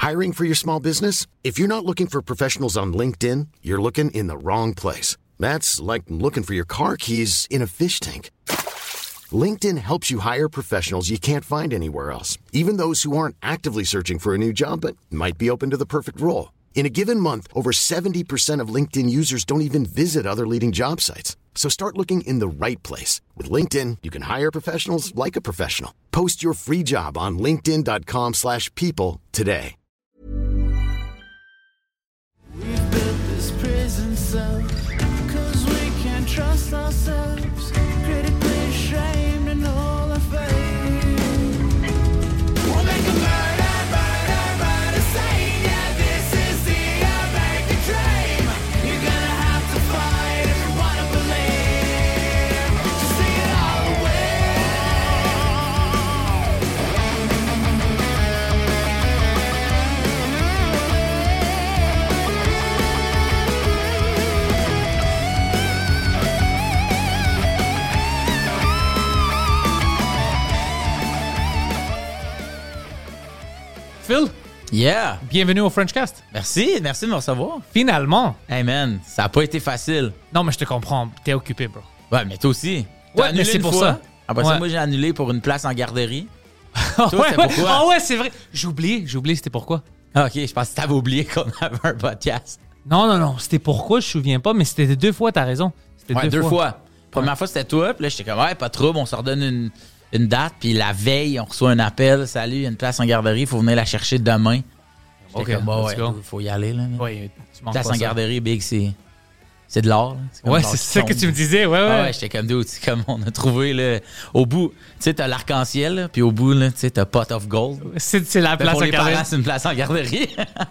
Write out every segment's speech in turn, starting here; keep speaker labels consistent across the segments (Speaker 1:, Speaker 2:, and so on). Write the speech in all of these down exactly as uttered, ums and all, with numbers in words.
Speaker 1: Hiring for your small business? If you're not looking for professionals on LinkedIn, you're looking in the wrong place. That's like looking for your car keys in a fish tank. LinkedIn helps you hire professionals you can't find anywhere else, even those who aren't actively searching for a new job but might be open to the perfect role. In a given month, over seventy percent of LinkedIn users don't even visit other leading job sites. So start looking in the right place. With LinkedIn, you can hire professionals like a professional. Post your free job on linkedin.com slash people today.
Speaker 2: We've built this prison cell because we can't trust ourselves. Critically ashamed and all our fame. We'll make a murder, murder, murder scene. Yeah, this is the American dream. You're gonna have to fight if you wanna believe. Just sing it all
Speaker 3: Phil,
Speaker 4: Yeah!
Speaker 3: bienvenue au Frenchcast.
Speaker 4: Merci, merci de me recevoir.
Speaker 3: Finalement.
Speaker 4: Hey man, ça a pas été facile.
Speaker 3: Non, mais je te comprends. T'es occupé, bro.
Speaker 4: Ouais, mais toi aussi. T'as
Speaker 3: Ouais,
Speaker 4: annulé
Speaker 3: mais c'est
Speaker 4: une
Speaker 3: pour
Speaker 4: fois.
Speaker 3: ça.
Speaker 4: Après
Speaker 3: Ouais.
Speaker 4: ça, moi, j'ai annulé pour une place en garderie.
Speaker 3: Ah
Speaker 4: Toi,
Speaker 3: ouais,
Speaker 4: c'est
Speaker 3: ouais.
Speaker 4: pourquoi?
Speaker 3: Ah ouais, c'est vrai. J'ai oublié. J'ai oublié c'était pourquoi.
Speaker 4: Ah, ok, je pense que t'avais oublié qu'on avait un podcast.
Speaker 3: Non, non, non. C'était pourquoi, je me souviens pas, mais c'était deux fois, t'as raison. C'était
Speaker 4: Ouais, deux fois. Première fois, c'était toi. Puis là, j'étais comme, ouais, pas de trouble, on se redonne une, une date. Puis la veille, on reçoit un appel. Salut, il y a une place en garderie, il faut venir la chercher demain. J'étais
Speaker 3: Ok,
Speaker 4: comme, bah
Speaker 3: let's
Speaker 4: ouais,
Speaker 3: go.
Speaker 4: il faut y aller. Là.
Speaker 3: Ouais, tu manques
Speaker 4: Place
Speaker 3: pas
Speaker 4: en
Speaker 3: ça.
Speaker 4: garderie, Big, c'est, c'est de l'art. là. C'est comme
Speaker 3: Ouais,
Speaker 4: de l'art
Speaker 3: c'est
Speaker 4: qui
Speaker 3: ça que
Speaker 4: tombe.
Speaker 3: tu me disais. Ouais, ouais.
Speaker 4: Ah ouais, j'étais comme dude, c'est comme on a trouvé là, au bout, tu sais, t'as l'arc-en-ciel, là, puis au bout, là, tu sais, t'as Pot of Gold.
Speaker 3: C'est, c'est la
Speaker 4: Ben,
Speaker 3: place
Speaker 4: pour
Speaker 3: en
Speaker 4: les
Speaker 3: garderie.
Speaker 4: parents, c'est une place en garderie.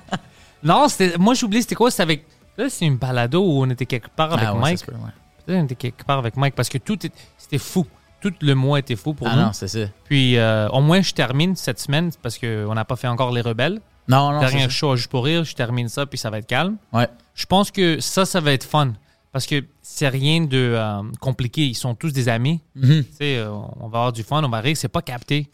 Speaker 3: Non, c'était, moi, j'ai oublié, c'était quoi? C'était avec. Là, c'est une balado où on était quelque part avec
Speaker 4: Ah ouais,
Speaker 3: Mike.
Speaker 4: ça se peut, ouais.
Speaker 3: Peut-être on était quelque part avec Mike parce que tout est- c'était fou. Tout le mois était fou pour
Speaker 4: Ah
Speaker 3: nous.
Speaker 4: non, c'est ça.
Speaker 3: Puis, euh, au moins, je termine cette semaine parce qu'on n'a pas fait encore les rebelles.
Speaker 4: Non, non, c'est
Speaker 3: Dernière
Speaker 4: ça.
Speaker 3: show à Juste pour rire, je termine ça, puis ça va être calme.
Speaker 4: Ouais.
Speaker 3: Je pense que ça, ça va être fun. Parce que c'est rien de euh, compliqué. Ils sont tous des amis.
Speaker 4: Mhm.
Speaker 3: Tu sais, euh, on va avoir du fun, on va rire. C'est pas capté.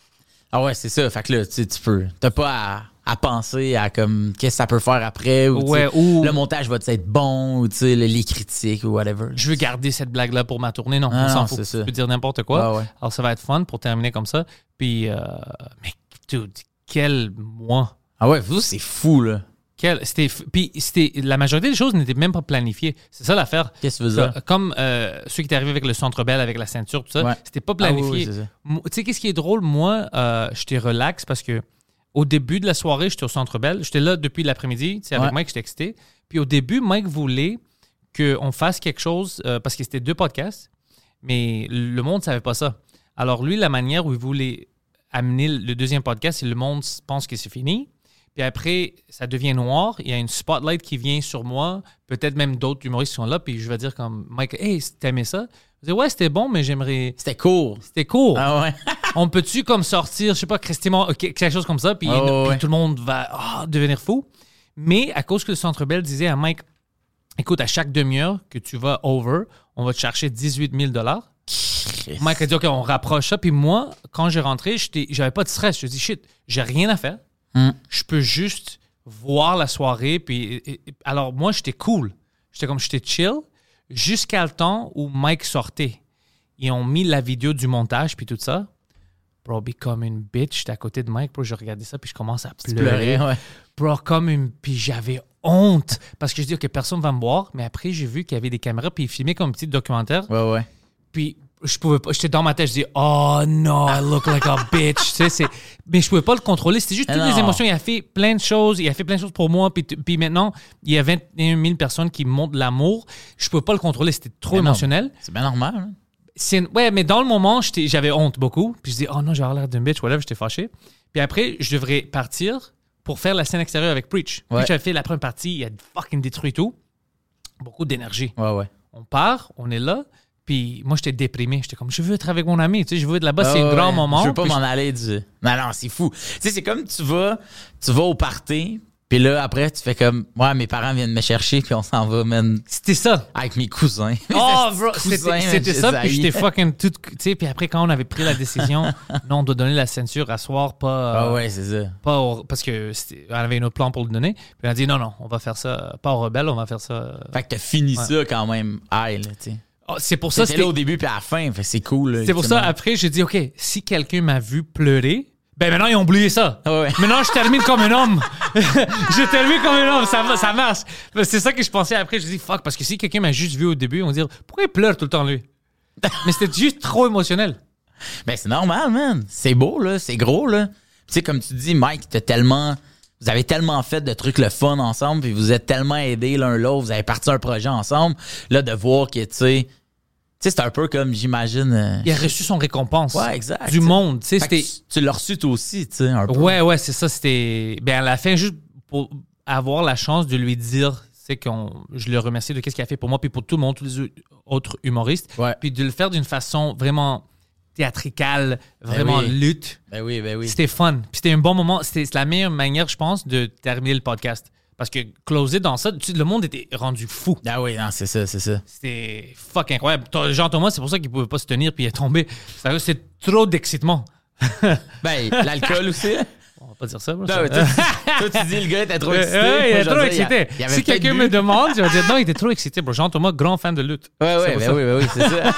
Speaker 4: Ah ouais, c'est ça. Fait que là, tu sais, tu peux. T'as pas à, à penser à comme qu'est-ce que ça peut faire après ou, tu
Speaker 3: Ouais,
Speaker 4: sais,
Speaker 3: ou-
Speaker 4: le montage va être bon ou tu sais, les, les critiques ou whatever.
Speaker 3: Je veux garder cette blague-là pour ma tournée. Non,
Speaker 4: Ah
Speaker 3: on s'en
Speaker 4: non,
Speaker 3: fout.
Speaker 4: c'est ça.
Speaker 3: Je peux dire n'importe quoi.
Speaker 4: Ah ouais.
Speaker 3: Alors, ça va être fun pour terminer comme ça. Puis, euh, mais, dude, quel mois.
Speaker 4: Ah ouais, vous, c'est fou, là.
Speaker 3: Quel, c'était, f- puis, c'était, la majorité des choses n'étaient même pas planifiées. C'est ça l'affaire.
Speaker 4: Qu'est-ce que tu veux dire?
Speaker 3: Ça, Comme euh, ceux qui étaient arrivés avec le Centre Bell, avec la ceinture, tout ça,
Speaker 4: Ouais.
Speaker 3: c'était pas
Speaker 4: Ah
Speaker 3: planifié.
Speaker 4: oui, oui, c'est ça.
Speaker 3: Mo- Tu sais, qu'est-ce qui est drôle? Moi, euh, j'étais relax parce que au début de la soirée, j'étais au Centre Bell. J'étais là depuis l'après-midi. Tu sais, avec
Speaker 4: Ouais.
Speaker 3: Mike, j'étais excité. Puis au début, Mike voulait qu'on fasse quelque chose euh, parce que c'était deux podcasts, mais le monde ne savait pas ça. Alors lui, la manière où il voulait amener le deuxième podcast, c'est le monde pense que c'est fini. Puis après, ça devient noir. Il y a une spotlight qui vient sur moi. Peut-être même d'autres humoristes qui sont là. Puis je vais dire comme Mike, hey, t'aimais ça? Je dis, ouais, c'était bon, mais j'aimerais.
Speaker 4: C'était court.
Speaker 3: C'était court.
Speaker 4: Ah ouais.
Speaker 3: On peut-tu comme sortir, je sais pas, Christement, quelque chose comme ça, puis,
Speaker 4: Oh,
Speaker 3: puis
Speaker 4: ouais.
Speaker 3: tout le monde va ah, devenir fou. Mais à cause que le Centre Bell disait à Mike, écoute, à chaque demi-heure que tu vas over, on va te chercher dix-huit mille dollars. Mike a dit, OK, on rapproche ça. Puis moi, quand j'ai rentré, j'étais- j'avais pas de stress. Je me dis, shit, j'ai rien à faire.
Speaker 4: Hmm.
Speaker 3: Je peux juste voir la soirée. Puis, et- et- alors, moi, j'étais cool. J'étais comme, j'étais chill jusqu'à le temps où Mike sortait. Ils ont mis la vidéo du montage, puis tout ça. Bro, be comme une bitch. J'étais à côté de Mike, bro. Je regardais ça, puis je commence à
Speaker 4: Tu
Speaker 3: pleurer.
Speaker 4: pleurais, ouais.
Speaker 3: Bro, comme une... Puis j'avais honte. Parce que je dis, OK, personne va me voir. Mais après, j'ai vu qu'il y avait des caméras, puis ils filmaient comme un petit documentaire.
Speaker 4: Ouais, ouais.
Speaker 3: Puis je pouvais pas... J'étais dans ma tête, je dis, oh no, I look like a bitch. Tu sais, c'est... Mais je pouvais pas le contrôler. C'était juste
Speaker 4: Ah
Speaker 3: toutes les
Speaker 4: non.
Speaker 3: émotions. Il a fait plein de choses. Il a fait plein de choses pour moi. Puis, t- puis maintenant, il y a vingt et un mille personnes qui me montrent l'amour. Je pouvais pas le contrôler. C'était trop
Speaker 4: Mais non.
Speaker 3: émotionnel.
Speaker 4: C'est bien normal. Hein?
Speaker 3: C'est une- Ouais, mais dans le moment, j'étais- j'avais honte beaucoup. Puis je dis, oh non, j'ai l'air d'une bitch, whatever, j'étais fâché. Puis après, je devrais partir pour faire la scène extérieure avec Preach.
Speaker 4: Ouais.
Speaker 3: Preach avait fait la première partie, il a fucking détruit tout. Beaucoup d'énergie.
Speaker 4: Ouais, ouais.
Speaker 3: On part, on est là. Puis moi, j'étais déprimé. J'étais comme, je veux être avec mon ami. Tu sais, je veux être là-bas, c'est
Speaker 4: Ah
Speaker 3: un
Speaker 4: ouais.
Speaker 3: grand moment.
Speaker 4: Je veux pas
Speaker 3: Puis
Speaker 4: m'en aller du. Non, non, c'est fou. Tu sais, c'est comme tu vas, tu vas au party, puis Puis là, après, tu fais comme, ouais, mes parents viennent me chercher, puis on s'en va, man.
Speaker 3: C'était ça.
Speaker 4: Avec mes cousins.
Speaker 3: Oh,
Speaker 4: Mes
Speaker 3: bro,
Speaker 4: cousins,
Speaker 3: c'était,
Speaker 4: man,
Speaker 3: c'était
Speaker 4: j'ai
Speaker 3: ça,
Speaker 4: zaï.
Speaker 3: puis j'étais fucking tout. Tu sais, puis après, quand on avait pris la décision, non, on doit donner la ceinture à soir, pas.
Speaker 4: Ah
Speaker 3: euh,
Speaker 4: ouais, c'est ça.
Speaker 3: pas au- parce que c'était- on avait un autre plan pour le donner. Puis on a dit non, non, on va faire ça, pas au rebelle, on va faire ça. euh,
Speaker 4: Fait que t'as fini
Speaker 3: Ouais.
Speaker 4: ça quand même, high, là, tu sais.
Speaker 3: oh, c'est pour ça,
Speaker 4: C'était
Speaker 3: c'était,
Speaker 4: là au début puis à la fin, fait que c'est cool. là,
Speaker 3: c'est pour ça,
Speaker 4: ultimement.
Speaker 3: après, j'ai dit, OK, si quelqu'un m'a vu pleurer, ben maintenant, ils ont oublié ça.
Speaker 4: Ah ouais.
Speaker 3: Maintenant, je termine comme un homme. je termine comme un homme, ça, va- ça marche. C'est ça que je pensais après. Je dis, fuck, parce que si quelqu'un m'a juste vu au début, on va dire, pourquoi il pleure tout le temps, lui? Mais c'était juste trop émotionnel.
Speaker 4: Ben, c'est normal, man. C'est beau, là. C'est gros, là. Tu sais, comme tu dis, Mike, t'as tellement... Vous avez tellement fait de trucs le fun ensemble, puis vous êtes tellement aidés l'un l'autre, vous avez parti un projet ensemble. Là, de voir que, tu sais... Tu sais, c'est un peu comme, j'imagine... euh,
Speaker 3: Il a reçu son récompense.
Speaker 4: Ouais, exact.
Speaker 3: Du monde. Tu sais,
Speaker 4: Fait que
Speaker 3: c'était.
Speaker 4: tu, tu l'as reçu toi aussi, tu sais, un peu.
Speaker 3: Ouais, ouais, c'est ça. C'était. Ben, à la fin, juste pour avoir la chance de lui dire, c'est qu'on. Je le remercie de ce qu'il a fait pour moi, puis pour tout le monde, tous les autres humoristes.
Speaker 4: Ouais.
Speaker 3: Puis de le faire d'une façon vraiment théâtricale, vraiment
Speaker 4: oui.
Speaker 3: lutte.
Speaker 4: Ben oui, ben oui.
Speaker 3: C'était fun. Puis c'était un bon moment. C'était c'est la meilleure manière, je pense, de terminer le podcast. Parce que closer dans ça, tu sais, le monde était rendu fou.
Speaker 4: Ah oui, non, c'est ça, c'est ça.
Speaker 3: C'était fuck incroyable. Toi, Jean-Thomas, c'est pour ça qu'il pouvait pas se tenir puis il est tombé. Ça- C'est trop d'excitement.
Speaker 4: Ben, l'alcool aussi.
Speaker 3: On va pas dire ça. bro,
Speaker 4: Non,
Speaker 3: ça-
Speaker 4: mais toi, tu- toi, tu dis le gars était trop
Speaker 3: Ouais,
Speaker 4: excité.
Speaker 3: ouais, il
Speaker 4: Moi,
Speaker 3: est
Speaker 4: je
Speaker 3: trop
Speaker 4: veux dire,
Speaker 3: excité.
Speaker 4: il y avait
Speaker 3: Si
Speaker 4: peut-être
Speaker 3: quelqu'un
Speaker 4: bu.
Speaker 3: me demande, je vais dire non, il était trop excité. Bro. Jean-Thomas, grand fan de lutte.
Speaker 4: Ouais,
Speaker 3: C'est
Speaker 4: ouais,
Speaker 3: pour
Speaker 4: ben
Speaker 3: ça.
Speaker 4: oui, ben oui, c'est ça.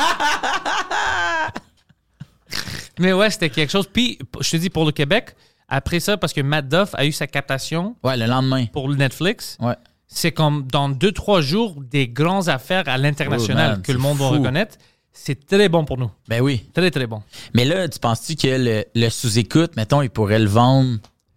Speaker 3: Mais ouais, c'était quelque chose. Puis, je te dis, pour le Québec, après ça, parce que Matt Duff a eu sa captation
Speaker 4: Ouais, le lendemain.
Speaker 3: pour le Netflix,
Speaker 4: Ouais.
Speaker 3: c'est comme dans deux, trois jours, des grandes affaires à l'international
Speaker 4: Oh, man,
Speaker 3: que le
Speaker 4: c'est
Speaker 3: monde va
Speaker 4: fou.
Speaker 3: reconnaître. C'est très bon pour nous.
Speaker 4: Ben oui.
Speaker 3: Très, très bon.
Speaker 4: Mais là, tu penses-tu que le, le sous-écoute, mettons, il pourrait le vendre?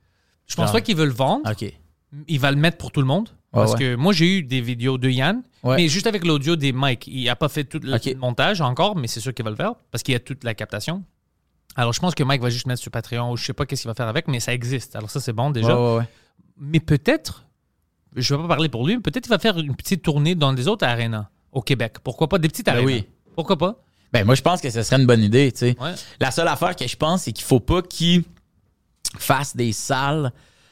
Speaker 3: Je pense
Speaker 4: Genre.
Speaker 3: pas qu'il veut le vendre.
Speaker 4: OK.
Speaker 3: Il va le mettre pour tout le monde. Parce
Speaker 4: ouais.
Speaker 3: que moi, j'ai eu des vidéos de Yann,
Speaker 4: Ouais.
Speaker 3: mais juste avec l'audio des Mike. Il n'a pas fait tout le
Speaker 4: Ok.
Speaker 3: montage encore, mais c'est sûr qu'il va le faire parce qu'il y a toute la captation. Alors, je pense que Mike va juste mettre sur Patreon ou je sais pas qu'est-ce qu'il va faire avec, mais ça existe. Alors, ça, c'est bon déjà.
Speaker 4: Ouais, ouais, ouais.
Speaker 3: Mais peut-être, je vais pas parler pour lui, mais peut-être il va faire une petite tournée dans des autres arénas au Québec. Pourquoi pas? Des petites
Speaker 4: Ben
Speaker 3: arénas.
Speaker 4: oui.
Speaker 3: Pourquoi pas?
Speaker 4: Ben moi, je pense que ce serait une bonne idée, tu sais.
Speaker 3: Ouais.
Speaker 4: La seule affaire que je pense, c'est qu'il faut pas qu'il fasse des salles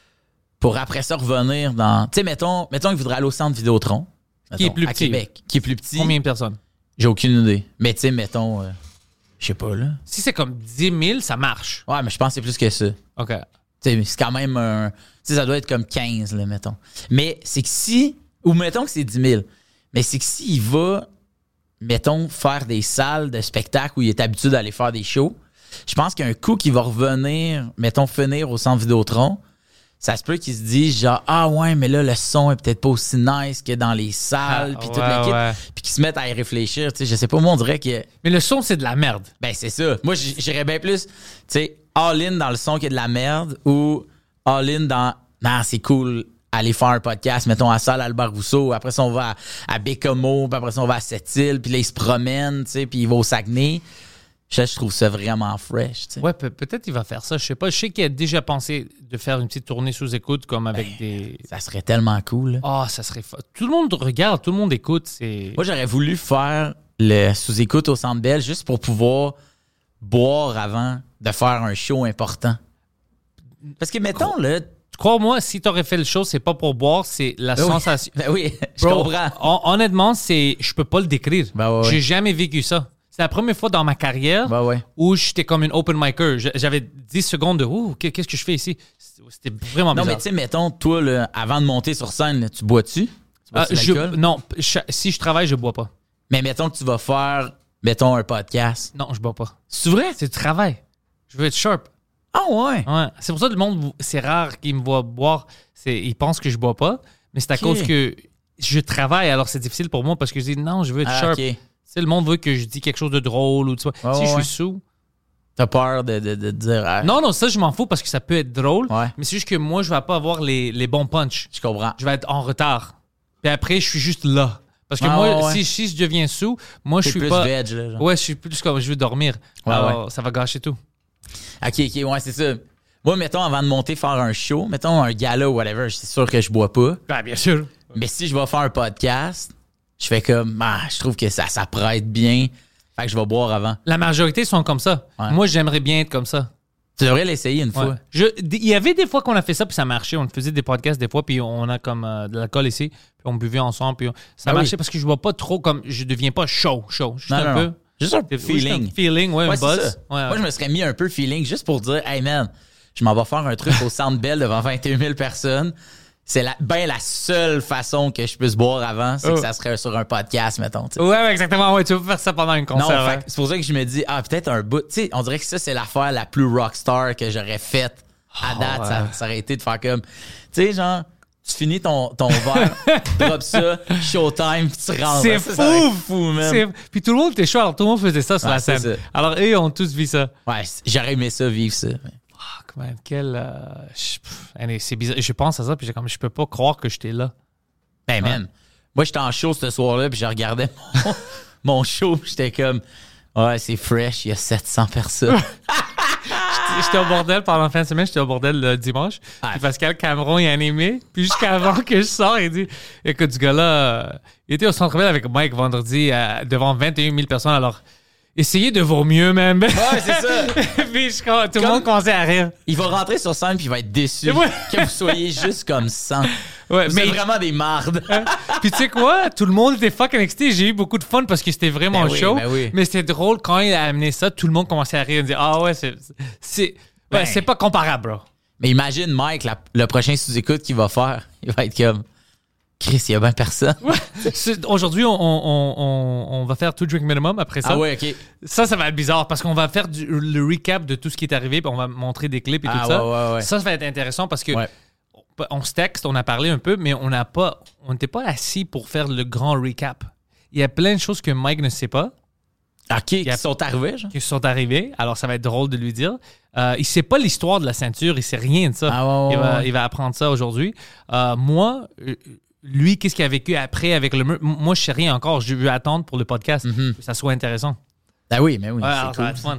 Speaker 4: pour après ça revenir dans... Tu sais, mettons, mettons qu'il voudrait aller au centre Vidéotron.
Speaker 3: Qui est
Speaker 4: mettons,
Speaker 3: plus
Speaker 4: à
Speaker 3: petit.
Speaker 4: Québec. Qui est plus petit.
Speaker 3: Combien de personnes?
Speaker 4: J'ai aucune idée. Mais tu sais, mettons... euh, je sais pas, là.
Speaker 3: Si c'est comme dix mille, ça marche.
Speaker 4: Ouais, mais je pense que c'est plus que ça.
Speaker 3: OK.
Speaker 4: Tu sais, c'est quand même un... Tu sais, ça doit être comme quinze, là, mettons. Mais c'est que si... Ou mettons que c'est dix mille. Mais c'est que s'il va, mettons, faire des salles de spectacle où il est habitué d'aller faire des shows, je pense qu'un coup qu'il va revenir, mettons, finir au centre Vidéotron, ça se peut qu'il se dise genre, ah ouais, mais là, le son est peut-être pas aussi nice que dans les salles,
Speaker 3: Ah,
Speaker 4: puis
Speaker 3: ouais,
Speaker 4: toute l'équipe.
Speaker 3: ouais.
Speaker 4: Puis qu'ils se mettent à y réfléchir. Tu sais, je sais pas, moi, on dirait que...
Speaker 3: Mais le son, c'est de la merde.
Speaker 4: Ben, c'est ça. Moi, j- j'irais bien plus, tu sais, all-in dans le son qui est de la merde ou all-in dans, non, c'est cool, aller faire un podcast, mettons, à Salle Albert Rousseau. Après ça, on va à, à Bécomo, puis après ça, on va à Sept-Îles, puis là, il se promène, tu sais, puis il va au Saguenay. Je, je trouve ça vraiment fresh, tu sais.
Speaker 3: Ouais, pe- peut-être il va faire ça. Je sais pas. Je sais qu'il a déjà pensé de faire une petite tournée sous écoute comme avec
Speaker 4: Ben,
Speaker 3: des.
Speaker 4: Ça serait tellement cool, là.
Speaker 3: Ah, ça serait. fa- Tout le monde regarde, tout le monde écoute. C'est.
Speaker 4: Moi, j'aurais voulu faire le sous-écoute au Centre Bell juste pour pouvoir boire avant de faire un show important. Parce que, mettons, là...
Speaker 3: Crois-moi, si t'aurais fait le show, c'est pas pour boire, c'est la
Speaker 4: Ben oui.
Speaker 3: sensation.
Speaker 4: Ben oui, je
Speaker 3: Bro,
Speaker 4: comprends.
Speaker 3: hon- honnêtement, c'est. Je peux pas le décrire.
Speaker 4: Ben ouais, ouais.
Speaker 3: J'ai jamais vécu ça. C'est la première fois dans ma carrière
Speaker 4: Ben ouais.
Speaker 3: où j'étais comme une open micer. Je- J'avais dix secondes de ouh, qu'est-ce que je fais ici? C'était vraiment
Speaker 4: Non,
Speaker 3: bizarre.
Speaker 4: mais tu sais, mettons, toi, là, avant de monter sur scène, là, tu bois-tu? Tu
Speaker 3: Ah,
Speaker 4: bois-tu de
Speaker 3: je-
Speaker 4: l'alcool?
Speaker 3: non, je- si je travaille, je bois pas.
Speaker 4: Mais mettons que tu vas faire, mettons, un podcast.
Speaker 3: Non, je bois pas.
Speaker 4: C'est vrai?
Speaker 3: C'est du travail. Je veux être sharp.
Speaker 4: Ah ouais?
Speaker 3: Ouais. C'est pour ça que le monde, c'est rare qu'ils me voient boire. C'est, ils pensent que je bois pas, mais c'est à
Speaker 4: Ok.
Speaker 3: cause que je travaille, alors c'est difficile pour moi parce que je dis non, je veux être
Speaker 4: Ah,
Speaker 3: sharp.
Speaker 4: ok.
Speaker 3: Tu sais, le monde veut que je dise quelque chose de drôle ou tu vois.
Speaker 4: Ouais,
Speaker 3: si
Speaker 4: ouais,
Speaker 3: je
Speaker 4: ouais.
Speaker 3: suis sous.
Speaker 4: T'as peur de, de, de dire... ah,
Speaker 3: Non, non, ça, je m'en fous parce que ça peut être drôle.
Speaker 4: Ouais.
Speaker 3: Mais c'est juste que moi, je vais pas avoir les, les bons punchs.
Speaker 4: Je comprends.
Speaker 3: Je vais être en retard. Puis après, je suis juste là. Parce que
Speaker 4: Ah,
Speaker 3: moi,
Speaker 4: ouais, ouais.
Speaker 3: si, si je deviens sous, moi, je
Speaker 4: T'es
Speaker 3: suis
Speaker 4: plus
Speaker 3: pas.
Speaker 4: veg, là, genre.
Speaker 3: Ouais, je suis plus comme je veux dormir.
Speaker 4: Ouais,
Speaker 3: alors, ça va gâcher tout.
Speaker 4: OK, OK, ouais, c'est ça. Moi, mettons, avant de monter faire un show, mettons un gala ou whatever, c'est sûr que je bois pas.
Speaker 3: Ben, bien sûr.
Speaker 4: Mais si je vais faire un podcast, je fais comme, ah, je trouve que ça, ça prête bien. Fait que je vais boire avant.
Speaker 3: La majorité sont comme ça.
Speaker 4: Ouais.
Speaker 3: Moi, j'aimerais bien être comme ça.
Speaker 4: Tu devrais l'essayer une
Speaker 3: Ouais.
Speaker 4: fois.
Speaker 3: Je- Il y avait des fois qu'on a fait ça, puis ça marchait. On faisait des podcasts des fois, puis on a comme euh, de l'alcool ici, puis on buvait ensemble, puis on- ça
Speaker 4: Ah
Speaker 3: marchait
Speaker 4: oui.
Speaker 3: parce que je bois pas trop comme. Je deviens pas chaud, chaud. Juste
Speaker 4: Non,
Speaker 3: un
Speaker 4: non,
Speaker 3: peu.
Speaker 4: non. Juste un
Speaker 3: C'est-
Speaker 4: feeling.
Speaker 3: juste un feeling, ouais,
Speaker 4: Ouais,
Speaker 3: un
Speaker 4: c'est
Speaker 3: buzz.
Speaker 4: ça.
Speaker 3: Ouais,
Speaker 4: Moi,
Speaker 3: ouais.
Speaker 4: je me serais mis un peu feeling juste pour dire, hey man, je m'en vais faire un truc au Centre Bell devant vingt et un mille personnes. C'est la, ben la seule façon que je puisse boire avant, c'est
Speaker 3: Oh.
Speaker 4: que ça serait sur un podcast, mettons. tu sais.
Speaker 3: Ouais, ouais, exactement. Ouais, tu veux faire ça pendant une
Speaker 4: Non,
Speaker 3: concert.
Speaker 4: fait
Speaker 3: ouais.
Speaker 4: que c'est pour ça que je me dis, ah, peut-être un bout. Tu sais, on dirait que ça, c'est l'affaire la plus rockstar que j'aurais faite à date.
Speaker 3: ouais.
Speaker 4: Ça, ça aurait été de faire comme, tu sais, genre, tu finis ton, ton verre, drop ça, showtime, puis tu rentres.
Speaker 3: C'est
Speaker 4: Ça, ça aurait
Speaker 3: fou!
Speaker 4: été fou, man.
Speaker 3: C'est- Puis tout le monde était chaud, alors tout le monde faisait ça sur
Speaker 4: Ouais,
Speaker 3: la
Speaker 4: c'est
Speaker 3: scène.
Speaker 4: ça.
Speaker 3: Alors eux, ils ont tous vu ça.
Speaker 4: Ouais, c- j'aurais aimé ça, vivre ça.
Speaker 3: Fuck, man, quel. euh, je- pff, allez, c'est bizarre. Je pense à ça, puis j'ai comme, je peux pas croire que j'étais là.
Speaker 4: Ben, man, moi, j'étais en show ce soir-là, puis je regardais mon, mon show, puis j'étais comme, ouais, c'est fresh, il y a sept cents personnes.
Speaker 3: J'étais au bordel pendant la fin de semaine, j'étais au bordel le dimanche.
Speaker 4: Ah.
Speaker 3: Puis Pascal Cameron, il a animé. Puis jusqu'avant que je sors, il dit écoute, ce gars-là, euh, il était au centre-ville avec Mike vendredi euh, devant vingt et un mille personnes. Alors, essayez de vos mieux, même.
Speaker 4: Ouais, c'est ça.
Speaker 3: Puis je- tout le
Speaker 4: Comme-
Speaker 3: monde commençait à rire.
Speaker 4: Il va rentrer sur scène, puis il va être déçu
Speaker 3: Ouais.
Speaker 4: que vous soyez juste comme cent.
Speaker 3: Ouais,
Speaker 4: Vous
Speaker 3: mais
Speaker 4: êtes vraiment des mardes.
Speaker 3: Puis tu sais quoi? Tout le monde était fucking excité. J'ai eu beaucoup de fun parce que c'était vraiment
Speaker 4: Ben oui,
Speaker 3: chaud.
Speaker 4: ben oui.
Speaker 3: Mais c'était drôle quand il a amené ça. Tout le monde commençait à rire et dire ah ouais, c'est. c'est ouais,
Speaker 4: Ben.
Speaker 3: c'est pas comparable, bro.
Speaker 4: Mais imagine Mike, la- le prochain sous-écoute qu'il va faire. Il va être comme, Chris, il y a bien personne.
Speaker 3: C'est- Aujourd'hui, on, on, on, on va faire Two Drink Minimum après ça.
Speaker 4: Ah ouais, OK.
Speaker 3: Ça, ça va être bizarre parce qu'on va faire du- le recap de tout ce qui est arrivé, puis on va montrer des clips et
Speaker 4: Ah
Speaker 3: tout ça.
Speaker 4: ouais, ouais, ouais.
Speaker 3: Ça, ça va être intéressant parce que
Speaker 4: Ouais.
Speaker 3: on, on se texte, on a parlé un peu, mais on n'a pas, on n'était pas assis pour faire le grand recap. Il y a plein de choses que Mike ne sait pas
Speaker 4: OK,
Speaker 3: y a-
Speaker 4: qui sont arrivés, genre?
Speaker 3: qui sont arrivées. Alors, ça va être drôle de lui dire. Euh, il sait pas l'histoire de la ceinture, il sait rien de ça.
Speaker 4: Ah ouais, ouais,
Speaker 3: il, va,
Speaker 4: ouais.
Speaker 3: il va apprendre ça aujourd'hui. Euh, moi, euh, lui, qu'est-ce qu'il a vécu après avec le mur? M- Moi, je sais rien encore. Je veux attendre pour le podcast
Speaker 4: Mhm.
Speaker 3: que ça soit intéressant.
Speaker 4: Ah oui, mais oui,
Speaker 3: Ouais,
Speaker 4: c'est
Speaker 3: alors, ça va
Speaker 4: cool.
Speaker 3: être fun. Hein,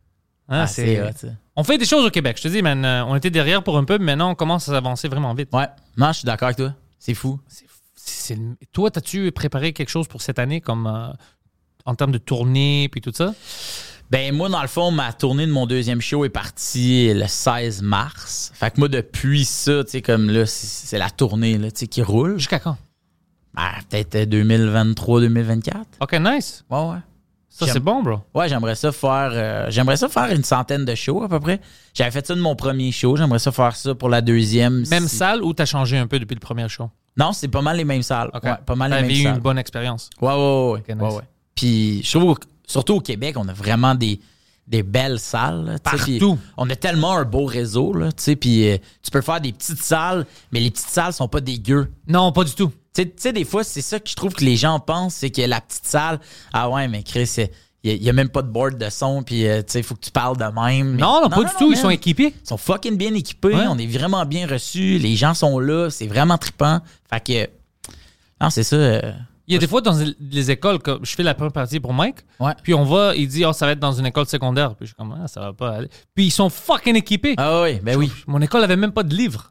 Speaker 4: Ah,
Speaker 3: c'est-
Speaker 4: c'est hot, ça.
Speaker 3: On fait des choses au Québec. Je te dis, man, euh, on était derrière pour un peu, mais maintenant, on commence à s'avancer vraiment vite.
Speaker 4: Ouais. Non, je suis d'accord avec toi. C'est fou.
Speaker 3: C'est- c'est le- Toi, as-tu préparé quelque chose pour cette année, comme euh, en termes de tournée puis tout ça?
Speaker 4: Ben, moi, dans le fond, ma tournée de mon deuxième show est partie le seize mars. Fait que moi, depuis ça, tu sais, comme là, c'est c'est la tournée, là, tu sais, qui roule.
Speaker 3: Jusqu'à quand?
Speaker 4: Ben, peut-être deux mille vingt-trois deux mille vingt-quatre.
Speaker 3: OK, nice.
Speaker 4: Ouais, ouais.
Speaker 3: Ça,
Speaker 4: J'aime-
Speaker 3: c'est bon, bro.
Speaker 4: Ouais, j'aimerais ça faire euh, j'aimerais ça faire une centaine de shows à peu près. J'avais fait ça de mon premier show, j'aimerais ça faire ça pour la deuxième.
Speaker 3: Même
Speaker 4: Si-
Speaker 3: salle ou t'as changé un peu depuis le premier show?
Speaker 4: Non, c'est pas mal les mêmes salles.
Speaker 3: OK.
Speaker 4: Ouais, pas mal les
Speaker 3: T'avais
Speaker 4: mêmes
Speaker 3: eu
Speaker 4: salles.
Speaker 3: une bonne expérience.
Speaker 4: Ouais, ouais, ouais. ouais.
Speaker 3: Ok, nice.
Speaker 4: ouais, ouais. Puis je trouve que, surtout au Québec, on a vraiment des, des belles salles. là, tu sais, puis
Speaker 3: Partout.
Speaker 4: On a tellement un beau réseau, là, tu sais, puis euh, tu peux faire des petites salles, mais les petites salles sont pas dégueu.
Speaker 3: Non, pas du tout.
Speaker 4: Tu sais- tu sais, des fois, c'est ça que je trouve que les gens pensent, c'est que la petite salle, ah ouais, mais Chris, il n'y a, même pas de board de son, puis euh, tu sais, il faut que tu parles de même. Mais-
Speaker 3: Non, non, pas du tout. Ils
Speaker 4: man.
Speaker 3: sont équipés.
Speaker 4: Ils sont fucking bien équipés,
Speaker 3: Ouais.
Speaker 4: on est vraiment bien reçus, les gens sont là, c'est vraiment trippant. Fait que, non, c'est ça. euh,
Speaker 3: Il y a des fois dans les écoles, comme je fais la première partie pour Mike,
Speaker 4: Ouais.
Speaker 3: puis on va, il dit, oh, ça va être dans une école secondaire. Puis je suis comme, ah, ça va pas aller. Puis ils sont fucking équipés.
Speaker 4: Ah oui, ben oui.
Speaker 3: Mon école avait même pas de livre.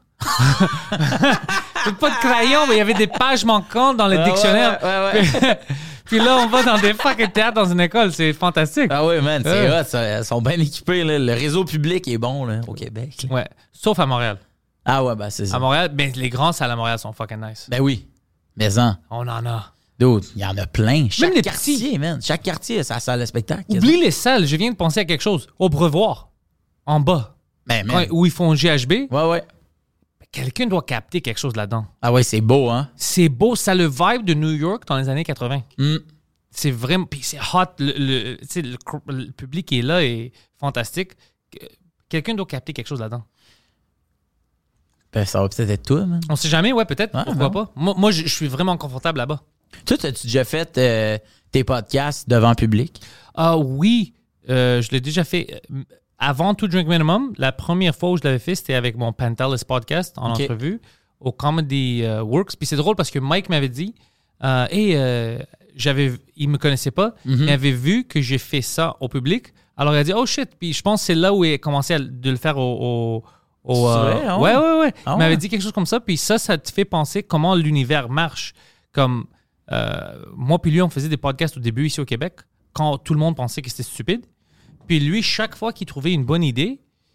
Speaker 3: Pas de crayon, mais il y avait des pages manquantes dans le
Speaker 4: Ah ouais,
Speaker 3: dictionnaire.
Speaker 4: ouais, ouais, ouais.
Speaker 3: Puis là, on va dans des fucking théâtres dans une école. C'est fantastique.
Speaker 4: Ah oui, man, c'est
Speaker 3: Ouais.
Speaker 4: hot, ça, ils sont bien équipés. Là. Le réseau public est bon là, au Québec. là.
Speaker 3: Ouais. Sauf à Montréal.
Speaker 4: Ah ouais, ben c'est ça.
Speaker 3: À Montréal, ben, les grands salles à Montréal sont fucking nice.
Speaker 4: Ben oui, mais en,
Speaker 3: On en a.
Speaker 4: d'autres, il y en a plein. Chaque
Speaker 3: les
Speaker 4: quartier, man. Chaque quartier a sa salle de spectacle.
Speaker 3: Oublie les salles. Je viens de penser à quelque chose. Au Brevoire, en bas,
Speaker 4: Ben,
Speaker 3: quand-
Speaker 4: man.
Speaker 3: où ils font G H B.
Speaker 4: Ouais, ouais.
Speaker 3: Quelqu'un doit capter quelque chose là-dedans.
Speaker 4: Ah ouais, c'est beau, hein?
Speaker 3: C'est beau. Ça a le vibe de New York dans les années quatre-vingts.
Speaker 4: Hmm.
Speaker 3: C'est vraiment. Puis c'est hot. Le, le, tu sais, le, cr- le public qui est là est fantastique. Que- Quelqu'un doit capter quelque chose là-dedans.
Speaker 4: Ben, ça va peut-être être toi, man.
Speaker 3: On sait jamais, ouais, peut-être.
Speaker 4: Ouais,
Speaker 3: Pourquoi
Speaker 4: ouais.
Speaker 3: pas? Moi, moi, je je suis vraiment confortable là-bas.
Speaker 4: Toi, as-tu déjà fait euh, tes podcasts devant le public?
Speaker 3: Ah oui, euh, je l'ai déjà fait. Euh, Avant Two Drink Minimum, la première fois où je l'avais fait, c'était avec mon Pantelis podcast en
Speaker 4: Ok.
Speaker 3: entrevue au Comedy euh, Works. Puis c'est drôle parce que Mike m'avait dit, euh, hey, euh, j'avais, il me connaissait pas,
Speaker 4: Mhm.
Speaker 3: il avait vu que j'ai fait ça au public. Alors il a dit, oh shit. Puis je pense que c'est là où il a commencé à, de le faire au. au au,
Speaker 4: C'est
Speaker 3: euh,
Speaker 4: vrai, ah
Speaker 3: ouais,
Speaker 4: ouais?
Speaker 3: ouais, ouais.
Speaker 4: Ah
Speaker 3: il m'avait
Speaker 4: ouais?
Speaker 3: dit quelque chose comme ça. Puis ça, ça te fait penser comment l'univers marche. Comme euh, moi puis lui, on faisait des podcasts au début ici au Québec quand tout le monde pensait que c'était stupide. Puis lui, chaque fois qu'il trouvait une bonne idée,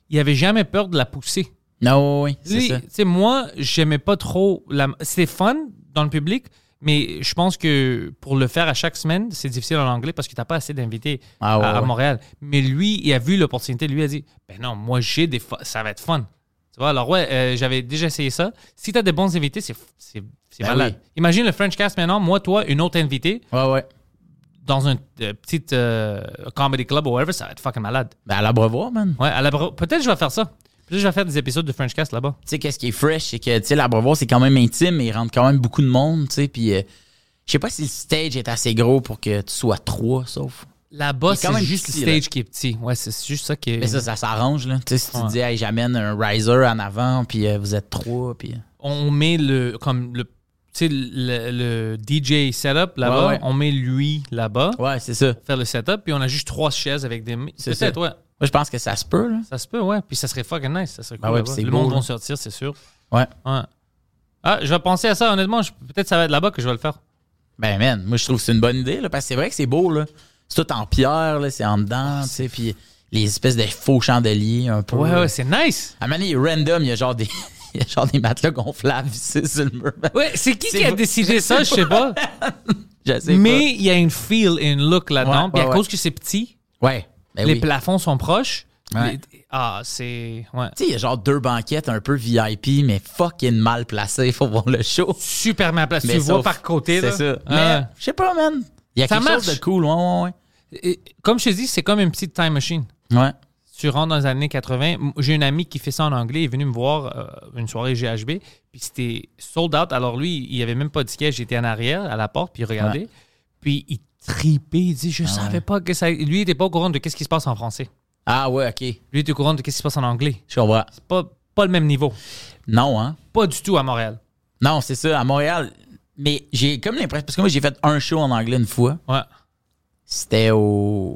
Speaker 3: il avait jamais peur de la pousser.
Speaker 4: Non, oui, c'est
Speaker 3: Lui,
Speaker 4: ça.
Speaker 3: tu sais, moi, j'aimais pas trop... La... C'était fun dans le public, mais je pense que pour le faire à chaque semaine, c'est difficile en anglais parce que t'as pas assez d'invités
Speaker 4: Ah, ouais,
Speaker 3: à, à
Speaker 4: ouais.
Speaker 3: Montréal. Mais lui, il a vu l'opportunité. Lui a dit, ben non, moi, j'ai des... Fo- ça va être fun. Tu vois, alors ouais, euh, j'avais déjà essayé ça. Si t'as des bons invités, c'est, c'est, c'est
Speaker 4: Ben
Speaker 3: malade.
Speaker 4: oui.
Speaker 3: Imagine le French Cast maintenant, moi, toi, une autre invitée
Speaker 4: Ouais, ouais.
Speaker 3: dans un euh, petit euh, comedy club ou whatever, ça va être fucking malade.
Speaker 4: Ben, à l'Abreuvoir, man.
Speaker 3: Ouais, à la... peut-être je vais faire ça. Peut-être je vais faire des épisodes de French Cast là-bas.
Speaker 4: Tu sais, qu'est-ce qui est fresh, c'est que, tu sais, l'Abreuvoir, c'est quand même intime, mais il rentre quand même beaucoup de monde, tu sais, puis euh, je sais pas si le stage est assez gros pour que tu sois trois, sauf.
Speaker 3: Là-bas,
Speaker 4: Il est quand
Speaker 3: c'est
Speaker 4: même
Speaker 3: juste
Speaker 4: petit,
Speaker 3: le stage
Speaker 4: là.
Speaker 3: qui est petit. Ouais, c'est juste ça qui est...
Speaker 4: Mais ça, ça s'arrange, là. Tu sais, si tu
Speaker 3: Ouais.
Speaker 4: dis, hey, j'amène un riser en avant, puis euh, vous êtes trois, puis.
Speaker 3: On met le... comme le... Tu sais, le, le D J setup là-bas,
Speaker 4: Ouais, ouais.
Speaker 3: on met lui là-bas,
Speaker 4: Ouais, c'est ça.
Speaker 3: faire le setup, puis on a juste trois chaises avec des...
Speaker 4: C'est
Speaker 3: Peut-être,
Speaker 4: ça.
Speaker 3: ouais.
Speaker 4: Moi, je pense que ça se peut, là.
Speaker 3: Ça se peut, ouais. Puis ça serait fucking nice. Ça serait cool.
Speaker 4: Ah ouais,
Speaker 3: là-bas.
Speaker 4: puis c'est
Speaker 3: le
Speaker 4: beau,
Speaker 3: monde
Speaker 4: là.
Speaker 3: va sortir, c'est sûr.
Speaker 4: Ouais.
Speaker 3: Ouais. Ah, je vais penser à ça, honnêtement. je- Peut-être ça va être là-bas que je vais le faire.
Speaker 4: Ben, man, moi, je trouve que c'est une bonne idée, là, parce que c'est vrai que c'est beau, là. C'est tout en pierre, là, c'est en dedans, tu sais, puis les espèces de faux chandeliers, un peu.
Speaker 3: Ouais, ouais, c'est nice.
Speaker 4: À un moment donné, random, il y a genre des. Il y a genre des matelas gonflables ici sur le mur.
Speaker 3: Ouais, c'est qui
Speaker 4: C'est
Speaker 3: qui a
Speaker 4: vrai.
Speaker 3: décidé ça, je sais pas.
Speaker 4: Je sais
Speaker 3: Mais il y a une feel et une look là-dedans.
Speaker 4: Ouais,
Speaker 3: Puis à
Speaker 4: ouais,
Speaker 3: cause que c'est petit,
Speaker 4: pas. Ouais. Ben
Speaker 3: les
Speaker 4: oui.
Speaker 3: plafonds sont proches.
Speaker 4: Ouais.
Speaker 3: les- Ah, c'est... Ouais.
Speaker 4: Tu sais, il y a genre deux banquettes un peu V I P, mais fucking mal placées. Faut voir le show.
Speaker 3: Super bien placé.
Speaker 4: Mais
Speaker 3: Tu le vois
Speaker 4: sauf-
Speaker 3: par côté, là.
Speaker 4: C'est ça.
Speaker 3: Ah.
Speaker 4: Mais, je sais pas, man. Il y a
Speaker 3: Ça
Speaker 4: quelque
Speaker 3: marche.
Speaker 4: chose de cool. Ouais, ouais, ouais.
Speaker 3: Et comme je te dis, c'est comme une petite time machine.
Speaker 4: Ouais.
Speaker 3: Tu rentres dans les années quatre-vingts. M- J'ai un ami qui fait ça en anglais. Il est venu me voir euh, une soirée G H B. Puis c'était sold out. Alors lui, il avait même pas de ticket. J'étais en arrière, à la porte, puis il regardait. Puis il tripait. Il dit, je savais
Speaker 4: ouais.
Speaker 3: pas que ça... Lui, il était pas au courant de qu'est-ce qui se passe en français.
Speaker 4: Ah, ouais, OK.
Speaker 3: Lui, il était au courant de qu'est-ce qui se passe en anglais.
Speaker 4: Je comprends.
Speaker 3: C'est pas, pas le même niveau.
Speaker 4: Non, hein?
Speaker 3: Pas du tout à Montréal.
Speaker 4: Non, c'est ça. À Montréal. Mais j'ai comme l'impression. Parce que moi, j'ai fait un show en anglais une fois.
Speaker 3: Ouais.
Speaker 4: C'était au.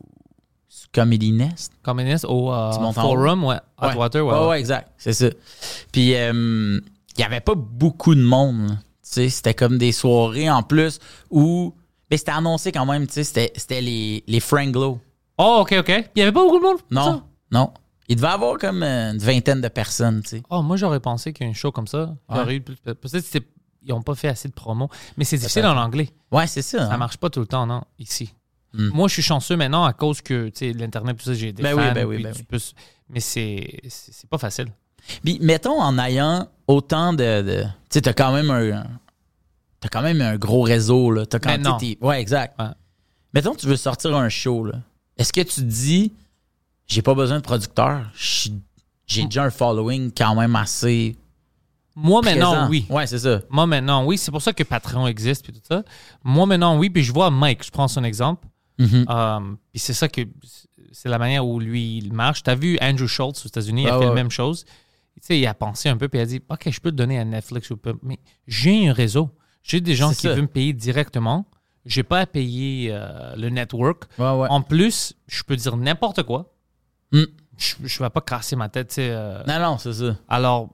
Speaker 4: Comedy Nest.
Speaker 3: Communiste au euh,
Speaker 4: Tu montes en
Speaker 3: Forum, ouais.
Speaker 4: Ouais.
Speaker 3: Hotwater, ouais.
Speaker 4: ouais,
Speaker 3: ouais.
Speaker 4: ouais, exact. C'est ça. Puis, euh, il y avait pas beaucoup de monde. là. Tu sais, c'était comme des soirées en plus où. Ben, c'était annoncé quand même, tu sais, c'était, c'était les, les Franglo.
Speaker 3: Oh, OK, OK. Puis il y avait pas beaucoup de monde? pour
Speaker 4: Non,
Speaker 3: ça?
Speaker 4: non. Il devait avoir comme euh, une vingtaine de personnes, tu sais.
Speaker 3: Oh, moi, j'aurais pensé qu'un show comme ça, il y aurait eu plus- peut-être que c'était- ils n'ont pas fait assez de promo. Mais c'est difficile en anglais.
Speaker 4: Ouais, c'est ça.
Speaker 3: Ça
Speaker 4: hein.
Speaker 3: marche pas tout le temps, non, ici.
Speaker 4: Mm.
Speaker 3: Moi, je suis chanceux maintenant à cause que, tu sais, l'Internet, tout ça, j'ai des
Speaker 4: Ben
Speaker 3: fans.
Speaker 4: oui, ben oui,
Speaker 3: puis
Speaker 4: ben
Speaker 3: tu
Speaker 4: oui.
Speaker 3: peux- mais c'est, c'est c'est pas facile.
Speaker 4: Puis, mettons, en ayant autant de. de- tu sais, t'as quand même un. T'as quand même un gros réseau, là. T'as quand
Speaker 3: Maintenant.
Speaker 4: t'es- t'es- Ouais, exact.
Speaker 3: Ouais.
Speaker 4: Mettons, tu veux sortir un show, là. Est-ce que tu te dis, j'ai pas besoin de producteur, je suis- j'ai déjà un following quand même assez.
Speaker 3: Moi, maintenant,
Speaker 4: présent.
Speaker 3: oui.
Speaker 4: Ouais, c'est ça.
Speaker 3: Moi, maintenant, oui. C'est pour ça que Patreon existe puis tout ça. Moi, maintenant, oui. Puis je vois Mike, je prends son exemple.
Speaker 4: Mhm.
Speaker 3: Euh, puis c'est ça que c'est la manière où lui il marche. T'as vu Andrew Schultz aux États-Unis, il a
Speaker 4: Ah
Speaker 3: fait
Speaker 4: ouais.
Speaker 3: la même chose. Tu sais, il a pensé un peu puis il a dit OK, je peux te donner à Netflix ou pas. Mais j'ai un réseau. J'ai des gens
Speaker 4: C'est
Speaker 3: qui
Speaker 4: ça.
Speaker 3: veulent me payer directement. J'ai pas à payer euh, le network.
Speaker 4: Ouais, ouais.
Speaker 3: En plus, je peux dire n'importe quoi.
Speaker 4: Mm.
Speaker 3: Je, je vais pas casser ma tête. tu sais, euh.
Speaker 4: Non, non, c'est ça.
Speaker 3: Alors,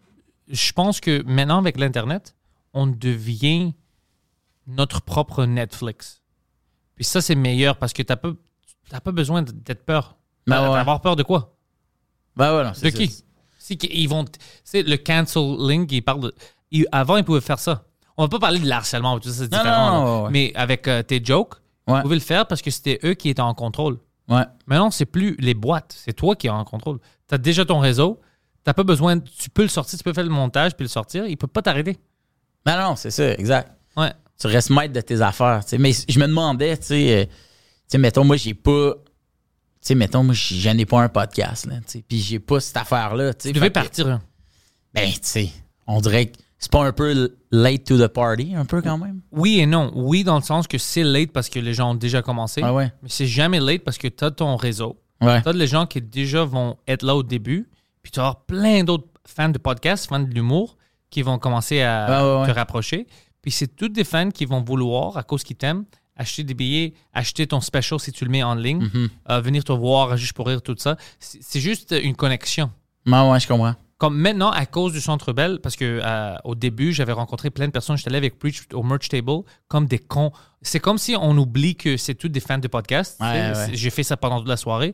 Speaker 3: je pense que maintenant, avec l'Internet, on devient notre propre Netflix. Puis ça, c'est meilleur parce que tu n'as pas, t'as pas besoin d'être peur.
Speaker 4: Ben ouais.
Speaker 3: D'avoir peur de quoi?
Speaker 4: Ben ouais, non,
Speaker 3: De
Speaker 4: c'est
Speaker 3: qui?
Speaker 4: ça.
Speaker 3: C'est qu'ils vont... C'est le canceling, il parle de... il- avant, ils pouvaient faire ça. On va pas parler de l'harcèlement, tout ça, c'est
Speaker 4: Non,
Speaker 3: différent.
Speaker 4: non,
Speaker 3: là.
Speaker 4: ouais, ouais.
Speaker 3: Mais avec euh, tes jokes,
Speaker 4: Ouais.
Speaker 3: ils pouvaient le faire parce que c'était eux qui étaient en contrôle.
Speaker 4: Ouais.
Speaker 3: Maintenant, c'est plus les boîtes, c'est toi qui es en contrôle. Tu as déjà ton réseau, tu pas besoin, de- tu peux le sortir, tu peux faire le montage puis le sortir, il peut pas t'arrêter.
Speaker 4: Ben non, c'est ça, exact.
Speaker 3: Ouais.
Speaker 4: Tu restes maître de tes affaires. tu sais. Mais je me demandais, tu sais, euh, tu sais, mettons, moi, j'ai pas. Tu sais, mettons, moi, j'en ai pas un podcast, là, tu sais, puis j'ai pas cette affaire-là. Tu sais,
Speaker 3: Tu devais
Speaker 4: fait que-
Speaker 3: partir. hein.
Speaker 4: Ben, tu sais, on dirait que c'est pas un peu late to the party, un peu quand même.
Speaker 3: Oui et non. Oui, dans le sens que c'est late parce que les gens ont déjà commencé.
Speaker 4: Ah ouais.
Speaker 3: Mais c'est jamais late parce que tu as ton réseau.
Speaker 4: Ouais.
Speaker 3: Tu as les gens qui déjà vont être là au début. Puis tu vas avoir plein d'autres fans de podcasts, fans de l'humour, qui vont commencer à
Speaker 4: Ouais, ouais, ouais.
Speaker 3: te rapprocher. Puis c'est tous des fans qui vont vouloir, à cause qu'ils t'aiment, acheter des billets, acheter ton special si tu le mets en ligne,
Speaker 4: Mm-hmm.
Speaker 3: euh, venir te voir juste pour rire, tout ça. C'est c'est juste une connexion.
Speaker 4: Ouais, ouais, je comprends.
Speaker 3: Comme maintenant, à cause du Centre Bell, parce que euh, au début, j'avais rencontré plein de personnes, j'étais allé avec Preach au merch table, comme des cons. C'est comme si on oublie que c'est tous des fans de podcast.
Speaker 4: Ouais,
Speaker 3: tu sais.
Speaker 4: ouais.
Speaker 3: C'est- J'ai fait ça pendant toute la soirée.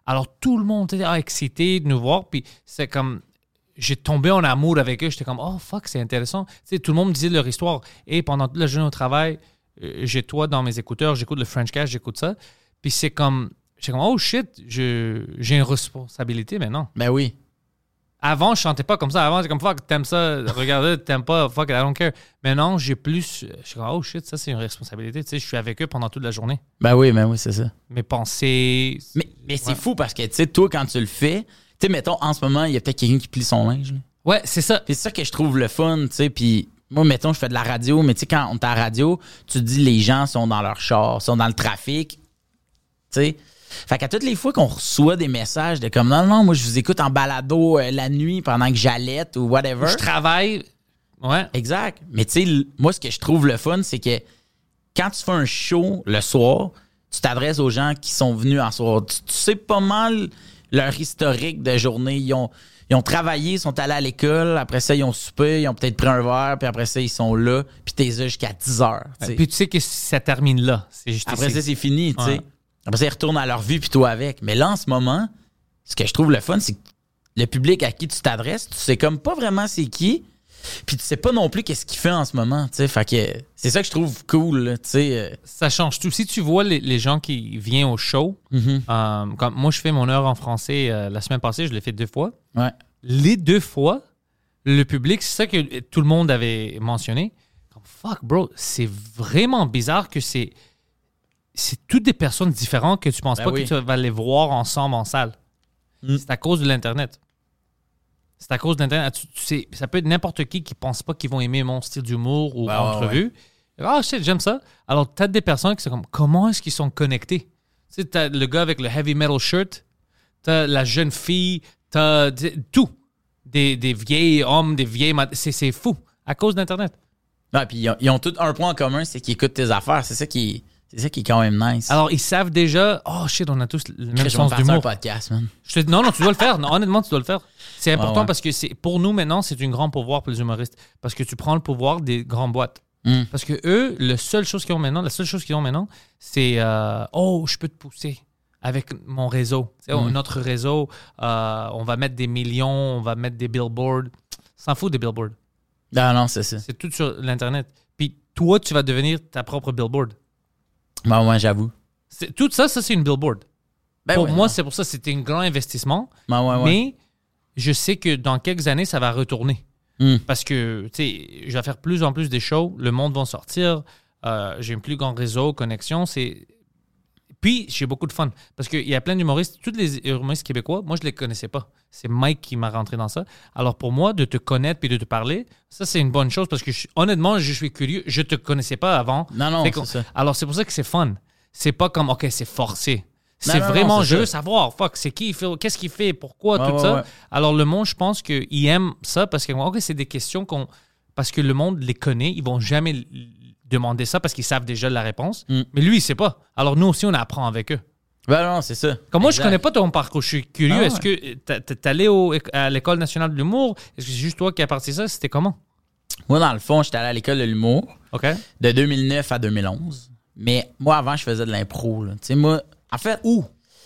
Speaker 3: Alors, tout le monde était ah, excité de nous voir. Puis, c'est comme... J'ai tombé en amour avec eux. J'étais comme, oh, fuck, c'est intéressant. Tu sais, tout le monde me disait leur histoire. Et pendant toute la journée au travail, euh, j'ai toi dans mes écouteurs, j'écoute le Frenchcast, j'écoute ça. Puis c'est comme... J'étais comme, oh, shit, je, j'ai une responsabilité maintenant.
Speaker 4: Ben oui.
Speaker 3: Avant, je chantais pas comme ça. Avant, j'étais comme, fuck, t'aimes ça, regarde, t'aimes pas, fuck, I don't care. Maintenant, j'ai plus... Je suis comme, oh, shit, ça, c'est une responsabilité. Tu sais, je suis avec eux pendant toute la journée.
Speaker 4: Ben oui, ben oui, c'est ça.
Speaker 3: Mes pensées...
Speaker 4: Mais, mais c'est
Speaker 3: Ouais.
Speaker 4: fou parce que, tu sais, toi, quand tu le fais, tu sais, mettons, en ce moment, il y a peut-être quelqu'un qui plie son linge. Là.
Speaker 3: Ouais, c'est ça.
Speaker 4: Puis c'est ça que je trouve le fun, tu sais. Puis moi, mettons, je fais de la radio, mais tu sais, quand on est à la radio, tu te dis les gens sont dans leur char, sont dans le trafic, tu sais. Fait qu'à toutes les fois qu'on reçoit des messages de comme non, non, moi, je vous écoute en balado euh, la nuit pendant que j'allaite ou whatever.
Speaker 3: Je travaille... Ouais.
Speaker 4: Exact. Mais tu sais, l- moi, ce que je trouve le fun, c'est que quand tu fais un show le soir, tu t'adresses aux gens qui sont venus en soir. Tu, tu sais pas mal leur historique de journée. Ils ont, ils ont travaillé, ils sont allés à l'école, après ça, ils ont soupé, ils ont peut-être pris un verre, puis après ça, ils sont là, puis t'es là jusqu'à dix heures. tu sais.
Speaker 3: Puis tu sais que ça termine là. C'est juste
Speaker 4: Après
Speaker 3: ici.
Speaker 4: ça, c'est fini, tu sais.
Speaker 3: Ouais.
Speaker 4: Après ça, ils retournent à leur vie, puis toi avec. Mais là, en ce moment, ce que je trouve le fun, c'est que le public à qui tu t'adresses, tu sais comme pas vraiment c'est qui, puis tu sais pas non plus qu'est-ce qu'il fait en ce moment, tu sais. Fait que c'est ça que je trouve cool, là, tu sais. euh.
Speaker 3: Ça change tout. Si tu vois les, les gens qui viennent au show,
Speaker 4: Mhm.
Speaker 3: euh, comme moi, je fais mon heure en français euh, la semaine passée, je l'ai fait deux fois.
Speaker 4: Ouais.
Speaker 3: Les deux fois, le public, c'est ça que tout le monde avait mentionné. Comme, fuck, bro, c'est vraiment bizarre que c'est... C'est toutes des personnes différentes que tu penses
Speaker 4: Ben
Speaker 3: pas
Speaker 4: oui.
Speaker 3: que tu vas les voir ensemble en salle.
Speaker 4: Mm.
Speaker 3: C'est à cause de l'Internet. C'est à cause de l'Internet. Tu, tu sais, ça peut être n'importe qui qui pense pas qu'ils vont aimer mon style d'humour ou
Speaker 4: Ouais, ouais,
Speaker 3: entrevue. Ah, shit, j'aime ça. Alors, t'as des personnes qui sont comme, comment est-ce qu'ils sont connectés? Tu sais, t'as le gars avec le heavy metal shirt, t'as la jeune fille, t'as d- tout. Des, des vieils hommes, des vieilles... mat- C'est, c'est fou. À cause d'Internet.
Speaker 4: Ouais, puis ils ont, ils ont tous un point en commun, c'est qu'ils écoutent tes affaires. C'est ça qui, c'est ça qui est quand même nice.
Speaker 3: Alors, ils savent déjà, oh shit, on a tous le même
Speaker 4: je vais
Speaker 3: sens
Speaker 4: me faire ça un
Speaker 3: d'humour.
Speaker 4: podcast, man.
Speaker 3: Je te dis, non, non, tu dois le faire. Non, honnêtement, tu dois le faire. C'est important
Speaker 4: Ouais, ouais.
Speaker 3: parce que c'est, pour nous, maintenant, c'est un grand pouvoir pour les humoristes. Parce que tu prends le pouvoir des grandes boîtes.
Speaker 4: Mm.
Speaker 3: Parce que eux, la seule chose qu'ils ont maintenant, la seule chose qu'ils ont maintenant, c'est euh, oh, je peux te pousser avec mon réseau. Tu sais,
Speaker 4: Mm.
Speaker 3: notre réseau, euh, on va mettre des millions, on va mettre des billboards. S'en fout des billboards.
Speaker 4: Non, non, c'est ça.
Speaker 3: C'est tout sur l'Internet. Puis toi, tu vas devenir ta propre billboard.
Speaker 4: Ben, ouais, j'avoue.
Speaker 3: C'est, tout ça, ça, c'est une billboard.
Speaker 4: Ben
Speaker 3: pour
Speaker 4: ouais,
Speaker 3: moi,
Speaker 4: non.
Speaker 3: c'est pour ça, c'était un grand investissement.
Speaker 4: Ben, ouais, ouais.
Speaker 3: Mais je sais que dans quelques années, ça va retourner.
Speaker 4: Mm.
Speaker 3: Parce que, tu sais, je vais faire plus en plus des shows, le monde va sortir, euh, j'ai un plus grand réseau, connexion, c'est... Puis, j'ai beaucoup de fun. Parce qu'il y a plein d'humoristes, tous les humoristes québécois, moi, je les connaissais pas. C'est Mike qui m'a rentré dans ça. Alors, pour moi, de te connaître puis de te parler, ça, c'est une bonne chose parce que, je- honnêtement, je suis curieux. Je te connaissais pas avant.
Speaker 4: Non, non,
Speaker 3: Fait
Speaker 4: c'est
Speaker 3: qu'on-
Speaker 4: ça.
Speaker 3: Alors, c'est pour ça que c'est fun. C'est pas comme, OK, c'est forcé.
Speaker 4: Non,
Speaker 3: C'est
Speaker 4: non, non,
Speaker 3: vraiment,
Speaker 4: c'est
Speaker 3: je
Speaker 4: ça.
Speaker 3: veux savoir, fuck, c'est qui, il fait- qu'est-ce qu'il fait, pourquoi,
Speaker 4: Ouais,
Speaker 3: tout
Speaker 4: ouais,
Speaker 3: ça.
Speaker 4: ouais.
Speaker 3: Alors, le monde, je pense qu'il aime ça parce que, OK, c'est des questions qu'on. Parce que le monde les connaît, ils vont jamais l- demander ça parce qu'ils savent déjà la réponse.
Speaker 4: Mm.
Speaker 3: Mais lui, il sait pas. Alors, nous aussi, on apprend avec eux.
Speaker 4: Ben, non, c'est ça.
Speaker 3: Comme moi, je
Speaker 4: Exact.
Speaker 3: connais pas ton parcours. Je suis curieux.
Speaker 4: Ah,
Speaker 3: Est-ce que t'as- t'es allé au- à l'École nationale de l'humour? Est-ce que c'est juste toi qui as parti ça? C'était comment?
Speaker 4: Moi, dans le fond, j'étais allé à l'école de l'humour
Speaker 3: OK.
Speaker 4: de deux mille neuf à deux mille onze. Mais moi, avant, je faisais de l'impro. là. Tu sais, moi, en fait, où?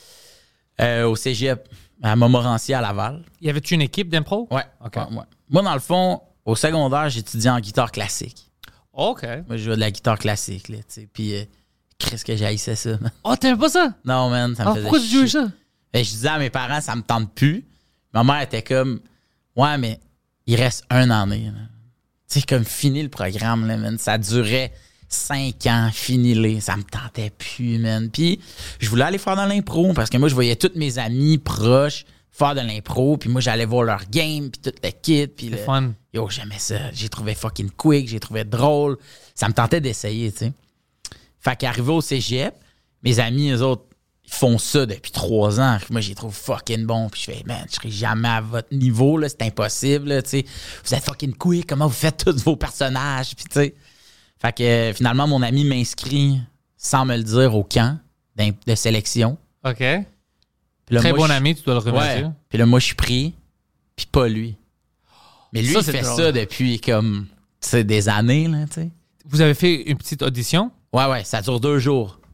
Speaker 4: Euh, au cégep, à Montmorency, à Laval.
Speaker 3: Y avait-tu une équipe d'impro?
Speaker 4: Ouais.
Speaker 3: OK.
Speaker 4: ouais, ouais. Moi, dans le fond, au secondaire, j'étudiais en guitare classique.
Speaker 3: OK.
Speaker 4: Moi, je jouais de la guitare classique, là, tu sais. Puis, euh, qu'est-ce que j'haïssais ça, man.
Speaker 3: Oh, t'aimais pas ça?
Speaker 4: Non, man, ça me
Speaker 3: Alors,
Speaker 4: faisait
Speaker 3: pourquoi tu jouais
Speaker 4: chier.
Speaker 3: ça?
Speaker 4: Et je disais à mes parents, ça me tente plus. Ma mère était comme, ouais, mais il reste un année. là. Tu sais, comme fini le programme, là, man. Ça durait cinq ans, fini-les. Ça me tentait plus, man. Puis, je voulais aller faire dans l'impro parce que moi, je voyais tous mes amis proches faire de l'impro. Puis moi, j'allais voir leur game, puis tout le kit. Puis
Speaker 3: C'est
Speaker 4: le-
Speaker 3: fun.
Speaker 4: Yo, j'aimais ça. J'ai trouvé fucking quick, j'ai trouvé drôle. Ça me tentait d'essayer, tu sais. Fait qu'arrivé au cégep, mes amis, eux autres, ils font ça depuis trois ans. Moi, j'ai trouvé fucking bon. Puis je fais, man, je serai jamais à votre niveau, là. C'est impossible, là, tu sais. Vous êtes fucking quick. Comment vous faites tous vos personnages? Puis, tu sais. Fait que euh, finalement, mon ami m'inscrit, sans me le dire, au camp d'im- de sélection.
Speaker 3: OK.
Speaker 4: Puis là,
Speaker 3: Très
Speaker 4: moi,
Speaker 3: bon
Speaker 4: je-
Speaker 3: ami, tu dois le remercier.
Speaker 4: Ouais. Puis là, moi, je suis pris, puis pas lui. Mais lui,
Speaker 3: Ça,
Speaker 4: il
Speaker 3: c'est
Speaker 4: fait
Speaker 3: drôle.
Speaker 4: ça depuis comme, tu sais, des années, là, tu sais.
Speaker 3: Vous avez fait une petite audition?
Speaker 4: Ouais, ouais, ça dure deux jours.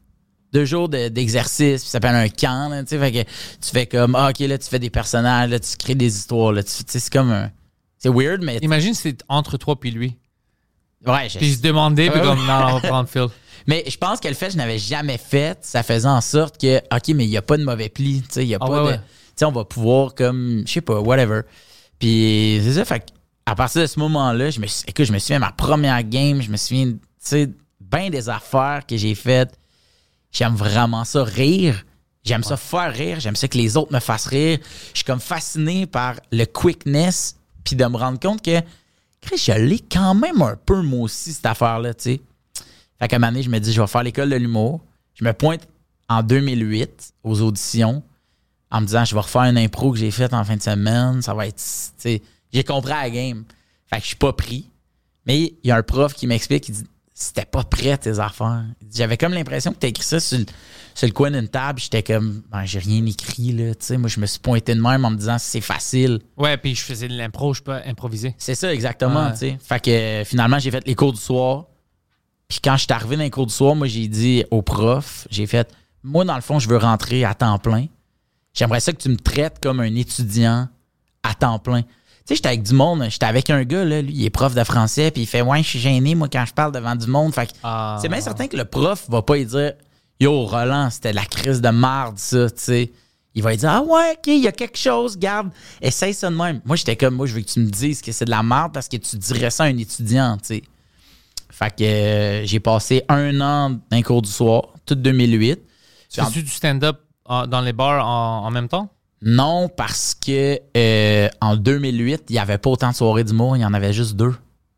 Speaker 4: deux jours de, d'exercice, puis ça s'appelle un camp, là, tu sais, fait que tu fais comme, ah, OK, là, tu fais des personnages, là, tu crées des histoires, là, tu sais, c'est comme un... C'est weird, mais...
Speaker 3: Imagine c'est entre toi puis lui.
Speaker 4: Ouais, je...
Speaker 3: Puis il se demandait, puis
Speaker 4: Ouais,
Speaker 3: comme,
Speaker 4: ouais.
Speaker 3: non, on va prendre Phil.
Speaker 4: Mais je pense que le fait que je n'avais jamais fait, ça faisait en sorte que, OK, mais il n'y a pas de mauvais pli, tu sais, il n'y a
Speaker 3: Ah,
Speaker 4: pas
Speaker 3: ouais,
Speaker 4: de...
Speaker 3: ouais.
Speaker 4: Tu sais, on va pouvoir, comme, je sais pas, whatever. Puis c'est ça, fait à partir de ce moment-là, je me suis... Écoute, je me souviens de ma première game, je me souviens, tu sais, bien des affaires que j'ai faites. J'aime vraiment ça, rire. J'aime ça faire rire. J'aime ça que les autres me fassent rire. Je suis comme fasciné par le quickness, puis de me rendre compte que, Chris, je l'ai quand même un peu, moi aussi, cette affaire-là, tu sais. Fait qu'à un moment donné, je me dis, je vais faire l'école de l'humour. Je me pointe en deux mille huit aux auditions en me disant, je vais refaire une impro que j'ai faite en fin de semaine. Ça va être, tu sais, j'ai compris à la game. Fait que je suis pas pris. Mais il y a un prof qui m'explique, il dit, c'était pas prêt tes affaires. Il dit, j'avais comme l'impression que tu as écrit ça sur le, sur le coin d'une table. J'étais comme, ben, j'ai rien écrit, là. Tu sais, moi, je me suis pointé de même en me disant, c'est facile.
Speaker 3: Ouais, puis je faisais de l'impro, je peux improviser.
Speaker 4: C'est ça, exactement,
Speaker 3: Ouais.
Speaker 4: tu sais. Fait que euh, finalement, j'ai fait les cours du soir. Puis quand je suis arrivé dans les cours du soir, moi, j'ai dit au prof, j'ai fait, moi, dans le fond, je veux rentrer à temps plein. J'aimerais ça que tu me traites comme un étudiant à temps plein. Tu sais, j'étais avec du monde, j'étais avec un gars, là, lui, il est prof de français, puis il fait, ouais, je suis gêné, moi, quand je parle devant du monde. Fait que
Speaker 3: Ah.
Speaker 4: c'est bien certain que le prof va pas lui dire, yo, Roland, c'était de la crise de marde, ça, tu sais. Il va lui dire, ah ouais, OK, il y a quelque chose, garde, essaye ça de même. Moi, j'étais comme, moi, je veux que tu me dises que c'est de la marde parce que tu dirais ça à un étudiant, tu sais. Fait que euh, j'ai passé un an dans les cours du soir, tout deux mille huit.
Speaker 3: Tu fais-tu du stand-up euh, dans les bars en, en même temps?
Speaker 4: Non, parce que euh, en deux mille huit, il n'y avait pas autant de soirées d'humour, il y en avait juste deux.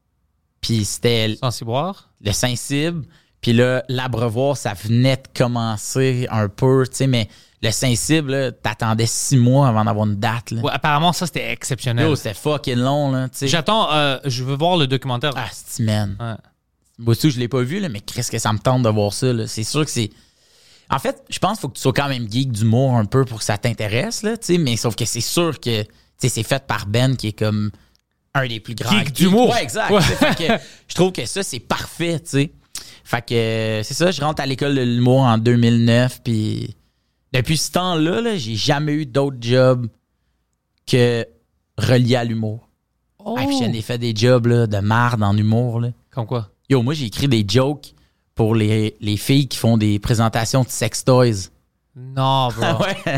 Speaker 4: Puis c'était
Speaker 3: Sans s'y boire?
Speaker 4: le Saint-Cybe, puis là, l'Abreuvoir, ça venait de commencer un peu, tu sais, mais le Saint-Cybe, là, t'attendais six mois avant d'avoir une date, là.
Speaker 3: Ouais, apparemment, ça, c'était exceptionnel.
Speaker 4: Yo, c'était fucking long, là, tu sais.
Speaker 3: J'attends, euh, je veux voir le documentaire.
Speaker 4: Ah, c'est man.
Speaker 3: Ouais.
Speaker 4: Moi aussi, je l'ai pas vu, là, mais qu'est-ce que ça me tente de voir ça, là. C'est sûr que c'est... En fait, je pense qu'il faut que tu sois quand même geek d'humour un peu pour que ça t'intéresse, là, tu sais, mais sauf que c'est sûr que, tu sais, c'est fait par Ben, qui est comme un des plus grands
Speaker 3: Geek
Speaker 4: geeks.
Speaker 3: d'humour.
Speaker 4: Ouais, exact.
Speaker 3: Ouais.
Speaker 4: tu sais, fait que je trouve que ça, c'est parfait, tu sais. Fait que euh, c'est ça, je rentre à l'école de l'humour en deux mille neuf, puis depuis ce temps-là, là, j'ai jamais eu d'autre job que relié à l'humour.
Speaker 3: Oh.
Speaker 4: Ah, puis j'en ai fait des jobs là, de marde en humour, là.
Speaker 3: Comme quoi?
Speaker 4: Yo, moi, j'ai écrit des jokes pour les, les filles qui font des présentations de sex toys.
Speaker 3: Non, bro.
Speaker 4: Ouais.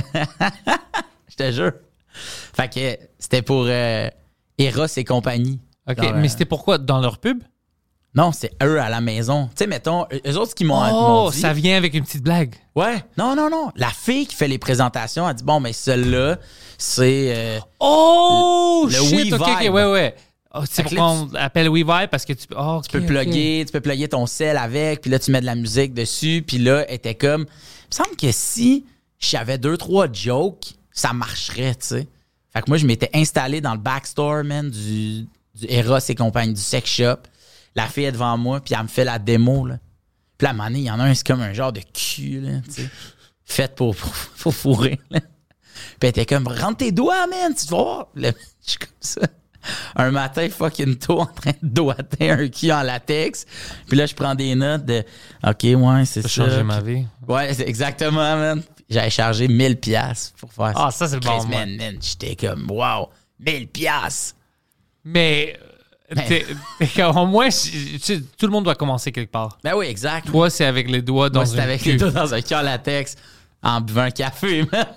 Speaker 4: Je te jure. Fait que c'était pour euh, Eros et compagnie.
Speaker 3: OK,
Speaker 4: Genre,
Speaker 3: mais
Speaker 4: euh,
Speaker 3: c'était pourquoi? Dans leur pub?
Speaker 4: Non, c'est eux à la maison. Tu sais, mettons, eux eux autres ce qu'ils m'ont
Speaker 3: Oh,
Speaker 4: m'ont dit.
Speaker 3: ça vient avec une petite blague.
Speaker 4: Ouais. Non, non, non. La fille qui fait les présentations, elle dit, bon, mais celle-là, c'est... euh,
Speaker 3: Oh,
Speaker 4: Le
Speaker 3: shit, OK, OK,
Speaker 4: WeVibe.
Speaker 3: ouais, ouais. Oh, c'est
Speaker 4: Fait
Speaker 3: pour
Speaker 4: que là,
Speaker 3: qu'on appelle WeVibe parce que tu... Oh,
Speaker 4: Tu peux plugger, tu peux plugger ton sel avec, puis là, tu mets de la musique dessus, puis là, elle était comme... Il me semble que si j'avais deux, trois jokes, ça marcherait, tu sais. Fait que moi, je m'étais installé dans le backstore, man, du, du Eros et compagnie, du sex shop. La fille est devant moi, puis elle me fait la démo, là. Puis là, à un moment donné, il y en a un, c'est comme un genre de cul, là, tu sais. Fait pour, pour, pour fourrer, là. Puis elle était comme, rentre tes doigts, man, tu vas voir. Là, je suis comme ça. Un matin, fucking tôt, en train de doigter un cul en latex. Puis là, je prends des notes de, OK, ouais, c'est ça.
Speaker 3: Ça a changé ma vie.
Speaker 4: Ouais, c'est exactement, man. J'avais chargé mille piastres pour faire ça.
Speaker 3: Ah, ça, c'est bon,
Speaker 4: Chris,
Speaker 3: moi.
Speaker 4: man, man, j'étais comme, wow, mille piastres.
Speaker 3: Mais... t'es- t'es- au moins, je- tu- tout le monde doit commencer quelque part.
Speaker 4: Ben oui, exact.
Speaker 3: Toi, c'est avec les doigts dans
Speaker 4: Moi, c'était
Speaker 3: un
Speaker 4: avec
Speaker 3: cul.
Speaker 4: les doigts dans un cul en latex en buvant un café, man.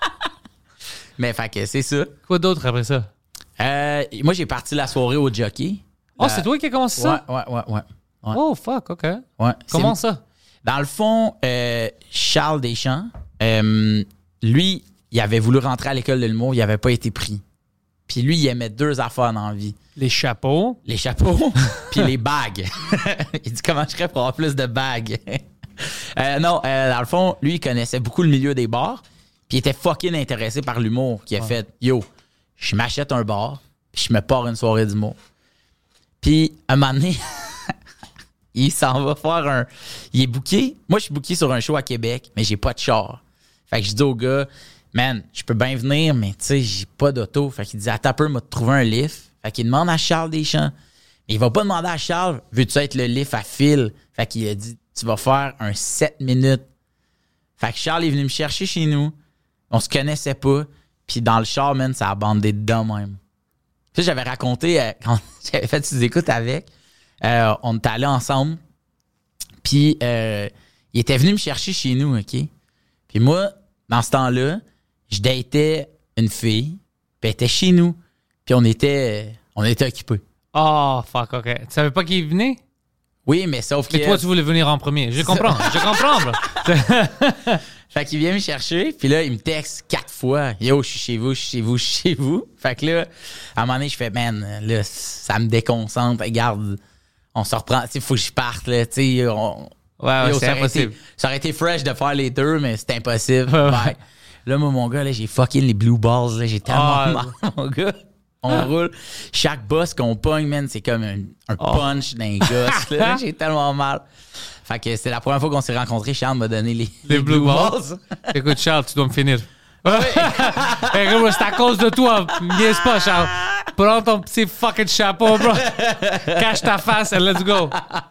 Speaker 4: Mais fait que c'est ça.
Speaker 3: Quoi d'autre après ça?
Speaker 4: Euh, moi, j'ai parti la soirée au jockey.
Speaker 3: Oh,
Speaker 4: Euh,
Speaker 3: c'est toi qui as commencé
Speaker 4: Ouais,
Speaker 3: ça?
Speaker 4: ouais, ouais, ouais. Ouais.
Speaker 3: Oh, fuck, OK.
Speaker 4: Ouais.
Speaker 3: Comment
Speaker 4: C'est-
Speaker 3: ça?
Speaker 4: Dans le fond, euh, Charles Deschamps, euh, lui, il avait voulu rentrer à l'école de l'humour, il n'avait pas été pris. Puis lui, il aimait deux affaires dans la vie.
Speaker 3: Les chapeaux.
Speaker 4: Les chapeaux, puis les bagues. Il dit, comment je ferais pour avoir plus de bagues? Euh, non, euh, dans le fond, lui, il connaissait beaucoup le milieu des bars, puis il était fucking intéressé par l'humour, qui a fait, yo, je m'achète un bar, puis je me pars une soirée d'humour. Puis, un moment donné, il s'en va faire un... Il est booké. Moi, je suis booké sur un show à Québec, mais j'ai pas de char. Fait que je dis au gars, man, je peux bien venir, mais tu sais, j'ai pas d'auto. Fait qu'il dit, attends un peu, m'a trouvé un lift. Fait qu'il demande à Charles Deschamps. Mais il va pas demander à Charles, veux-tu être le lift à fil? Fait qu'il a dit, tu vas faire un sept minutes Fait que Charles est venu me chercher chez nous. On se connaissait pas. Puis dans le char, man, ça a bandé dedans même. Puis j'avais raconté, euh, quand j'avais fait ses écoutes avec, euh, on était allés ensemble. Puis euh, il était venu me chercher chez nous, OK? Puis moi, dans ce temps-là, je datais une fille. Puis elle était chez nous. Puis on était, euh, on était occupés.
Speaker 3: Oh, fuck, OK. Tu savais pas qu'il venait?
Speaker 4: Oui, mais sauf que...
Speaker 3: Mais toi, tu voulais venir en premier. Je comprends, je comprends, bro.
Speaker 4: Fait qu'il vient me chercher, puis là, il me texte quatre fois. Yo, je suis chez vous, je suis chez vous, je suis chez vous. Fait que là, à un moment donné, je fais, man, là, ça me déconcentre. Regarde, on se reprend. Tu sais, faut que je parte, là. Tu sais, on...
Speaker 3: Ouais, ouais,
Speaker 4: Yo,
Speaker 3: c'est
Speaker 4: ça aurait
Speaker 3: impossible.
Speaker 4: été- ça aurait été fresh de faire les deux, mais c'est impossible.
Speaker 3: Ouais, ouais.
Speaker 4: Bye. Là, moi, mon gars, là, j'ai fucking les blue balls, là. J'ai tellement
Speaker 3: Ah,
Speaker 4: mal, mon gars. On roule. Chaque boss qu'on pogne, man, c'est comme un, un
Speaker 3: Oh.
Speaker 4: punch d'un gosse, là. J'ai tellement mal. Fait que c'est la première fois qu'on s'est rencontrés. Charles m'a donné les,
Speaker 3: Les Blue Balls. Écoute, Charles, tu dois me finir. Hey, gros, c'est à cause de toi. Niaise pas, Charles. Prends ton petit fucking chapeau, bro. Cache ta face et let's go.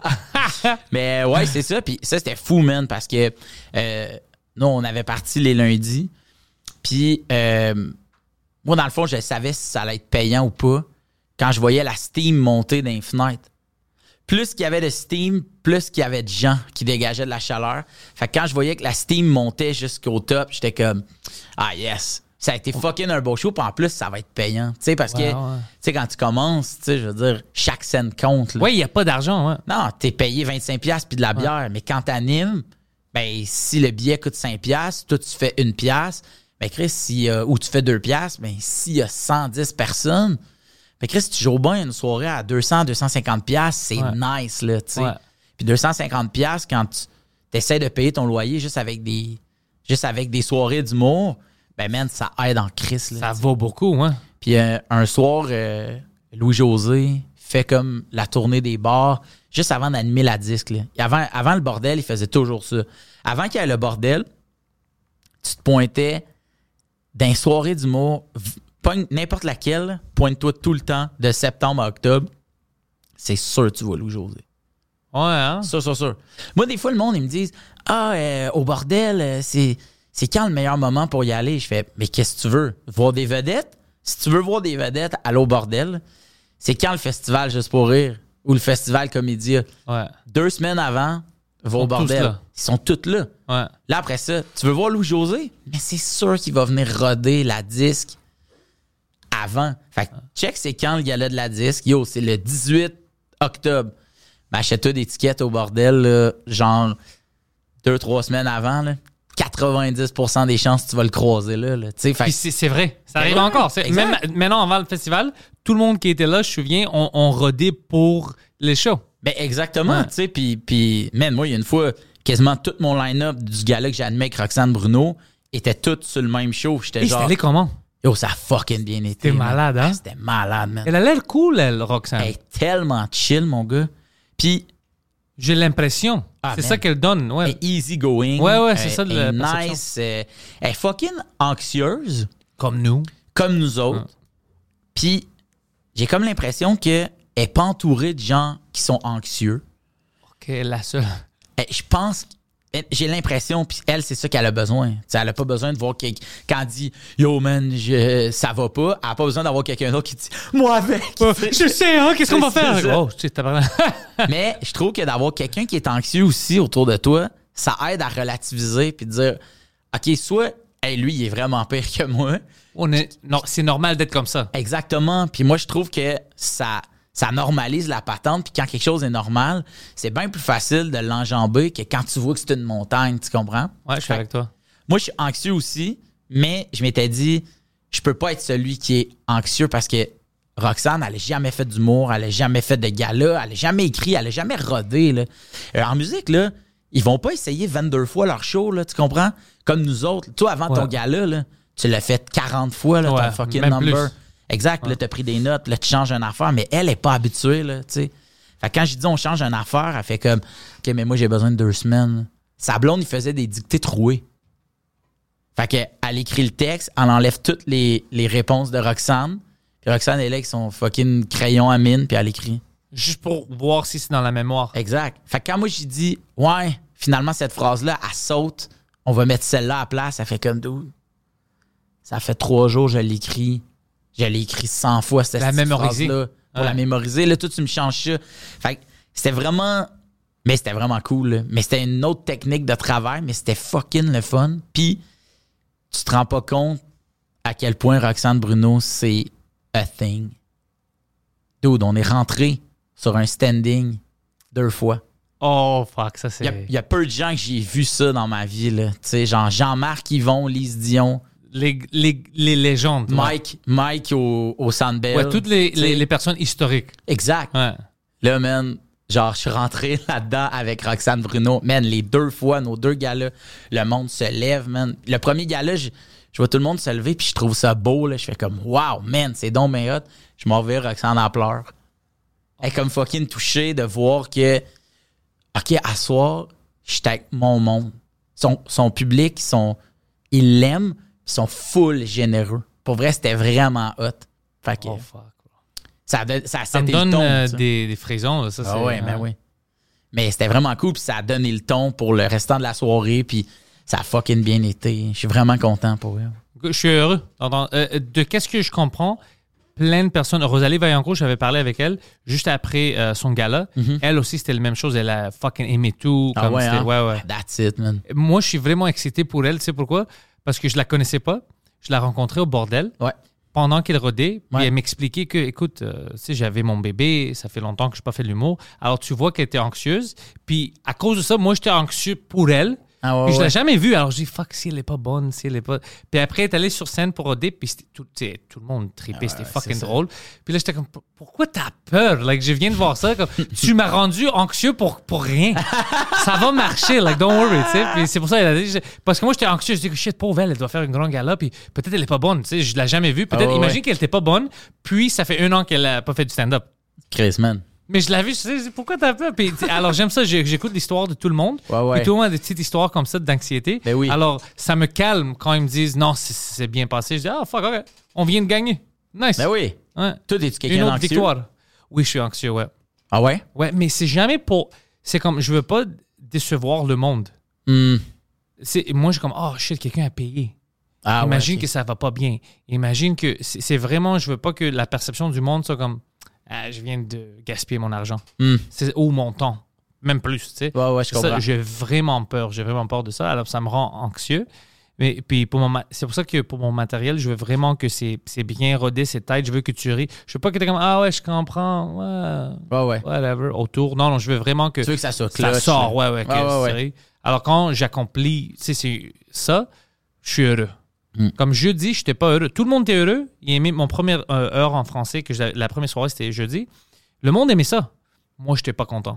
Speaker 4: Mais ouais, c'est ça. Puis ça, c'était fou, man, parce que euh, nous, on avait parti les lundis. Puis euh, moi, dans le fond, je savais si ça allait être payant ou pas quand je voyais la steam monter dans les fenêtres. Plus qu'il y avait de steam, plus qu'il y avait de gens qui dégageaient de la chaleur. Fait que quand je voyais que la steam montait jusqu'au top, j'étais comme « Ah yes! » Ça a été fucking un beau show, puis en plus, ça va être payant. Tu sais, parce
Speaker 3: Ouais,
Speaker 4: que,
Speaker 3: ouais.
Speaker 4: tu sais, quand tu commences, tu sais, je veux dire, chaque scène compte. Là.
Speaker 3: Oui, il n'y a pas d'argent, ouais.
Speaker 4: Non, t'es payé vingt-cinq piastres puis de la bière. Mais quand t'animes, ben, si le billet coûte cinq piastres, toi, tu fais une piastre, ben, Chris, si, euh, ou tu fais deux piastres, ben, s'il y a cent dix personnes, ben, Chris, tu joues bien une soirée à deux cents, deux cent cinquante piastres, c'est
Speaker 3: Ouais.
Speaker 4: nice, là, tu sais.
Speaker 3: Ouais.
Speaker 4: Puis deux cent cinquante piastres, quand tu essaies de payer ton loyer juste avec des, juste avec des soirées d'humour, ben, man, ça aide en Chris, là.
Speaker 3: Ça vaut beaucoup, hein.
Speaker 4: Puis euh, un soir, euh, Louis-José fait comme la tournée des bars juste avant d'animer la disque. Là. Et avant, avant le bordel, il faisait toujours ça. Avant qu'il y ait le bordel, tu te pointais dans les soirées d'humour, v- pas une- n'importe laquelle, pointe-toi tout le temps, de septembre à octobre. C'est sûr que tu vois Louis-José.
Speaker 3: Ouais, hein.
Speaker 4: Sûr, sûr, sûr. Moi, des fois, le monde, ils me disent « Ah, euh, au bordel, euh, c'est, c'est quand le meilleur moment pour y aller? » Je fais « Mais qu'est-ce que tu veux? Voir des vedettes? Si tu veux voir des vedettes, aller au bordel. C'est quand le festival Juste pour rire ou le festival Comédia?
Speaker 3: Ouais.
Speaker 4: Deux semaines avant, va au
Speaker 3: sont tous
Speaker 4: bordel.
Speaker 3: là.
Speaker 4: Ils sont tous là.
Speaker 3: Ouais.
Speaker 4: Là, après ça, tu veux voir Louis-José? Mais c'est sûr qu'il va venir roder la disque avant. Fait que check, c'est quand le gala de la disque. Yo, c'est le dix-huit octobre. Ben, achète-toi des tickets au bordel, là, genre deux, trois semaines avant. Là. quatre-vingt-dix pour cent des chances que tu vas le croiser là. là. Tu sais, fait
Speaker 3: Puis
Speaker 4: que-
Speaker 3: c'est, c'est vrai. Ça
Speaker 4: Ben
Speaker 3: arrive
Speaker 4: ouais,
Speaker 3: encore. C'est-
Speaker 4: exact.
Speaker 3: même maintenant, avant le festival, tout le monde qui était là, je me souviens, on, on rodait pour les shows.
Speaker 4: Ben exactement,
Speaker 3: Ouais.
Speaker 4: tu sais, puis, puis, man, moi, il y a une fois, quasiment tout mon line-up du gala que j'ai animé avec Roxane Bruno était tout sur le même show. J'étais
Speaker 3: Et
Speaker 4: genre,
Speaker 3: c'était allé comment?
Speaker 4: yo, ça a fucking bien été.
Speaker 3: T'es
Speaker 4: man.
Speaker 3: malade, hein?
Speaker 4: Ah, c'était malade, man.
Speaker 3: Elle a l'air cool, elle, Roxane.
Speaker 4: Elle est tellement chill, mon gars. Puis,
Speaker 3: J'ai l'impression.
Speaker 4: Ah,
Speaker 3: c'est
Speaker 4: man.
Speaker 3: ça qu'elle donne.
Speaker 4: elle
Speaker 3: Ouais.
Speaker 4: est easy going.
Speaker 3: Ouais, ouais, c'est
Speaker 4: Elle-
Speaker 3: ça de
Speaker 4: elle
Speaker 3: la
Speaker 4: est
Speaker 3: perception.
Speaker 4: nice. euh, Elle est fucking anxieuse,
Speaker 3: Comme nous.
Speaker 4: comme nous autres. Puis, j'ai comme l'impression qu'elle n'est pas entourée de gens qui sont anxieux.
Speaker 3: OK, la seule.
Speaker 4: Eh, je pense, eh, j'ai l'impression, puis elle, c'est ça qu'elle a besoin. T'sais, elle a pas besoin de voir quelqu'un. Quand elle dit Yo man, je, ça va pas, elle a pas besoin d'avoir quelqu'un d'autre qui dit Moi avec.
Speaker 3: Je sais, hein, qu'est-ce qu'on va
Speaker 4: C'est
Speaker 3: faire?
Speaker 4: ça.
Speaker 3: Oh, tu sais, t'as pas-
Speaker 4: Mais je trouve que d'avoir quelqu'un qui est anxieux aussi autour de toi, ça aide à relativiser puis de dire OK, soit hey, lui, il est vraiment pire que moi.
Speaker 3: On est... Non, c'est normal d'être comme ça.
Speaker 4: Exactement. Puis moi, je trouve que ça, ça normalise la patente. Puis quand quelque chose est normal, c'est bien plus facile de l'enjamber que quand tu vois que c'est une montagne, tu comprends?
Speaker 3: Ouais, je suis
Speaker 4: Fait
Speaker 3: avec toi.
Speaker 4: Moi, je suis anxieux aussi, mais je m'étais dit, je peux pas être celui qui est anxieux parce que Roxane, elle n'a jamais fait d'humour, elle n'a jamais fait de gala, elle n'a jamais écrit, elle n'a jamais rodé. Là. Euh, en musique, là, ils vont pas essayer vingt-deux fois leur show, là, tu comprends? Comme nous autres. Toi, avant ton
Speaker 3: Ouais.
Speaker 4: gala, là, tu l'as fait quarante fois, là,
Speaker 3: Ouais,
Speaker 4: ton fucking
Speaker 3: même
Speaker 4: number.
Speaker 3: plus.
Speaker 4: Exact, là, tu as pris des notes, là, tu changes une affaire, mais elle n'est pas habituée, là, tu sais. Fait que quand je dis on change une affaire, elle fait comme, OK, mais moi, j'ai besoin de deux semaines. Sa blonde, il faisait des dictées trouées. Fait qu'elle écrit le texte, elle enlève toutes les, les réponses de Roxane. Puis Roxane est là avec son fucking crayon à mine, puis elle écrit.
Speaker 3: Juste pour voir si c'est dans la mémoire.
Speaker 4: Exact. Fait que quand moi, j'ai dit, ouais, finalement, cette phrase-là, elle saute on va mettre celle-là à la place. Ça fait comme d'où? Ça fait trois jours, je l'écris. Je l'ai écrit cent fois, cette
Speaker 3: La mémoriser.
Speaker 4: phrase-là. Pour
Speaker 3: Ouais.
Speaker 4: la mémoriser. Là, toi, tu me changes ça. Fait que c'était vraiment... Mais c'était vraiment cool. Là. Mais c'était une autre technique de travail, mais c'était fucking le fun. Puis, tu te rends pas compte à quel point Roxane Bruno, c'est a thing. Dude, on est rentré sur un standing deux fois.
Speaker 3: Oh, fuck, ça, c'est...
Speaker 4: Il y a, il y a peu de gens que j'ai vu ça dans ma vie. Là. Tu sais, genre Jean-Marc Yvon, Lise Dion,
Speaker 3: Les, les, les légendes. ouais.
Speaker 4: Mike, Mike au, au Sandbell.
Speaker 3: Ouais, toutes les,
Speaker 4: Tu sais,
Speaker 3: les, les personnes historiques.
Speaker 4: Exact.
Speaker 3: Ouais.
Speaker 4: Là, man, genre, je suis rentré là-dedans avec Roxane Bruno. Man, les deux fois, nos deux galas, le monde se lève, man. Le premier gala, je, je vois tout le monde se lever, puis je trouve ça beau, là. Je fais comme, wow, man, c'est donc bien hot. Je m'en vais, Roxane en pleure. Elle est comme fucking touchée de voir que, OK, à soir, j'étais avec mon monde. Son, son public, son, ils l'aiment, ils sont full généreux. Pour vrai, c'était vraiment hot. Fait que,
Speaker 3: Oh, fuck.
Speaker 4: ça, a- ça a
Speaker 3: Ça me
Speaker 4: seté le
Speaker 3: donne
Speaker 4: ton,
Speaker 3: euh,
Speaker 4: ça.
Speaker 3: des, des frissons. Là, ça,
Speaker 4: Ah
Speaker 3: c'est,
Speaker 4: ouais, ben
Speaker 3: hein.
Speaker 4: oui. Mais c'était vraiment cool, puis ça a donné le ton pour le restant de la soirée, puis ça a fucking bien été. Je suis vraiment content pour elle.
Speaker 3: Je suis heureux. d'entendre- euh, de qu'est-ce que je comprends, plein de personnes. Rosalie Vaillancourt, j'avais parlé avec elle juste après euh, son gala. Elle aussi, c'était la même chose. Elle a fucking aimé tout.
Speaker 4: Ah
Speaker 3: comme
Speaker 4: ouais,
Speaker 3: c'était-
Speaker 4: hein?
Speaker 3: ouais, ouais.
Speaker 4: That's it, man.
Speaker 3: Moi, je suis vraiment excité pour elle. Tu sais pourquoi? Parce que je la connaissais pas. Je l'ai rencontrée au bordel.
Speaker 4: Ouais.
Speaker 3: Pendant qu'elle rodait, puis
Speaker 4: Ouais.
Speaker 3: elle m'expliquait que, écoute, euh, tu sais, j'avais mon bébé, ça fait longtemps que je n'ai pas fait de l'humour. Alors, tu vois qu'elle était anxieuse. Puis, à cause de ça, moi, j'étais anxieux pour elle.
Speaker 4: Ah ouais,
Speaker 3: Puis, je
Speaker 4: ouais.
Speaker 3: l'ai jamais vue. Alors, je dis, fuck, si elle est pas bonne, si elle est pas. Puis après, elle est allée sur scène pour roder, puis c'était tout, tu sais, tout le monde trippait, c'était fucking
Speaker 4: c'est ça.
Speaker 3: drôle. Puis là, j'étais comme, Pour- pourquoi t'as peur? Like, je viens de voir ça. Comme, tu m'as rendu anxieux pour, pour rien. Ça va marcher, like, don't worry, tu sais. Puis c'est pour ça, elle a dit, je- parce que moi, j'étais anxieux. Je dis, shit, pauvre elle, elle doit faire une grande gala, puis peut-être elle est pas bonne, tu sais. Je l'ai jamais vue. Peut-être,
Speaker 4: Ah ouais,
Speaker 3: imagine
Speaker 4: ouais.
Speaker 3: qu'elle était pas bonne, puis ça fait un an qu'elle a pas fait du stand-up.
Speaker 4: Chris, man.
Speaker 3: Mais je l'ai vu, je sais, je dis, pourquoi t'as peur? Puis, tu sais, alors, j'aime ça, j'ai- j'écoute l'histoire de tout le monde.
Speaker 4: Ouais, ouais.
Speaker 3: Puis tout le monde a des petites histoires comme ça d'anxiété.
Speaker 4: Ben oui.
Speaker 3: Alors, ça me calme quand ils me disent, non, c'est- c'est bien passé. Je dis, ah, fuck, ok, on vient de gagner. Nice.
Speaker 4: Ben oui.
Speaker 3: Ouais.
Speaker 4: Toi, es-tu
Speaker 3: Une
Speaker 4: quelqu'un
Speaker 3: autre
Speaker 4: d'anxieux?
Speaker 3: victoire. Oui, je suis anxieux, ouais.
Speaker 4: Ah ouais?
Speaker 3: Ouais, mais c'est jamais pour. C'est comme, je veux pas décevoir le monde.
Speaker 4: Hmm.
Speaker 3: C'est, moi, je suis comme, oh shit, quelqu'un a payé.
Speaker 4: Ah
Speaker 3: Imagine
Speaker 4: ouais, ok.
Speaker 3: que ça va pas bien. Imagine que c'est, c'est vraiment, je veux pas que la perception du monde soit comme, ah, je viens de gaspiller mon argent.
Speaker 4: Hmm.
Speaker 3: C'est, ou mon temps. Même plus, tu sais.
Speaker 4: Ouais, ouais, je
Speaker 3: Ça,
Speaker 4: comprends.
Speaker 3: j'ai vraiment peur. J'ai vraiment peur de ça. Alors, ça me rend anxieux. Mais puis pour mon ma- c'est pour ça que pour mon matériel, je veux vraiment que c'est, c'est bien rodé, c'est tight. Je veux que tu ris. Je veux pas que tu es comme, ah ouais, je comprends. Ouais,
Speaker 4: Ouais, ouais.
Speaker 3: whatever. Autour. Non, non, je veux vraiment que
Speaker 4: Tu veux que ça soit
Speaker 3: ça
Speaker 4: clutch,
Speaker 3: sort.
Speaker 4: là.
Speaker 3: Ouais, ouais. que
Speaker 4: Ouais, ouais,
Speaker 3: c'est
Speaker 4: ouais.
Speaker 3: sérieux. Alors, quand j'accomplis, tu sais, c'est ça, je suis heureux.
Speaker 4: Mm.
Speaker 3: Comme jeudi, je n'étais pas heureux. Tout le monde était heureux. Il aimait mon première euh, heure en français, que j'ai- la première soirée, c'était jeudi. Le monde aimait ça. Moi, je n'étais pas content.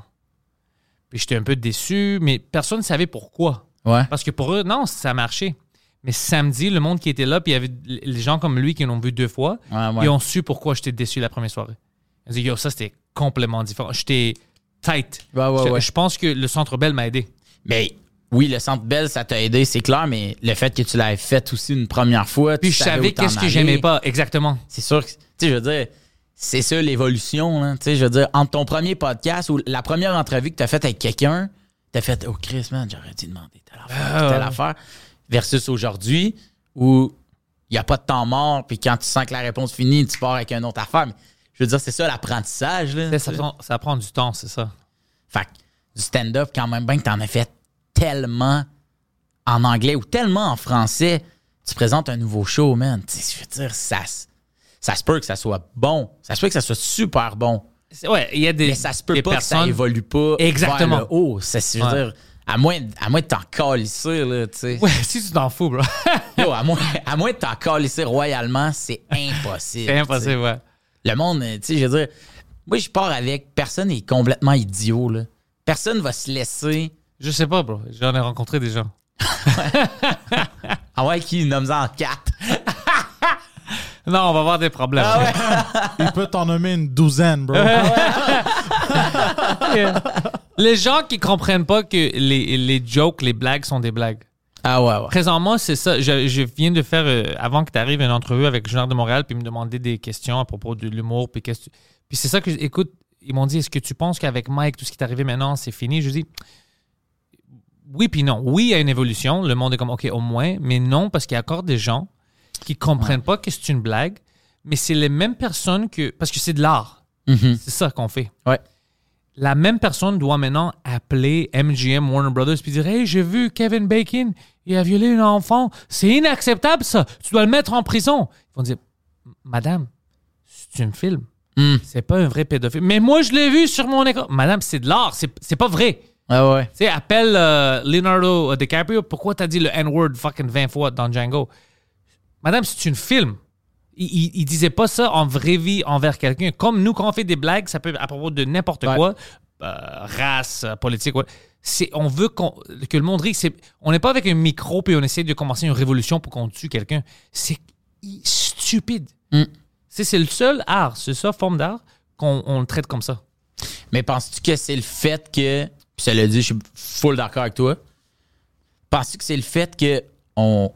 Speaker 3: Puis j'étais un peu déçu, mais personne ne savait pourquoi.
Speaker 4: Ouais.
Speaker 3: Parce que pour eux, non, ça a marché. Mais samedi, le monde qui était là, puis il y avait les gens comme lui qui l'ont vu deux fois,
Speaker 4: Ouais, ouais.
Speaker 3: ils ont su pourquoi j'étais déçu la première soirée. Ils ont dit, yo, ça, c'était complètement différent. J'étais tight.
Speaker 4: Ouais, ouais,
Speaker 3: je,
Speaker 4: ouais.
Speaker 3: je pense que le Centre Bell m'a aidé.
Speaker 4: Mais oui, le Centre Bell, ça t'a aidé, c'est clair, mais le fait que tu l'avais fait aussi une première fois,
Speaker 3: Puis
Speaker 4: tu
Speaker 3: je
Speaker 4: savais
Speaker 3: savais
Speaker 4: où t'en
Speaker 3: qu'est-ce que
Speaker 4: allais.
Speaker 3: j'aimais pas, exactement.
Speaker 4: C'est sûr que, tu sais, je veux dire, c'est ça l'évolution, là. Tu sais, je veux dire, entre ton premier podcast ou la première entrevue que t'as faite avec quelqu'un, t'as fait, oh Chris, man, j'aurais dû demander telle affaire,
Speaker 3: Ah,
Speaker 4: telle
Speaker 3: ouais.
Speaker 4: affaire, versus aujourd'hui où il n'y a pas de temps mort, puis quand tu sens que la réponse finit, tu pars avec une autre affaire. Mais je veux dire, c'est ça l'apprentissage, là.
Speaker 3: Ça, ça prend, ça prend du temps, c'est ça.
Speaker 4: Fait que du stand-up, quand même bien que t'en as fait tellement en anglais ou tellement en français, tu présentes un nouveau show, man. Tu sais, je veux dire, ça, s- ça se peut que ça soit bon. Ça se peut que ça soit super bon.
Speaker 3: C'est- Ouais, il y a des,
Speaker 4: Mais ça se peut
Speaker 3: des
Speaker 4: pas que ça
Speaker 3: personnes.
Speaker 4: évolue pas
Speaker 3: Exactement.
Speaker 4: vers le haut. Ça, je veux
Speaker 3: Ouais.
Speaker 4: dire, à moins, à moins de t'en calisser, là, tu sais.
Speaker 3: Ouais, si tu t'en fous, bro.
Speaker 4: Yo, à moins, à moins de t'en calisser royalement, c'est impossible.
Speaker 3: C'est impossible, ouais.
Speaker 4: Tu sais. Le monde, tu sais, je veux dire, moi, je pars avec, personne est complètement idiot, là. Personne va se laisser.
Speaker 3: Je sais pas, bro. J'en ai rencontré des gens.
Speaker 4: Ah ouais, qui nomme-en en quatre.
Speaker 3: Non, on va avoir des problèmes.
Speaker 5: Il peut t'en nommer une douzaine, bro.
Speaker 3: Les gens qui comprennent pas que les, les jokes, les blagues sont des blagues.
Speaker 4: Ah ouais, ouais.
Speaker 3: Présentement, c'est ça. Je, je viens de faire, euh, avant que tu arrives, une entrevue avec le Journal de Montréal, puis ils me demandaient des questions à propos de l'humour. Puis, qu'est-ce que tu- puis c'est ça que, écoute, ils m'ont dit, est-ce que tu penses qu'avec Mike, tout ce qui est arrivé maintenant, c'est fini? Je dis, oui puis non. Oui, il y a une évolution. Le monde est comme, OK, au moins. Mais non, parce qu'il y a encore des gens qui comprennent ouais. pas que c'est une blague. Mais c'est les mêmes personnes que... Parce que c'est de l'art.
Speaker 4: Mm-hmm.
Speaker 3: C'est ça qu'on fait.
Speaker 4: Ouais.
Speaker 3: La même personne doit maintenant appeler M G M, Warner Brothers, puis dire « Hey, j'ai vu Kevin Bacon, il a violé un enfant. C'est inacceptable, ça. Tu dois le mettre en prison. » Ils vont dire « Madame, c'est un film. Mm. C'est pas un vrai pédophile. Mais moi, je l'ai vu sur mon écran. Madame, c'est de l'art. C'est, c'est pas vrai. »
Speaker 4: Ah ouais.
Speaker 3: Tu sais, appelle euh, Leonardo DiCaprio. Pourquoi t'as dit le N-word fucking vingt fois dans Django? Madame, c'est un film. Il, il, il disait pas ça en vraie vie envers quelqu'un. Comme nous, quand on fait des blagues, ça peut à propos de n'importe ouais. quoi, euh, race, politique. Ouais. C'est, on veut qu'on, que le monde rie. C'est, on n'est pas avec un micro puis on essaie de commencer une révolution pour qu'on tue quelqu'un. C'est stupide. Mm. C'est, c'est le seul art, c'est ça, forme d'art, qu'on on le traite comme ça.
Speaker 4: Mais penses-tu que c'est le fait que, puis ça l'a dit, je suis full d'accord avec toi, penses-tu que c'est le fait que on,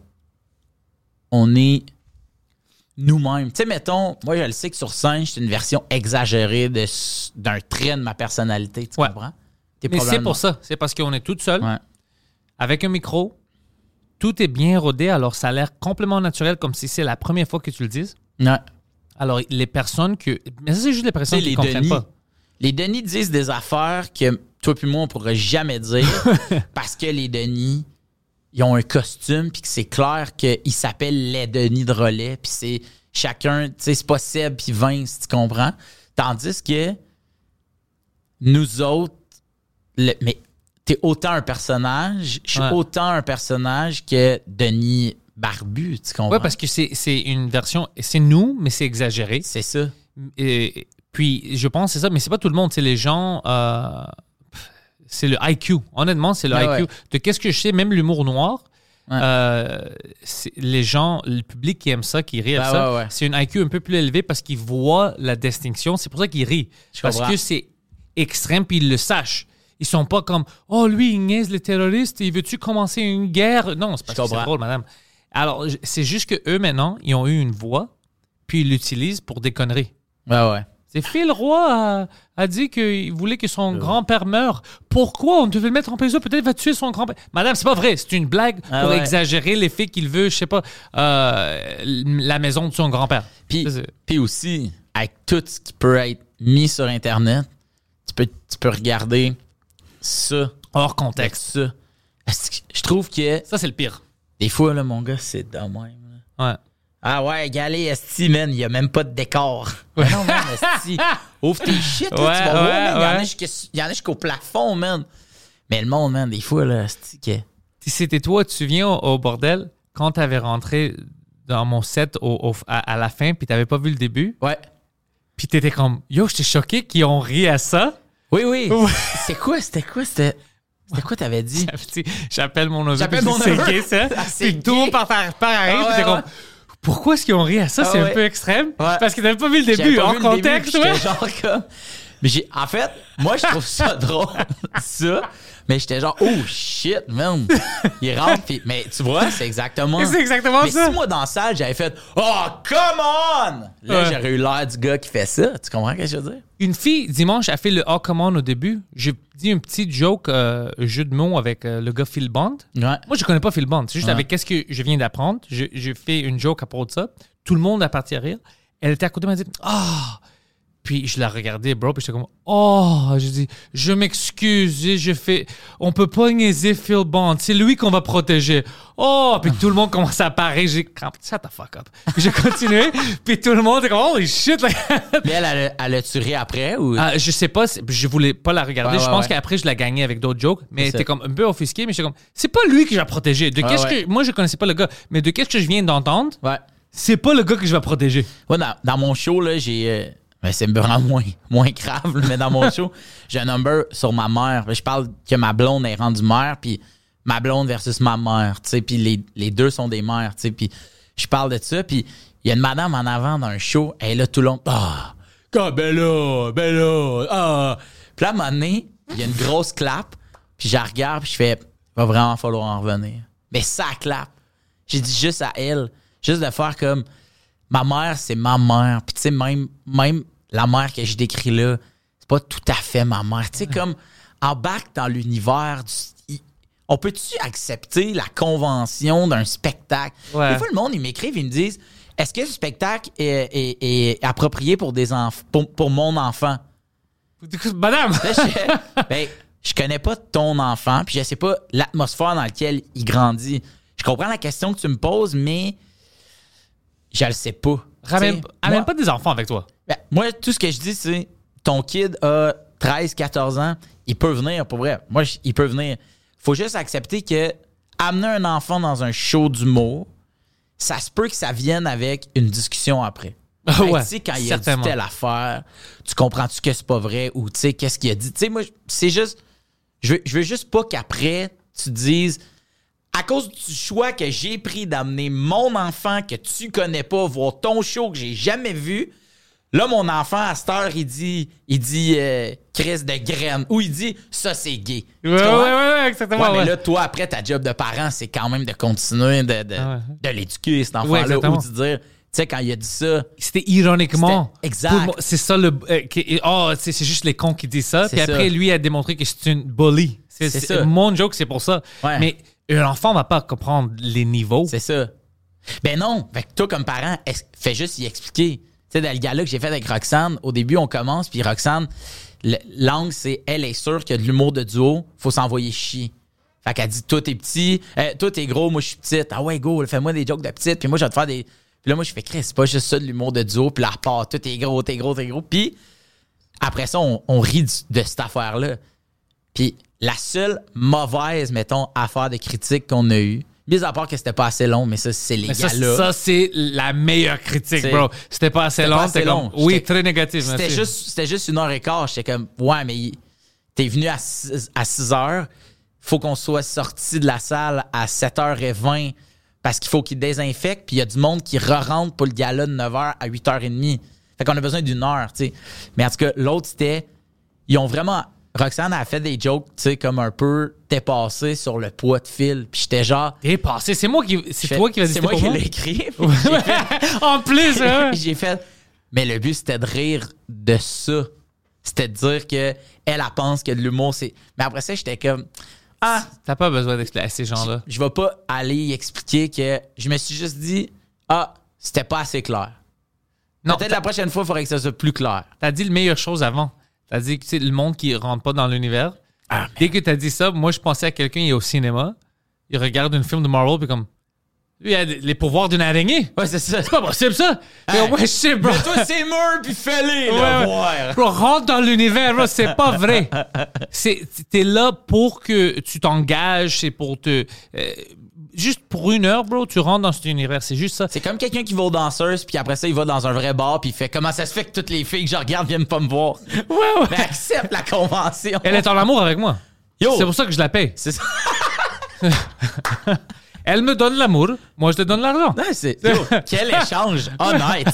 Speaker 4: on est nous-mêmes. Tu sais, mettons, moi, je le sais que sur scène, c'est une version exagérée de, d'un trait de ma personnalité. Tu
Speaker 3: ouais.
Speaker 4: comprends?
Speaker 3: T'es Mais c'est pour ça. C'est parce qu'on est tout seul,
Speaker 4: ouais. avec
Speaker 3: un micro. Tout est bien rodé, alors ça a l'air complètement naturel, comme si c'est la première fois que tu le dises.
Speaker 4: Ouais.
Speaker 3: Alors, les personnes que... Mais ça, c'est juste les personnes qui ne comprennent
Speaker 4: Denis,
Speaker 3: pas.
Speaker 4: Les Denis disent des affaires que toi puis moi, on ne pourrait jamais dire parce que les Denis... Ils ont un costume, puis que c'est clair qu'ils s'appellent les Denis de relais, puis c'est chacun, tu sais, c'est pas Seb puis Vince, tu comprends? Tandis que nous autres, le, mais t'es autant un personnage, je suis ouais. autant un personnage que Denis Barbu, tu comprends?
Speaker 3: Oui, parce que c'est, c'est une version, c'est nous, mais c'est exagéré.
Speaker 4: C'est ça.
Speaker 3: Et, puis, je pense que c'est ça, mais c'est pas tout le monde, c'est les gens... Euh, c'est le I Q. Honnêtement, c'est le ouais, I Q. Ouais. De qu'est-ce que je sais, même l'humour noir, ouais. euh, c'est les gens, le public qui aime ça, qui rit à
Speaker 4: ben
Speaker 3: ça,
Speaker 4: ouais, ouais.
Speaker 3: c'est un I Q un peu plus élevé parce qu'ils voient la distinction. C'est pour ça qu'ils rient. Je parce comprends. Que c'est extrême, puis ils le sachent. Ils sont pas comme « Oh, lui, il niaise les terroristes, il veut-tu commencer une guerre? » Non, c'est parce que c'est drôle, madame. Alors, c'est juste qu'eux, maintenant, ils ont eu une voix, puis ils l'utilisent pour des conneries.
Speaker 4: Ouais, ouais.
Speaker 3: C'est Phil Roy a, a dit qu'il voulait que son ouais. grand-père meure. Pourquoi on devait le mettre en prison? Peut-être qu'il va tuer son grand-père. Madame, c'est pas vrai. C'est une blague ah pour ouais. exagérer l'effet qu'il veut, je sais pas, euh, la maison de son grand-père.
Speaker 4: Puis, puis aussi, avec tout ce qui peut être mis sur Internet, tu peux, tu peux regarder ça.
Speaker 3: Hors contexte.
Speaker 4: Ça. Je trouve que...
Speaker 3: Ça, c'est le pire.
Speaker 4: Des fois, là, mon gars, c'est de même.
Speaker 3: Là. Ouais.
Speaker 4: Ah ouais, galé, esti, man, il n'y a même pas de décor. Ouais. Mais non, man, esti, ouvre tes shit, là, ouais, tu vas ouais, voir, man, il y en a jusqu'au plafond, man. Mais le monde, man, des fois, là, esti, que...
Speaker 3: Si c'était toi, tu te souviens, au, au bordel, quand t'avais rentré dans mon set au, au, à, à la fin, puis t'avais pas vu le début?
Speaker 4: Ouais.
Speaker 3: Puis t'étais comme, yo, j'étais choqué qu'ils ont ri à ça.
Speaker 4: Oui, oui. C'est quoi, c'était quoi, c'était... C'était quoi t'avais dit?
Speaker 3: J'appelle mon neveu,
Speaker 4: J'appelle mon neveu.
Speaker 3: C'est gay, ça. Puis tout le monde part par, par arrive, ah, ouais, puis t'es comme... Pourquoi est-ce qu'ils ont ri à ça? Ah c'est ouais. un peu extrême. Ouais. Parce que t'avais pas vu le début, en contexte.
Speaker 4: Début, ouais. genre comme... Mais j'ai... En fait, moi, je trouve ça drôle, ça. Mais j'étais genre, oh shit, man. Il rentre, pis... Mais tu vois, c'est exactement...
Speaker 3: C'est exactement
Speaker 4: mais
Speaker 3: ça.
Speaker 4: Mais si moi, dans la salle, j'avais fait, oh, come on! Là, ouais. j'aurais eu l'air du gars qui fait ça. Tu comprends ce que je veux dire?
Speaker 3: Une fille, dimanche, a fait le oh, come on au début. J'ai dit un petit joke, euh, jeu de mots avec euh, le gars Phil Bond.
Speaker 4: Ouais.
Speaker 3: Moi, je connais pas Phil Bond. C'est juste
Speaker 4: ouais.
Speaker 3: avec qu'est-ce que je viens d'apprendre. J'ai je fais une joke à propos de ça. Tout le monde a parti à rire. Elle était à côté, elle m'a dit, ah! Oh! Puis je la regardais, bro, puis j'étais comme, oh, j'ai dit, je m'excuse, je fais, on peut pas niaiser Phil Bond, c'est lui qu'on va protéger. Oh, puis tout le monde commence à parler, j'ai crampé, shut the fuck up. Puis j'ai continué, puis tout le monde est comme, holy shit.
Speaker 4: Mais elle, elle, elle a tué après ou?
Speaker 3: Ah, je sais pas, je voulais pas la regarder, ouais,
Speaker 4: je
Speaker 3: ouais, pense
Speaker 4: ouais.
Speaker 3: qu'après je la gagnais avec d'autres jokes, mais elle était comme un peu offusquée, mais j'étais comme, c'est pas lui que je vais protéger. De ouais, qu'est-ce ouais. que, moi je connaissais pas le gars, mais de qu'est-ce que je viens d'entendre,
Speaker 4: ouais.
Speaker 3: c'est pas le gars que je vais protéger.
Speaker 4: Ouais, dans, dans mon show, là, j'ai. Euh... Mais c'est vraiment moins, moins grave, mais dans mon show, j'ai un number sur ma mère. Je parle que ma blonde est rendue mère, puis ma blonde versus ma mère, tu sais, puis les, les deux sont des mères, tu sais, puis je parle de ça, puis il y a une madame en avant dans un show, elle est là tout le long, ah, oh, ben là, ben là, ah. Puis là, à un moment donné, il y a une grosse clap, puis je la regarde, puis je fais, va vraiment falloir en revenir. Mais ça clap. J'ai dit juste à elle, juste de faire comme, ma mère, c'est ma mère. Puis tu sais, même, même la mère que je décris là, c'est pas tout à fait ma mère. Tu sais, comme, embarque dans l'univers, du, on peut-tu accepter la convention d'un spectacle?
Speaker 3: Ouais.
Speaker 4: Des fois, le monde, ils m'écrivent, ils me disent, est-ce que le spectacle est, est, est approprié pour des enfants, pour, pour mon enfant?
Speaker 3: Madame!
Speaker 4: Là, je fais, ben, je connais pas ton enfant, puis je sais pas l'atmosphère dans laquelle il grandit. Je comprends la question que tu me poses, mais je le sais pas.
Speaker 3: Ramène,
Speaker 4: T'sais,
Speaker 3: amène
Speaker 4: moi-
Speaker 3: pas des enfants avec toi.
Speaker 4: Ben, moi, tout ce que je dis, c'est ton kid a treize, quatorze ans, il peut venir, pour vrai. Moi, je- il peut venir. Faut juste accepter que amener un enfant dans un show d'humour, ça se peut que ça vienne avec une discussion après.
Speaker 3: Ah
Speaker 4: Hey,
Speaker 3: ouais,
Speaker 4: tu sais, quand il a dit
Speaker 3: certainement.
Speaker 4: telle affaire, tu comprends-tu que c'est pas vrai ou tu sais, qu'est-ce qu'il a dit? Tu sais, moi, c'est juste. Je veux, je veux juste pas qu'après, tu dises. À cause du choix que j'ai pris d'amener mon enfant que tu connais pas voir ton show que j'ai jamais vu, là, mon enfant, à cette heure, il dit, il dit euh, Chris de graine ou il dit ça, c'est gay. Tu
Speaker 3: Ouais, ouais,
Speaker 4: comprends?
Speaker 3: ouais, ouais, exactement.
Speaker 4: Ouais, mais
Speaker 3: ouais.
Speaker 4: là, toi, après, ta job de parent, c'est quand même de continuer de, de,
Speaker 3: Ah ouais.
Speaker 4: de l'éduquer, cet
Speaker 3: Ouais,
Speaker 4: enfant-là,
Speaker 3: exactement.
Speaker 4: ou de dire, tu sais, quand il a dit ça,
Speaker 3: C'était ironiquement.
Speaker 4: C'était- exact.
Speaker 3: Pour moi, C'est ça le. euh, qui- oh, c'est c'est juste les cons qui disent ça.
Speaker 4: C'est
Speaker 3: Puis après,
Speaker 4: ça.
Speaker 3: lui a démontré que c'est une bully. C'est
Speaker 4: C'est
Speaker 3: c'est-
Speaker 4: ça.
Speaker 3: Mon joke, c'est pour ça.
Speaker 4: Ouais.
Speaker 3: Mais un enfant va pas comprendre les niveaux.
Speaker 4: c'est ça. Ben non, fait que toi, comme parent, es- fais juste y expliquer. Tu sais, dans le gala que j'ai fait avec Roxane, au début, on commence, puis Roxane, le- l'angle, c'est elle est sûre que de l'humour de duo, faut s'envoyer chier. Fait qu'elle dit, toi, t'es petit, euh, toi, t'es gros, moi, je suis petite. Ah ouais, go, fais-moi des jokes de petite, puis moi, je vais te faire des. Puis là, moi, je fais, Chris, c'est pas juste ça de l'humour de duo, puis là, elle part, toi, t'es gros, t'es gros, t'es gros. Puis après ça, on, on rit du- de cette affaire-là. Puis la seule mauvaise, mettons, affaire de critique qu'on a eue, mis à part que c'était pas assez long, mais ça, c'est les
Speaker 3: Mais ça,
Speaker 4: gars-là.
Speaker 3: ça, c'est la meilleure critique,
Speaker 4: C'est-
Speaker 3: bro. C'était pas assez
Speaker 4: C'était
Speaker 3: long.
Speaker 4: pas assez
Speaker 3: C'était comme-
Speaker 4: long.
Speaker 3: Oui,
Speaker 4: J'étais-
Speaker 3: très négatif.
Speaker 4: C'était
Speaker 3: merci.
Speaker 4: juste, c'était juste une heure et quart. J'étais comme, ouais, mais il- t'es venu à six, à six heures. Faut qu'on soit sorti de la salle à sept heures vingt parce qu'il faut qu'il désinfecte. Puis il y a du monde qui re-rentre pour le gala de neuf heures à huit heures trente. Fait qu'on a besoin d'une heure, tu sais. Mais en tout cas, l'autre, c'était. Ils ont vraiment. Roxane a fait des jokes, tu sais, comme un peu dépassés sur le poids de fil. Puis j'étais genre.
Speaker 3: T'es passé. C'est moi qui. C'est
Speaker 4: je
Speaker 3: toi
Speaker 4: fais,
Speaker 3: qui vas dire
Speaker 4: C'est moi
Speaker 3: pour
Speaker 4: qui
Speaker 3: moi.
Speaker 4: l'ai écrit.
Speaker 3: En plus, hein?
Speaker 4: J'ai fait. Mais le but, c'était de rire de ça. C'était de dire que elle, elle pense que de l'humour, c'est. Mais après ça, j'étais comme. Ah,
Speaker 3: T'as pas besoin d'expliquer à ces gens-là.
Speaker 4: je vais pas aller y expliquer que. Je me suis juste dit, ah, c'était pas assez clair.
Speaker 3: Non,
Speaker 4: Peut-être
Speaker 3: t'as-
Speaker 4: la prochaine fois, il faudrait que ça soit plus clair.
Speaker 3: T'as dit le meilleure chose avant. T'as dit que c'est le monde qui rentre pas dans l'univers.
Speaker 4: Ah,
Speaker 3: Dès que t'as dit ça, moi, je pensais à quelqu'un qui est au cinéma. Il regarde un film de Marvel, puis comme. Lui, il a les pouvoirs d'une araignée.
Speaker 4: Ouais, c'est ça.
Speaker 3: C'est pas possible, ça. Mais
Speaker 4: Hey.
Speaker 3: ouais, je sais, bro.
Speaker 4: Mais toi, c'est murs, puis fais-les,
Speaker 3: Ouais,
Speaker 4: là,
Speaker 3: ouais.
Speaker 4: voir.
Speaker 3: Bro, rentre dans l'univers, bro, c'est pas vrai. C'est, t'es là pour que tu t'engages, c'est pour te... euh, juste pour une heure, bro, tu rentres dans cet univers, c'est juste ça.
Speaker 4: C'est comme quelqu'un qui va aux danseuses, puis après ça, il va dans un vrai bar, puis il fait comment ça se fait que toutes les filles que je regarde viennent pas me voir.
Speaker 3: Ouais, ouais.
Speaker 4: Mais accepte la convention.
Speaker 3: Elle est en amour avec moi.
Speaker 4: Yo.
Speaker 3: C'est pour ça que je la paye.
Speaker 4: C'est ça.
Speaker 3: Elle me donne l'amour, moi je te donne l'argent.
Speaker 4: Ouais, c'est. Yo, quel échange honnête.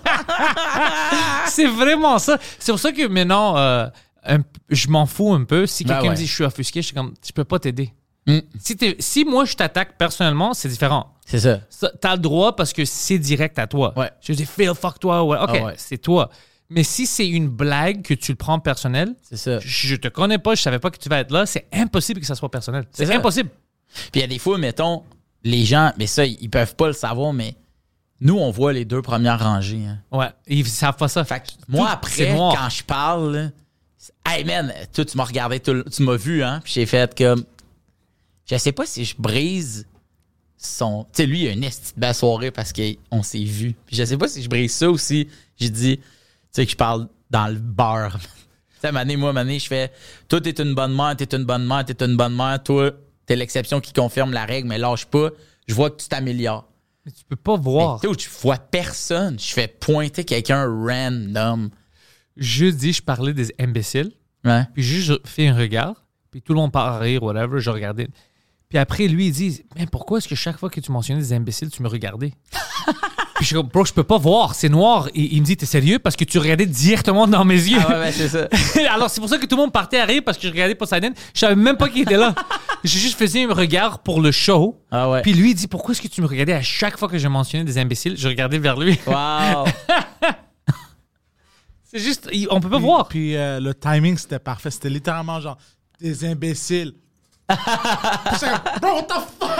Speaker 3: C'est vraiment ça. C'est pour ça que maintenant, euh, un- je m'en fous un peu. Si
Speaker 4: Ben
Speaker 3: quelqu'un
Speaker 4: ouais.
Speaker 3: me dit je suis offusqué, je suis comme, je peux pas t'aider.
Speaker 4: Mm.
Speaker 3: Si, t'es- si moi je t'attaque personnellement, c'est différent.
Speaker 4: C'est ça.
Speaker 3: Ça, t'as le droit parce que c'est direct à toi.
Speaker 4: Ouais.
Speaker 3: Je dis, Phil, fuck toi. Ouais. OK,
Speaker 4: Ah ouais.
Speaker 3: c'est toi. Mais si c'est une blague que tu le prends personnel,
Speaker 4: C'est ça.
Speaker 3: je te connais pas, je savais pas que tu vas être là, c'est impossible que ça soit personnel. C'est
Speaker 4: ça.
Speaker 3: impossible.
Speaker 4: Puis il y a des fois, mettons, les gens, mais ça, ils peuvent pas le savoir, mais nous, on voit les deux premières rangées. Hein.
Speaker 3: Ouais, ils savent pas ça.
Speaker 4: Fait que moi,
Speaker 3: Tout- c'est
Speaker 4: après,
Speaker 3: noir.
Speaker 4: quand je parle, là, c'est- hey man, toi, tu m'as regardé, tout le- tu m'as vu, hein, puis j'ai fait comme. Je sais pas si je brise son. Tu sais, lui, il a une esti de belle soirée parce qu'on s'est vu. Puis je sais pas si je brise ça ou si j'ai dit, tu sais, que je parle dans le beurre. Tu sais, mané, moi, mané, je fais, toi, t'es une bonne mère, t'es une bonne mère, t'es une bonne mère, toi, t'es l'exception qui confirme la règle, mais lâche pas, je vois que tu t'améliores.
Speaker 3: Mais tu peux pas voir.
Speaker 4: Mais, tu vois personne. Je fais pointer quelqu'un random.
Speaker 3: Jeudi, je parlais des imbéciles,
Speaker 4: Ouais.
Speaker 3: puis juste je fais un regard, puis tout le monde part à rire, whatever, je regardais. Puis après, lui, il dit, mais pourquoi est-ce que chaque fois que tu mentionnais des imbéciles, tu me regardais? Puis je suis comme, bro, je peux pas voir, c'est noir. Et il me dit, t'es sérieux? Parce que tu regardais directement dans mes yeux.
Speaker 4: Ah ouais, ouais, c'est ça.
Speaker 3: Alors, c'est pour ça que tout le monde partait à rire parce que je regardais Poseidon. Je savais même pas qu'il était là. J'ai juste faisais un regard pour le show.
Speaker 4: Ah ouais.
Speaker 3: Puis lui, il dit, pourquoi est-ce que tu me regardais à chaque fois que je mentionnais des imbéciles? Je regardais vers lui.
Speaker 4: Wow.
Speaker 3: C'est juste, il- on peut pas voir.
Speaker 5: Puis euh, le timing, c'était parfait. C'était littéralement genre des imbéciles. J'étais comme, bro, what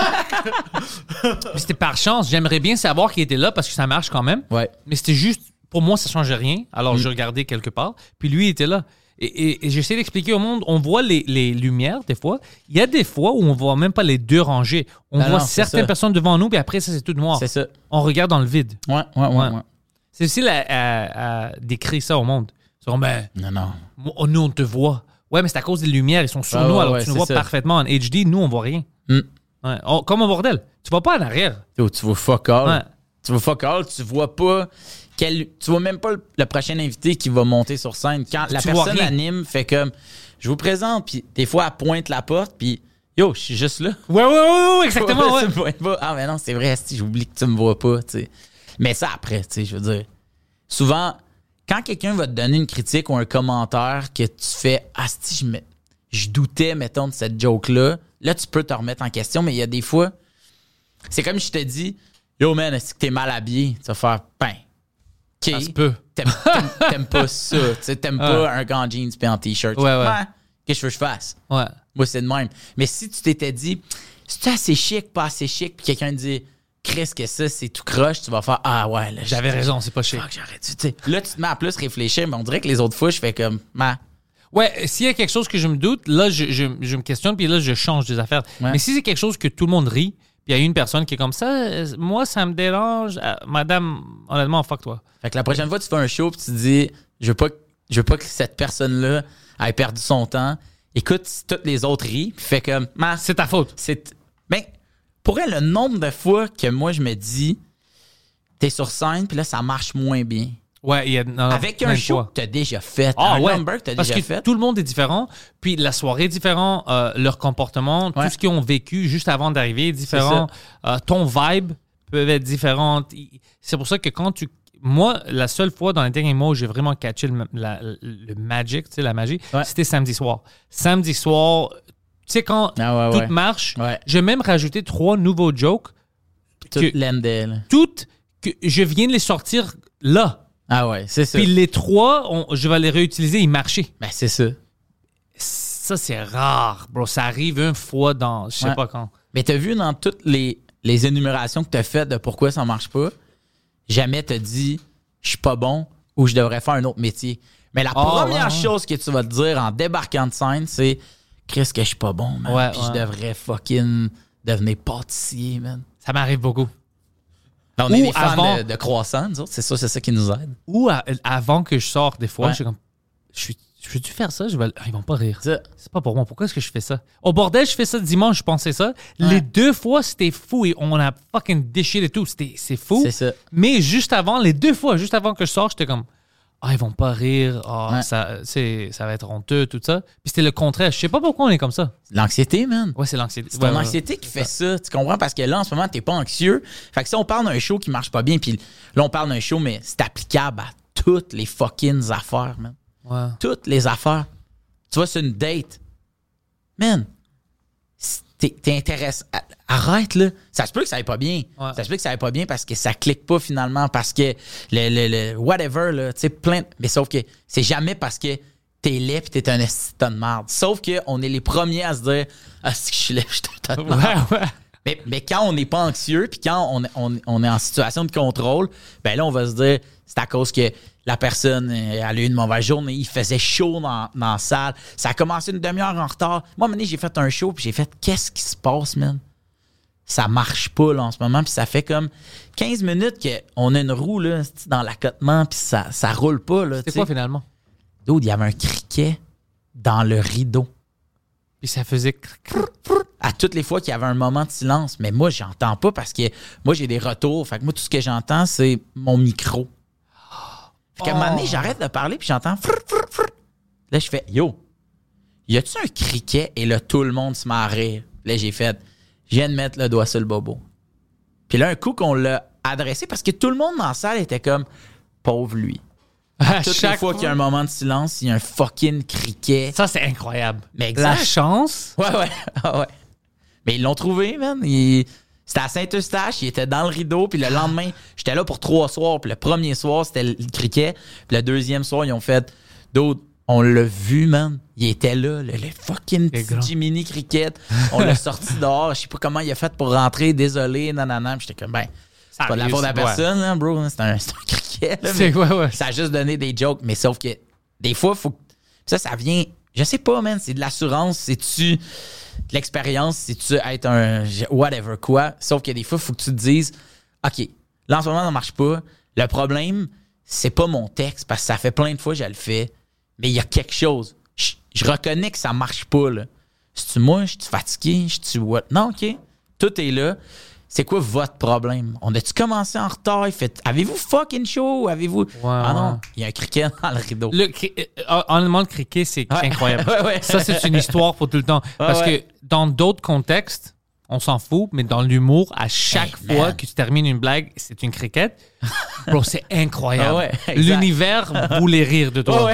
Speaker 5: the fuck?
Speaker 3: Puis c'était par chance. J'aimerais bien savoir qu'il était là parce que ça marche quand même.
Speaker 4: Ouais.
Speaker 3: Mais c'était juste, pour moi, ça changeait rien. Alors,
Speaker 4: Mm.
Speaker 3: je regardais quelque part. Puis lui, il était là. Et, et, et j'essaie d'expliquer au monde, on voit les, les lumières des fois. Il y a des fois où on voit même pas les deux rangées. On
Speaker 4: Non,
Speaker 3: voit
Speaker 4: non, c'est
Speaker 3: certaines
Speaker 4: ça.
Speaker 3: personnes devant nous, puis après, ça, c'est tout noir.
Speaker 4: C'est ça.
Speaker 3: On regarde dans le vide.
Speaker 4: Ouais, ouais, ouais.
Speaker 3: Ouais.
Speaker 4: ouais.
Speaker 3: C'est difficile à, à, à décrire ça au monde. Ils sont ben,
Speaker 4: Non, non.
Speaker 3: moi, nous, on te voit. Ouais, mais c'est à cause des lumières. Ils sont sur
Speaker 4: Ah,
Speaker 3: nous,
Speaker 4: ouais,
Speaker 3: alors
Speaker 4: ouais,
Speaker 3: tu nous
Speaker 4: c'est
Speaker 3: vois
Speaker 4: ça.
Speaker 3: parfaitement en H D. Nous, on voit rien.
Speaker 4: Mm.
Speaker 3: Ouais. On- comme un bordel. Tu vois pas en arrière.
Speaker 4: Yo, tu vois fuck all.
Speaker 3: Ouais.
Speaker 4: Tu vois fuck all, tu vois pas. Quel, tu vois même pas le, le prochain invité qui va monter sur scène. Quand la
Speaker 3: Tu vois
Speaker 4: personne
Speaker 3: rien.
Speaker 4: anime, fait comme je vous présente, puis des fois elle pointe la porte, puis yo, je suis juste là.
Speaker 3: Ouais, ouais, ouais, ouais, exactement.
Speaker 4: Ouais,
Speaker 3: Ouais.
Speaker 4: tu me vois pas. Ah, mais non, c'est vrai, si j'oublie que tu me vois pas, tu sais. Mais ça après, tu sais, je veux dire. Souvent, quand quelqu'un va te donner une critique ou un commentaire que tu fais, ah, si je me. Je doutais, mettons, de cette joke-là, là, tu peux te remettre en question, mais il y a des fois, c'est comme si je te dis, yo, man, est-ce que t'es mal habillé? Tu vas faire, ben, OK.
Speaker 3: Ça se peut.
Speaker 4: T'aimes, t'aimes- t'aimes pas ça. Tu sais, t'aimes pas un gant jeans puis en t-shirt.
Speaker 3: Ouais, ouais.
Speaker 4: Qu'est-ce que je veux que je fasse?
Speaker 3: Ouais.
Speaker 4: Moi, c'est de même. Mais si tu t'étais dit, c'est assez chic, pas assez chic, puis quelqu'un dit, Chris, que ça, c'est tout croche, tu vas faire, ah ouais, là,
Speaker 3: J'avais raison, c'est pas chic.
Speaker 4: Fuck, j'aurais dû, tu sais. Là, tu te mets à plus réfléchir, mais on dirait que les autres fois, je fais comme, ma.
Speaker 3: Ouais, s'il y a quelque chose que je me doute, là, je, je, je me questionne, puis là, je change des affaires.
Speaker 4: Ouais.
Speaker 3: Mais si c'est quelque chose que tout le monde rit, puis il y a une personne qui est comme ça, euh, moi, ça me dérange. Euh, madame, honnêtement, fuck toi.
Speaker 4: Fait que la prochaine fois, tu fais un show, puis tu te dis, je veux pas, que- je veux pas que cette personne-là ait perdu son temps. Écoute, si toutes les autres rient, puis fais comme, ma.
Speaker 3: C'est ta faute.
Speaker 4: C'est. Ben, pour elle, le nombre de fois que moi, je me dis, t'es sur scène, puis là, ça marche moins bien.
Speaker 3: Ouais, il y a. non, non,
Speaker 4: Avec
Speaker 3: plein
Speaker 4: un
Speaker 3: de
Speaker 4: show
Speaker 3: fois.
Speaker 4: que t'as déjà fait,
Speaker 3: Ah
Speaker 4: un
Speaker 3: ouais,
Speaker 4: number que t'as
Speaker 3: parce
Speaker 4: déjà
Speaker 3: que
Speaker 4: fait.
Speaker 3: tout le monde est différent, puis la soirée est différente, euh, leur comportement,
Speaker 4: Ouais.
Speaker 3: tout ce qu'ils ont vécu juste avant d'arriver est différent, euh, ton vibe peut être différent. C'est pour ça que quand tu... Moi, la seule fois dans les derniers mois où j'ai vraiment catché le, la- le magic, tu sais, la magie,
Speaker 4: Ouais.
Speaker 3: c'était samedi soir. Samedi soir, tu sais, quand
Speaker 4: Ah ouais,
Speaker 3: tout
Speaker 4: ouais.
Speaker 3: marche,
Speaker 4: Ouais.
Speaker 3: j'ai même rajouté trois nouveaux jokes,
Speaker 4: Tout
Speaker 3: que-
Speaker 4: l'endait, là.
Speaker 3: toutes que je viens de les sortir là.
Speaker 4: Ah ouais, c'est ça.
Speaker 3: Puis les trois, on- je vais les réutiliser, ils marchaient.
Speaker 4: Ben, c'est ça.
Speaker 3: Ça, c'est rare, bro. Ça arrive une fois dans, je sais
Speaker 4: Ouais.
Speaker 3: pas quand.
Speaker 4: Mais t'as vu dans toutes les, les énumérations que t'as faites de pourquoi ça marche pas, jamais t'as dit je suis pas bon ou je devrais faire un autre métier. Mais la
Speaker 3: Ah,
Speaker 4: première
Speaker 3: ouais, ouais.
Speaker 4: chose que tu vas te dire en débarquant de scène, c'est Chris, que je suis pas bon, man.
Speaker 3: Ouais,
Speaker 4: Puis
Speaker 3: ouais.
Speaker 4: je devrais fucking devenir pâtissier, man.
Speaker 3: Ça m'arrive beaucoup.
Speaker 4: On
Speaker 3: Ou
Speaker 4: est des fans
Speaker 3: avant-
Speaker 4: de, de croissants, nous autres. C'est ça, c'est ça qui nous aide.
Speaker 3: Ou à- avant que je sors, des fois,
Speaker 4: Ouais.
Speaker 3: je suis comme, je suis, je veux-tu faire ça? Je vais, ah, ils vont pas rire.
Speaker 4: Ça.
Speaker 3: C'est pas pour moi. Pourquoi est-ce que je fais ça? Au bordel, je fais ça dimanche, je pensais ça. Les deux fois, c'était fou et on a fucking déchiré et tout. C'était, c'est fou.
Speaker 4: C'est ça.
Speaker 3: Mais juste avant, les deux fois, juste avant que je sors, j'étais comme, ah, ils vont pas rire. Ah,
Speaker 4: Ouais.
Speaker 3: ça, c'est, ça va être honteux, tout ça. Puis c'était le contraire. Je sais pas pourquoi on est comme ça.
Speaker 4: L'anxiété, man.
Speaker 3: Ouais, c'est l'anxiété.
Speaker 4: C'est
Speaker 3: Ouais,
Speaker 4: ton
Speaker 3: ouais,
Speaker 4: anxiété qui fait ça. Tu comprends? Parce que là, en ce moment, t'es pas anxieux. Fait que si on parle d'un show qui marche pas bien, puis là, on parle d'un show, mais c'est applicable à toutes les fucking affaires, man.
Speaker 3: ouais.
Speaker 4: Toutes les affaires. Tu vois, c'est une date. Man, si t'es, t'es intéressant. a- Arrête, là. Ça se peut que ça aille pas bien.
Speaker 3: Ouais.
Speaker 4: Ça se peut que ça aille pas bien parce que ça clique pas finalement, parce que le, le, le whatever, là, tu sais, plein. de- Mais sauf que c'est jamais parce que t'es laid pis t'es un esti de tas de merde. Sauf qu'on est les premiers à se dire, ah, c'est que je suis laid, je suis un tas de merde.
Speaker 3: Ouais, ouais.
Speaker 4: Mais, mais quand on n'est pas anxieux, puis quand on, on, on est en situation de contrôle, ben là, on va se dire, c'est à cause que la personne, euh, elle a eu une mauvaise journée, il faisait chaud dans, dans la salle, ça a commencé une demi-heure en retard. Moi, à un moment donné, j'ai fait un show, puis j'ai fait, qu'est-ce qui se passe, man? Ça marche pas, là, en ce moment, puis ça fait comme quinze minutes qu'on a une roue, là, c'est-tu, dans l'accotement, puis ça, ça roule pas, là,
Speaker 3: C'est
Speaker 4: tu sais.
Speaker 3: quoi finalement?
Speaker 4: Dude, il y avait un criquet dans le rideau.
Speaker 3: Puis ça faisait. crrr, crrr.
Speaker 4: À toutes les fois qu'il y avait un moment de silence. Mais moi, j'entends pas parce que moi, j'ai des retours. Fait que moi, tout ce que j'entends, c'est mon micro. Fait qu'à un moment donné, j'arrête de parler puis j'entends frr, frr, frr. Là, je fais yo, y a-tu un criquet? Et là, tout le monde se met à rire. Là, j'ai fait, je viens de mettre le doigt sur le bobo. Puis là, un coup qu'on l'a adressé, parce que tout le monde dans la salle était comme pauvre lui.
Speaker 3: À
Speaker 4: Toutes
Speaker 3: chaque
Speaker 4: les fois qu'il y a un moment de silence, il y a un fucking criquet.
Speaker 3: Ça, c'est incroyable.
Speaker 4: Mais
Speaker 3: La
Speaker 4: exact.
Speaker 3: chance.
Speaker 4: Ouais, ouais. Ah ouais. Mais ils l'ont trouvé, man. Il- C'était à Saint-Eustache, il était dans le rideau, puis le lendemain, j'étais là pour trois soirs, puis le premier soir, c'était le criquet, puis le deuxième soir, ils ont fait d'autres. on l'a vu, man. Il était là, le, le fucking
Speaker 3: Il est
Speaker 4: petit
Speaker 3: grand.
Speaker 4: Jiminy Cricket. On l'a sorti dehors. Je sais pas comment il a fait pour rentrer. Désolé, nanana. Puis j'étais comme, ben, c'est
Speaker 3: Ah,
Speaker 4: pas de la faute de la
Speaker 3: ouais.
Speaker 4: personne, là, bro. C'est un, c'est un cricket. là,
Speaker 3: C'est
Speaker 4: mais
Speaker 3: ouais, ouais.
Speaker 4: Ça a juste donné des jokes. Mais sauf que des fois, faut que... Ça, ça vient... Je sais pas, man. C'est de l'assurance. C'est-tu de l'expérience? C'est-tu être un... whatever, quoi? Sauf que des fois, faut que tu te dises, OK, là, en ce moment, ça marche pas. Le problème, c'est pas mon texte, parce que ça fait plein de fois que je le fais, mais il y a quelque chose. Je, je reconnais que ça marche pas, là. C'est-tu moi? Je suis fatigué? Je suis what? Non, OK. Tout est là. C'est quoi votre problème? On a-tu commencé en retard? Il fait, avez-vous fucking chaud? Avez-vous... ah non,
Speaker 3: ouais.
Speaker 4: il y a un cricket dans le rideau.
Speaker 3: Le, cri- euh, honnêtement, le cricket, c'est
Speaker 4: Ouais.
Speaker 3: incroyable.
Speaker 4: Ouais, ouais.
Speaker 3: Ça, c'est une histoire pour tout le temps. Parce
Speaker 4: ouais.
Speaker 3: que dans d'autres contextes, on s'en fout, mais dans l'humour, à chaque
Speaker 4: Hey,
Speaker 3: fois
Speaker 4: man.
Speaker 3: que tu termines une blague, c'est une cricket. Bro, c'est incroyable.
Speaker 4: Ah ouais, exact.
Speaker 3: L'univers voulait rire de toi.
Speaker 4: Ouais,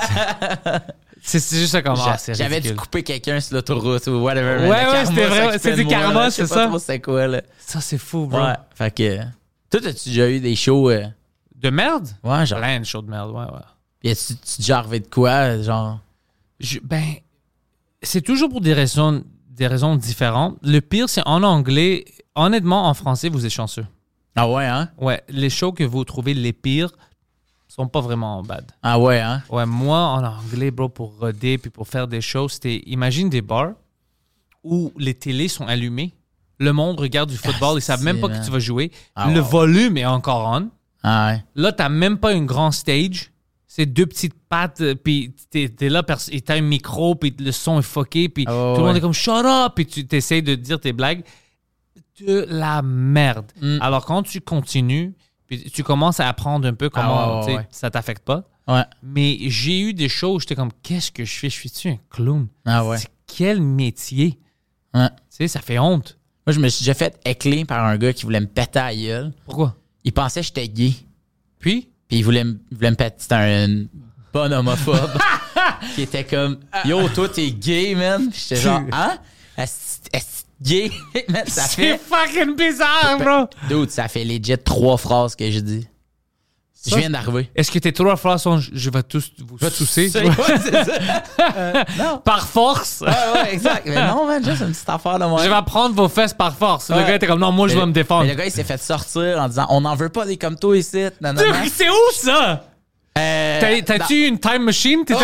Speaker 3: C'est, c'est juste ça comme ah,
Speaker 4: J'a-
Speaker 3: c'est
Speaker 4: J'avais dû
Speaker 3: ridicule.
Speaker 4: couper quelqu'un sur l'autoroute ou whatever.
Speaker 3: Ouais,
Speaker 4: man. Le
Speaker 3: ouais,
Speaker 4: karma
Speaker 3: c'était vrai,
Speaker 4: s'occupait
Speaker 3: c'est
Speaker 4: de
Speaker 3: du
Speaker 4: moi,
Speaker 3: karma,
Speaker 4: là. Je
Speaker 3: c'est
Speaker 4: sais
Speaker 3: ça.
Speaker 4: pas trop c'est quoi, là.
Speaker 3: Ça, c'est fou, bro.
Speaker 4: Ouais. Fait que. Toi, as-tu déjà eu des shows. euh,
Speaker 3: De merde?
Speaker 4: Ouais, genre.
Speaker 3: Plein de shows de merde, ouais, ouais.
Speaker 4: Puis as-tu tu déjà arrivé de quoi? Genre.
Speaker 3: Je- ben, c'est toujours pour des raisons, des raisons différentes. Le pire, c'est en anglais. Honnêtement, en français, vous êtes chanceux.
Speaker 4: Ah ouais, hein?
Speaker 3: Ouais, les shows que vous trouvez les pires sont pas vraiment bad.
Speaker 4: Ah ouais, hein?
Speaker 3: Ouais, moi, en anglais, bro, pour roder puis pour faire des shows, c'était... Imagine des bars où les télés sont allumées. Le monde regarde du football. Ils savent même pas
Speaker 4: man.
Speaker 3: que tu vas jouer.
Speaker 4: Ah,
Speaker 3: le
Speaker 4: wow.
Speaker 3: volume est encore on.
Speaker 4: Ah ouais.
Speaker 3: Là, t'as même pas une grande stage. C'est deux petites pattes, euh, puis t'es, t'es là, pers- et t'as un micro, puis le son est fucké, puis
Speaker 4: Ah,
Speaker 3: tout
Speaker 4: ouais,
Speaker 3: le monde
Speaker 4: ouais.
Speaker 3: est comme « shut up », puis tu t'essayes de dire tes blagues. De la merde.
Speaker 4: Mm.
Speaker 3: Alors, quand tu continues, puis tu commences à apprendre un peu comment
Speaker 4: Ah, ouais, ouais,
Speaker 3: tu sais,
Speaker 4: ouais.
Speaker 3: ça t'affecte pas.
Speaker 4: Ouais.
Speaker 3: Mais j'ai eu des shows où j'étais comme « qu'est-ce que je fais? Je suis-tu un clown?
Speaker 4: Ah ouais.
Speaker 3: C'est quel métier? »
Speaker 4: Ouais.
Speaker 3: Tu sais, ça fait honte.
Speaker 4: Moi, je me suis déjà fait écler par un gars qui voulait me péter à la gueule.
Speaker 3: Pourquoi?
Speaker 4: Il pensait que j'étais gay.
Speaker 3: Puis?
Speaker 4: Puis il voulait me, il voulait me péter. C'était un bon homophobe qui était comme yo, toi, t'es gay, man. J'étais genre, hein? Est-ce est-ce gay? Man, ça
Speaker 3: C'est
Speaker 4: fait.
Speaker 3: fucking bizarre, bro!
Speaker 4: Dude, ça fait legit trois phrases que je dis. Je viens d'arriver.
Speaker 3: Est-ce que tes trois phrases sont « je vais tous vous sucer »
Speaker 4: Ouais, c'est ça. Non.
Speaker 3: par force?
Speaker 4: Ouais, ouais, exact. Mais non, man, juste une petite affaire de moi.
Speaker 3: Je vais prendre vos fesses par force. Le
Speaker 4: Ouais.
Speaker 3: gars était comme, non, moi, je
Speaker 4: Mais
Speaker 3: vais
Speaker 4: le-
Speaker 3: me défendre.
Speaker 4: Mais le gars, il s'est fait sortir en disant on n'en veut pas des comme toi ici. Non, non, non.
Speaker 3: C'est où ça?
Speaker 4: Euh,
Speaker 3: T'as- T'as-tu une time machine? T'étais-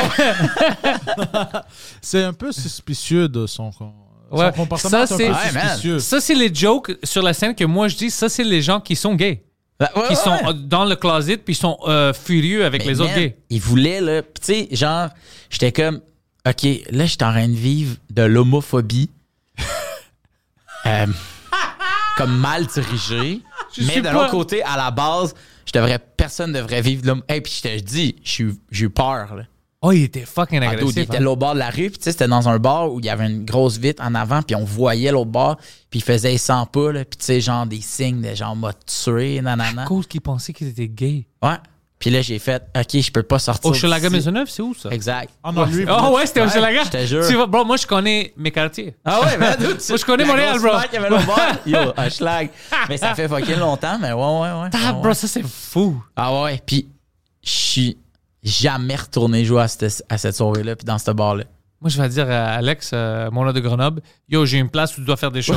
Speaker 5: C'est un peu suspicieux de son, son
Speaker 3: Ouais.
Speaker 5: comportement.
Speaker 3: Ça,
Speaker 5: est un peu
Speaker 3: c'est-
Speaker 5: suspicieux.
Speaker 3: Ça, c'est les jokes sur la scène que moi, je dis. Ça, c'est les gens qui sont gays.
Speaker 4: Ouais, ouais,
Speaker 3: Qui sont
Speaker 4: ouais.
Speaker 3: euh, dans le closet puis ils sont euh, furieux avec
Speaker 4: Mais
Speaker 3: les autres
Speaker 4: man,
Speaker 3: gays.
Speaker 4: Il voulait, là. Puis, tu sais, genre, j'étais comme, OK, là, j'étais en train de vivre de l'homophobie. Euh, comme mal dirigé.
Speaker 3: Je
Speaker 4: Mais
Speaker 3: sais
Speaker 4: de
Speaker 3: pas.
Speaker 4: l'autre côté, à la base, je devrais, personne ne devrait vivre de l'homme. Et puis, je te dis, je suis- j'ai eu peur, là.
Speaker 3: Oh, il était fucking
Speaker 4: Ah, dude,
Speaker 3: agressif.
Speaker 4: il était
Speaker 3: hein.
Speaker 4: là au bord de la rue, puis tu sais, c'était dans un bar où il y avait une grosse vitre en avant, puis on voyait l'autre bord, puis il faisait cent pas, là, puis tu sais, genre des signes de genre m'a tué, nanana.
Speaker 3: À cause qu'ils pensaient qu'ils étaient gays.
Speaker 4: Ouais. Puis là, j'ai fait, OK, je peux pas sortir.
Speaker 3: Au Hochelaga
Speaker 4: d'ici.
Speaker 3: Maisonneuve, c'est où ça?
Speaker 4: Exact.
Speaker 5: Ah non, lui,
Speaker 3: Oh ouais, c'était au
Speaker 4: Ouais,
Speaker 3: Hochelaga.
Speaker 4: je te jure.
Speaker 3: Tu vois, bro, moi, je connais mes quartiers.
Speaker 4: Ah ouais, man, dude,
Speaker 3: Moi, je connais
Speaker 4: la
Speaker 3: Montréal,
Speaker 4: grosse
Speaker 3: bro.
Speaker 4: fenêtre qu'il y avait l'autre bord. Yo, un schlag. Mais ça fait fucking longtemps, mais ouais, ouais, ouais.
Speaker 3: Ah,
Speaker 4: ouais,
Speaker 3: bro,
Speaker 4: ouais.
Speaker 3: ça, c'est fou.
Speaker 4: Ah ouais, puis je suis jamais retourné jouer à cette, à cette soirée-là, puis dans ce bar-là.
Speaker 3: Moi, je vais dire à Alex, euh, mon là de Grenoble, yo, j'ai une place où tu dois faire des shows.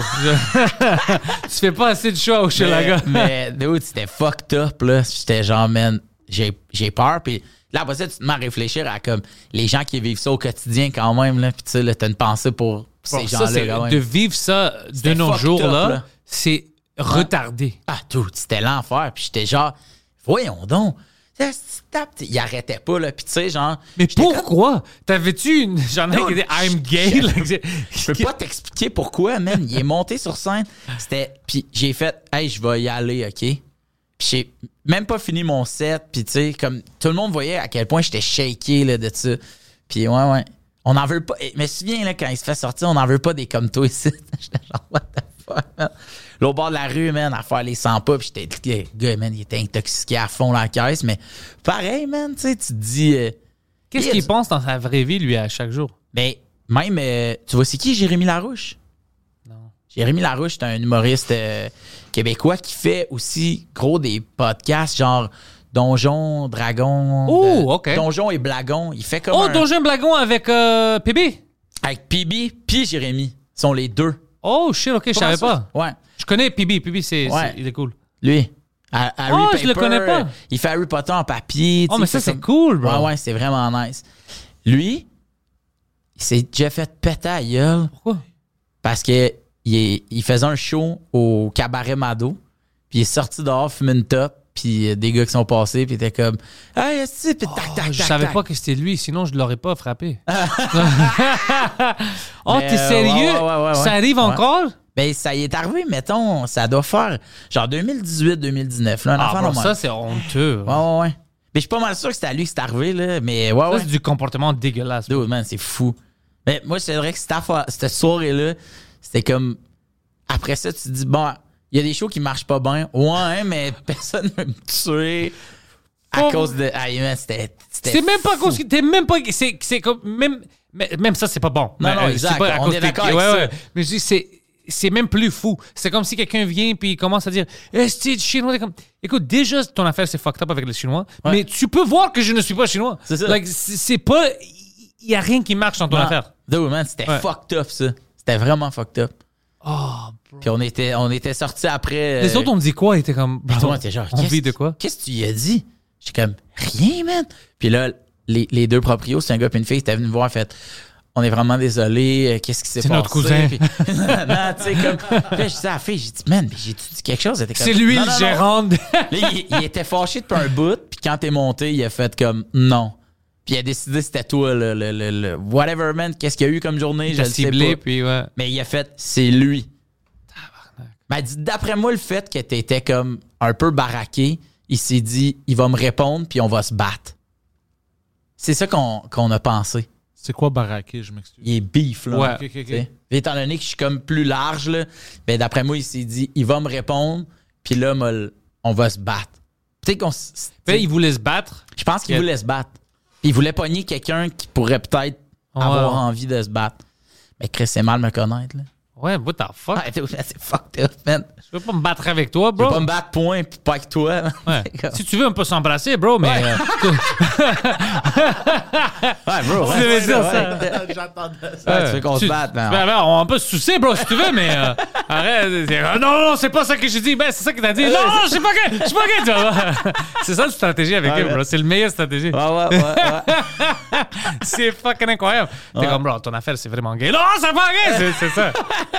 Speaker 3: Tu fais pas assez de shows au Hochelaga.
Speaker 4: Mais, mais dude, c'était fucked up, là. J'étais genre, man, j'ai, j'ai peur. Puis là, après ça, tu te mets à réfléchir à comme les gens qui vivent ça au quotidien quand même, là. Puis tu sais, là, t'as une pensée pour ces
Speaker 3: Bro, ça,
Speaker 4: gens-là,
Speaker 3: c'est-
Speaker 4: quand même.
Speaker 3: de vivre ça de
Speaker 4: C'était
Speaker 3: nos
Speaker 4: fucked
Speaker 3: jours,
Speaker 4: up,
Speaker 3: là,
Speaker 4: là.
Speaker 3: c'est retardé.
Speaker 4: Ah, dude, c'était l'enfer. Puis j'étais genre, voyons donc. Il arrêtait pas, là. Puis tu sais, genre.
Speaker 3: Mais
Speaker 4: j'étais comme-
Speaker 3: pourquoi? T'avais-tu une. J'en ai
Speaker 4: Non,
Speaker 3: qui dit I'm
Speaker 4: je-
Speaker 3: gay. là, que-
Speaker 4: Je peux pas t'expliquer pourquoi, man. Il est monté sur scène. C'était. Puis j'ai fait, hey, je vais y aller, OK? Puis j'ai même pas fini mon set. Puis tu sais, comme tout le monde voyait à quel point j'étais shaké là, de ça. Puis ouais, ouais. On n'en veut pas. Je me souviens, là, quand il se fait sortir, on n'en veut pas des comme toi ici. J'étais genre, what the fuck, man? Là, au bord de la rue, man, à faire les cent pas. Puis j'étais, le gars, man, il était intoxiqué à fond la caisse. Mais pareil, man, tu sais, tu te dis. euh,
Speaker 3: Qu'est-ce
Speaker 4: il y a
Speaker 3: qu'il
Speaker 4: du-
Speaker 3: pense dans sa vraie vie, lui, à chaque jour?
Speaker 4: Ben, même, euh, tu vois, c'est qui Jérémy Larouche?
Speaker 3: Non.
Speaker 4: Jérémy Larouche, c'est un humoriste euh, québécois qui fait aussi, gros, des podcasts genre Donjon, Dragon.
Speaker 3: Oh,
Speaker 4: de-
Speaker 3: OK.
Speaker 4: Donjon et Blagon. Il fait comme
Speaker 3: Oh,
Speaker 4: un-
Speaker 3: Donjon Blagon avec euh, P B.
Speaker 4: avec P B puis Jérémy. Ils sont les deux.
Speaker 3: Oh, shit, OK, je savais pas.
Speaker 4: Ouais.
Speaker 3: Je connais P B. P B, c'est,
Speaker 4: Ouais.
Speaker 3: c'est- il est cool.
Speaker 4: Lui. À- Harry
Speaker 3: Oh,
Speaker 4: Paper,
Speaker 3: je le connais pas.
Speaker 4: Il fait Harry Potter en papier.
Speaker 3: Oh,
Speaker 4: tu
Speaker 3: mais
Speaker 4: sais,
Speaker 3: ça,
Speaker 4: il fait
Speaker 3: c'est cool, bro.
Speaker 4: Ouais, ouais, c'est vraiment nice. Lui, il s'est déjà fait péter à la gueule
Speaker 3: Pourquoi?
Speaker 4: parce que il, est- il faisait un show au Cabaret Mado, puis il est sorti dehors, fumé une top, puis euh, des gars qui sont passés, puis étaient comme « Hey, est-ce que... » puis tac, tac,
Speaker 3: Oh, je
Speaker 4: tac,
Speaker 3: savais
Speaker 4: tac.
Speaker 3: pas que c'était lui, sinon je l'aurais pas frappé. Oh,
Speaker 4: Mais,
Speaker 3: t'es
Speaker 4: euh,
Speaker 3: sérieux?
Speaker 4: ouais, ouais, ouais, ouais.
Speaker 3: Ça arrive
Speaker 4: Ouais.
Speaker 3: encore?
Speaker 4: Ben, ça y est arrivé, mettons, ça doit faire genre deux mille dix-huit deux mille dix-neuf, là, un
Speaker 3: Ah,
Speaker 4: enfant
Speaker 3: bro,
Speaker 4: normal.
Speaker 3: ça, c'est honteux.
Speaker 4: Ouais, ouais, ouais. Mais je suis pas mal sûr que c'était à lui que c'est arrivé, là, mais ouais,
Speaker 3: Ça,
Speaker 4: ouais.
Speaker 3: c'est du comportement dégueulasse. bro.
Speaker 4: Dude, man, c'est fou. Mais moi, c'est vrai que cette, affaire- cette soirée-là, c'était comme... Après ça, tu te dis, bon, il y a des shows qui marchent pas bien. Ouais, mais personne veut me tuer à
Speaker 3: Oh.
Speaker 4: cause de... Ah, man, c'était... c'était
Speaker 3: C'est même pas à
Speaker 4: fou.
Speaker 3: cause que t'es même pas. C'est, c'est comme. Même, mais- même ça, c'est pas bon.
Speaker 4: Non,
Speaker 3: Mais,
Speaker 4: non,
Speaker 3: euh,
Speaker 4: exact.
Speaker 3: c'est pas à
Speaker 4: On
Speaker 3: cause
Speaker 4: est
Speaker 3: que-
Speaker 4: d'accord avec
Speaker 3: ouais,
Speaker 4: ça.
Speaker 3: ouais. Mais je dis, c'est. C'est même plus fou. C'est comme si quelqu'un vient puis il commence à dire est-ce que tu es chinois? T'es comme, écoute, déjà, ton affaire, c'est fucked up avec les Chinois.
Speaker 4: Ouais.
Speaker 3: Mais tu peux voir que je ne suis pas chinois.
Speaker 4: C'est ça.
Speaker 3: Like, c'est, c'est pas. Il y a rien qui marche dans ton
Speaker 4: Non.
Speaker 3: affaire.
Speaker 4: Dude, man, c'était
Speaker 3: Ouais.
Speaker 4: fucked up, ça. C'était vraiment fucked up.
Speaker 3: Oh, bro.
Speaker 4: Puis on était, on était sortis après...
Speaker 3: Les
Speaker 4: euh,
Speaker 3: autres, on me dit quoi? Ils étaient comme.
Speaker 4: Puis tout le monde était genre,
Speaker 3: on
Speaker 4: qu'est-ce
Speaker 3: vit de
Speaker 4: que-
Speaker 3: quoi?
Speaker 4: Qu'est-ce que tu lui as dit? J'étais comme, rien, man. Puis là, les, les deux proprios, c'est un gars et une fille, ils étaient venus me voir, en fait, on est vraiment désolé, euh, qu'est-ce qui s'est
Speaker 3: C'est
Speaker 4: passé?
Speaker 3: notre cousin.
Speaker 4: Puis, non, tu sais, comme. Puis là, je dis à la fille, j'ai dit, man, mais j'ai-tu dit quelque chose? Elle était comme,
Speaker 3: C'est lui
Speaker 4: Non,
Speaker 3: le
Speaker 4: non, non.
Speaker 3: gérant. de-
Speaker 4: Là, il, il était fâché depuis un bout, puis quand t'es monté, il a fait comme, non. Puis il a décidé que c'était toi, le, le, le, le- whatever, man, qu'est-ce qu'il y a eu comme journée, je
Speaker 3: T'as
Speaker 4: le sais
Speaker 3: ciblé,
Speaker 4: pas.
Speaker 3: puis ouais.
Speaker 4: Mais il a fait, c'est lui. Mais elle dit, d'après moi, le fait que t'étais comme un peu baraqué, il s'est dit, il va me répondre, puis on va se battre. C'est ça qu'on qu'on a pensé.
Speaker 5: C'est quoi baraquer, je m'excuse?
Speaker 4: Il est beef, là.
Speaker 3: Ouais.
Speaker 5: Ok, ok, ok.
Speaker 4: Tu sais. Puis étant donné que je suis comme plus large, là, ben d'après moi, il s'est dit, il va me répondre, puis là, moi, le- on va se battre. Peut-être qu'on. s- s-
Speaker 3: Fait, il voulait se battre.
Speaker 4: Je pense qu'il
Speaker 3: Il a-
Speaker 4: voulait se battre. Puis il voulait pogner quelqu'un qui pourrait peut-être
Speaker 3: Ouais.
Speaker 4: avoir envie de se battre. Mais Chris, c'est mal me connaître, là.
Speaker 3: Ouais, what the fuck?
Speaker 4: Ouais, dude, c'est fucked up, man.
Speaker 3: Je veux pas me battre avec toi,
Speaker 4: Je veux
Speaker 3: bro.
Speaker 4: pas me battre, point, puis pas avec toi.
Speaker 3: Ouais.
Speaker 4: C'est comme-
Speaker 3: Si tu veux, on peut s'embrasser, bro, mais. euh,
Speaker 4: Ouais, bro.
Speaker 3: Tu devais dire ça.
Speaker 5: J'attendais ça.
Speaker 4: Ouais, tu veux qu'on se batte,
Speaker 3: tu-
Speaker 4: man.
Speaker 3: ben, ben, on peut se soucier, bro, si tu veux, mais. euh, arrête. c'est- euh, non, non, c'est pas ça que j'ai dit. Ben, c'est ça que t'as dit. Non, non, je sais pas que. Je sais pas que. tu vas voir. C'est ça, la stratégie avec
Speaker 4: Ouais,
Speaker 3: eux, bro.
Speaker 4: ouais.
Speaker 3: C'est le meilleur stratégie.
Speaker 4: Ouais, ouais, ouais, ouais.
Speaker 3: C'est fucking incroyable. T'es comme, bro, ton affaire, c'est vraiment gay. Non, c'est pas gay. C'est, c'est ça.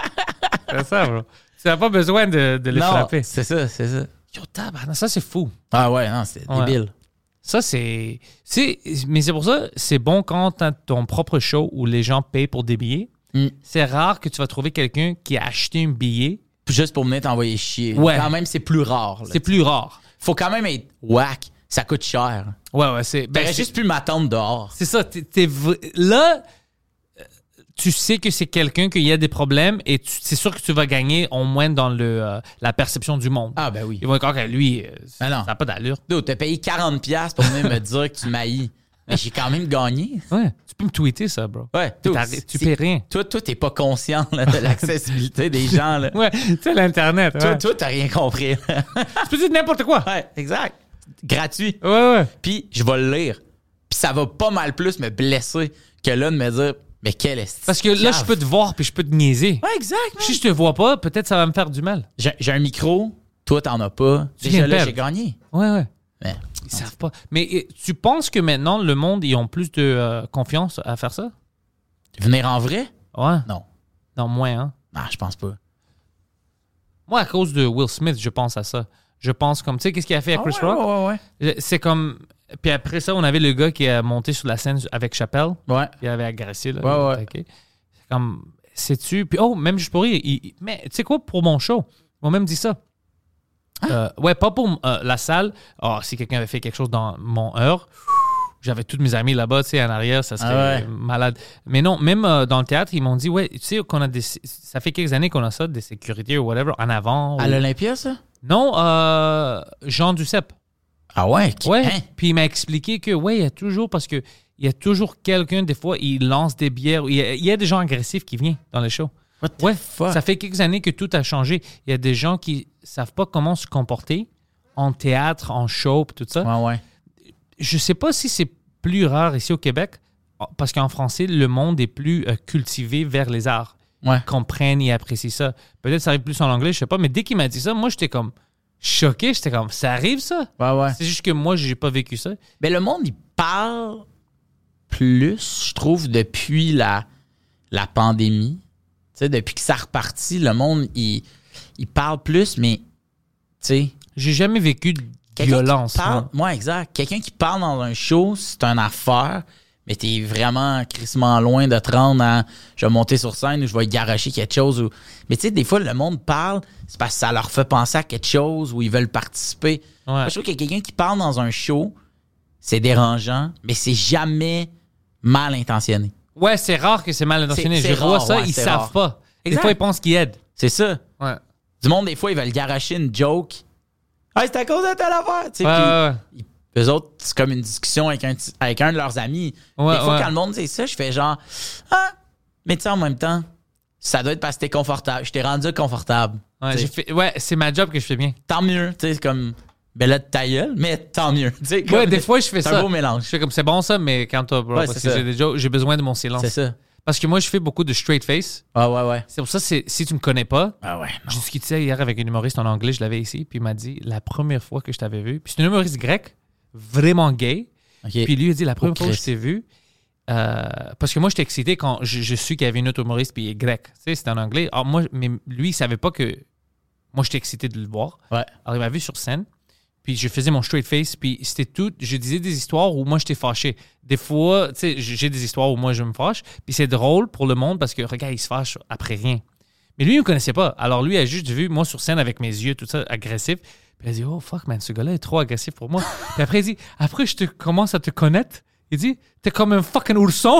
Speaker 3: C'est ça, bro. Tu n'as pas besoin de, de les
Speaker 4: Non,
Speaker 3: frapper.
Speaker 4: c'est ça, c'est ça.
Speaker 3: Yo, tabarnak, ça, c'est fou.
Speaker 4: Ah ouais, non, c'est
Speaker 3: Ouais.
Speaker 4: débile.
Speaker 3: Ça, c'est, c'est. Mais c'est pour ça, c'est bon quand tu as ton propre show où les gens payent pour des billets.
Speaker 4: Mm.
Speaker 3: C'est rare que tu vas trouver quelqu'un qui a acheté un billet.
Speaker 4: Juste pour venir t'envoyer chier.
Speaker 3: Ouais.
Speaker 4: Quand même, c'est plus rare. là.
Speaker 3: C'est plus rare.
Speaker 4: Faut quand même être whack. Ça coûte cher.
Speaker 3: Ouais, ouais, c'est. ben,
Speaker 4: T'aurais
Speaker 3: c'est-
Speaker 4: juste pu m'attendre dehors.
Speaker 3: C'est ça. T'es, t'es v- là, euh, tu sais que c'est quelqu'un qui a des problèmes et tu- c'est sûr que tu vas gagner au moins dans le, euh, la perception du monde.
Speaker 4: Ah, ben oui.
Speaker 3: Ils vont dire que lui, euh,
Speaker 4: Ben non.
Speaker 3: ça n'a pas d'allure.
Speaker 4: Dude, t'as payé quarante piastres pour venir me dire que tu m'haïs. Mais j'ai quand même gagné.
Speaker 3: Ouais, tu peux me tweeter ça, bro.
Speaker 4: Ouais, dude,
Speaker 3: T'arrêtes, tu
Speaker 4: c'est-
Speaker 3: payes rien.
Speaker 4: Toi, toi, t'es pas conscient là, de l'accessibilité des gens. Là.
Speaker 3: Ouais, tu sais, l'Internet. Ouais.
Speaker 4: Toi, toi, t'as rien compris.
Speaker 3: tu peux dire n'importe quoi.
Speaker 4: Ouais, exact. Gratuit.
Speaker 3: Ouais, ouais.
Speaker 4: Puis je vais le lire. Puis ça va pas mal plus me blesser que là de me dire, mais quel est
Speaker 3: Parce que là, je peux te voir puis je peux te niaiser.
Speaker 4: Ouais, exact. man.
Speaker 3: Si je te vois pas, peut-être ça va me faire du mal.
Speaker 4: J'ai j'ai un micro, toi, t'en as pas.
Speaker 3: Tu
Speaker 4: Déjà
Speaker 3: viens de
Speaker 4: là,
Speaker 3: perdre.
Speaker 4: j'ai gagné.
Speaker 3: Ouais, ouais.
Speaker 4: Mais,
Speaker 3: Ils savent pas. Mais euh, tu penses que maintenant, le monde, ils ont plus de euh, confiance à faire ça?
Speaker 4: venir en vrai?
Speaker 3: Ouais.
Speaker 4: Non.
Speaker 3: Non, moins, hein?
Speaker 4: Non, je pense pas.
Speaker 3: Moi, à cause de Will Smith, je pense à ça. Je pense comme, tu sais, qu'est-ce qu'il a fait à Chris
Speaker 4: Ah ouais,
Speaker 3: Rock?
Speaker 4: Ouais, ouais,
Speaker 3: C'est comme. Puis après ça, on avait le gars qui a monté sur la scène avec Chappelle.
Speaker 4: ouais. Ouais.
Speaker 3: Il avait agressé. Là,
Speaker 4: Ouais,
Speaker 3: il a
Speaker 4: ouais.
Speaker 3: attaqué. C'est comme. Sais-tu? Puis, oh, même juste pour rire. il- il- mais tu sais quoi, pour mon show, ils m'ont même dit ça.
Speaker 4: Hein?
Speaker 3: Euh, ouais, pas pour euh, la salle. Oh, si quelqu'un avait fait quelque chose dans mon heure, j'avais tous mes amis là-bas, tu sais, en arrière, ça serait
Speaker 4: Ah ouais.
Speaker 3: malade. Mais non, même euh, dans le théâtre, ils m'ont dit, ouais, tu sais, qu'on a des. Ça fait quelques années qu'on a ça, des sécurités ou whatever, en avant.
Speaker 4: À
Speaker 3: ou-
Speaker 4: l'Olympia, ça?
Speaker 3: Non, euh, Jean Duceppe.
Speaker 4: Ah ouais? qui-
Speaker 3: Ouais.
Speaker 4: hein?
Speaker 3: Puis il m'a expliqué que, ouais, il y a toujours, parce que il y a toujours quelqu'un, des fois, il lance des bières. Il y a, il y a des gens agressifs qui viennent dans les shows.
Speaker 4: What the
Speaker 3: Ouais,
Speaker 4: fuck?
Speaker 3: ça fait quelques années que tout a changé. Il y a des gens qui savent pas comment se comporter en théâtre, en show, pis tout ça.
Speaker 4: Ouais, ouais.
Speaker 3: Je sais pas si c'est plus rare ici au Québec, parce qu'en français, le monde est plus euh, cultivé vers les arts.
Speaker 4: Ouais.
Speaker 3: Ils comprennent et apprécient ça. Peut-être ça arrive plus en anglais, je sais pas, mais dès qu'il m'a dit ça, moi, j'étais comme choqué. J'étais comme, ça arrive, ça?
Speaker 4: Ouais, ouais.
Speaker 3: C'est juste que moi, j'ai pas vécu ça.
Speaker 4: Mais le monde, il parle plus, je trouve, depuis la, la pandémie. Tu sais, depuis que ça repartit, le monde, il, il parle plus, mais, tu sais...
Speaker 3: J'ai jamais vécu de
Speaker 4: Quelqu'un
Speaker 3: violence.
Speaker 4: qui parle,
Speaker 3: moi.
Speaker 4: moi, exact. Quelqu'un qui parle dans un show, c'est une affaire, mais t'es vraiment crissement loin de te rendre à je vais monter sur scène ou je vais garocher quelque chose. Ou... Mais tu sais, des fois, le monde parle, c'est parce que ça leur fait penser à quelque chose ou ils veulent participer.
Speaker 3: Ouais.
Speaker 4: Moi, je trouve que quelqu'un qui parle dans un show, c'est dérangeant, mais c'est jamais mal intentionné.
Speaker 3: Ouais, c'est rare que c'est mal intentionné.
Speaker 4: C'est- c'est
Speaker 3: Je vois
Speaker 4: rare,
Speaker 3: ça,
Speaker 4: ouais,
Speaker 3: ils
Speaker 4: c'est
Speaker 3: savent
Speaker 4: rare.
Speaker 3: pas.
Speaker 4: Exact.
Speaker 3: Des fois, ils pensent qu'ils aident.
Speaker 4: C'est ça.
Speaker 3: Ouais.
Speaker 4: Du monde, des fois, ils veulent garocher une joke. Hey, c'est à cause de telle affaire. Tu sais,
Speaker 3: Ouais,
Speaker 4: puis-
Speaker 3: ouais, ouais.
Speaker 4: Ils- eux autres, c'est comme une discussion avec un, ti- avec un de leurs amis.
Speaker 3: Ouais,
Speaker 4: des fois,
Speaker 3: ouais.
Speaker 4: quand le monde dit ça, je fais genre, ah, mais tu sais, en même temps, ça doit être parce que t'es confortable. Je t'ai rendu confortable.
Speaker 3: Ouais,
Speaker 4: Tu sais,
Speaker 3: j'ai fait- ouais, c'est ma job que je fais bien.
Speaker 4: Tant mieux, tu sais, c'est comme, ben là, ta gueule, mais tant mieux. Tu sais, comme-
Speaker 3: Ouais, des fois, je fais
Speaker 4: c'est
Speaker 3: ça.
Speaker 4: un beau mélange.
Speaker 3: Je fais comme, c'est bon ça, mais quand toi, bro,
Speaker 4: Ouais,
Speaker 3: parce
Speaker 4: c'est
Speaker 3: que
Speaker 4: ça.
Speaker 3: j'ai, déjà, j'ai besoin de mon silence.
Speaker 4: C'est ça.
Speaker 3: Parce que moi, je fais beaucoup de straight face.
Speaker 4: Ah ouais, ouais.
Speaker 3: C'est pour ça, c'est, si tu me connais pas,
Speaker 4: Ah ouais.
Speaker 3: j'ai discuté hier avec un humoriste en anglais, je l'avais ici, puis il m'a dit, la première fois que je t'avais vu, puis c'est un humoriste grec, vraiment gay,
Speaker 4: OK.
Speaker 3: puis lui, il a dit, la première
Speaker 4: Oh,
Speaker 3: fois que je
Speaker 4: Christ.
Speaker 3: t'ai vu, euh, parce que moi, j'étais excité quand je, je suis qu'il y avait une autre humoriste, puis il est grec. Tu sais, c'était en anglais. Alors moi, mais lui, il savait pas que moi, j'étais excité de le voir.
Speaker 4: Ouais.
Speaker 3: Alors, il m'a vu sur scène, puis je faisais mon straight face, puis c'était tout. Je disais des histoires où moi, j'étais fâché. Des fois, tu sais, j'ai des histoires où moi, je me fâche, puis c'est drôle pour le monde parce que, regarde, il se fâche après rien. Mais lui, il me connaissait pas. Alors, lui, il a juste vu moi sur scène avec mes yeux, tout ça, agressif. Puis il a dit, oh fuck, man, ce gars-là est trop agressif pour moi. Puis après, il dit, après, je te commence à te connaître. Il dit, t'es comme un fucking ourson.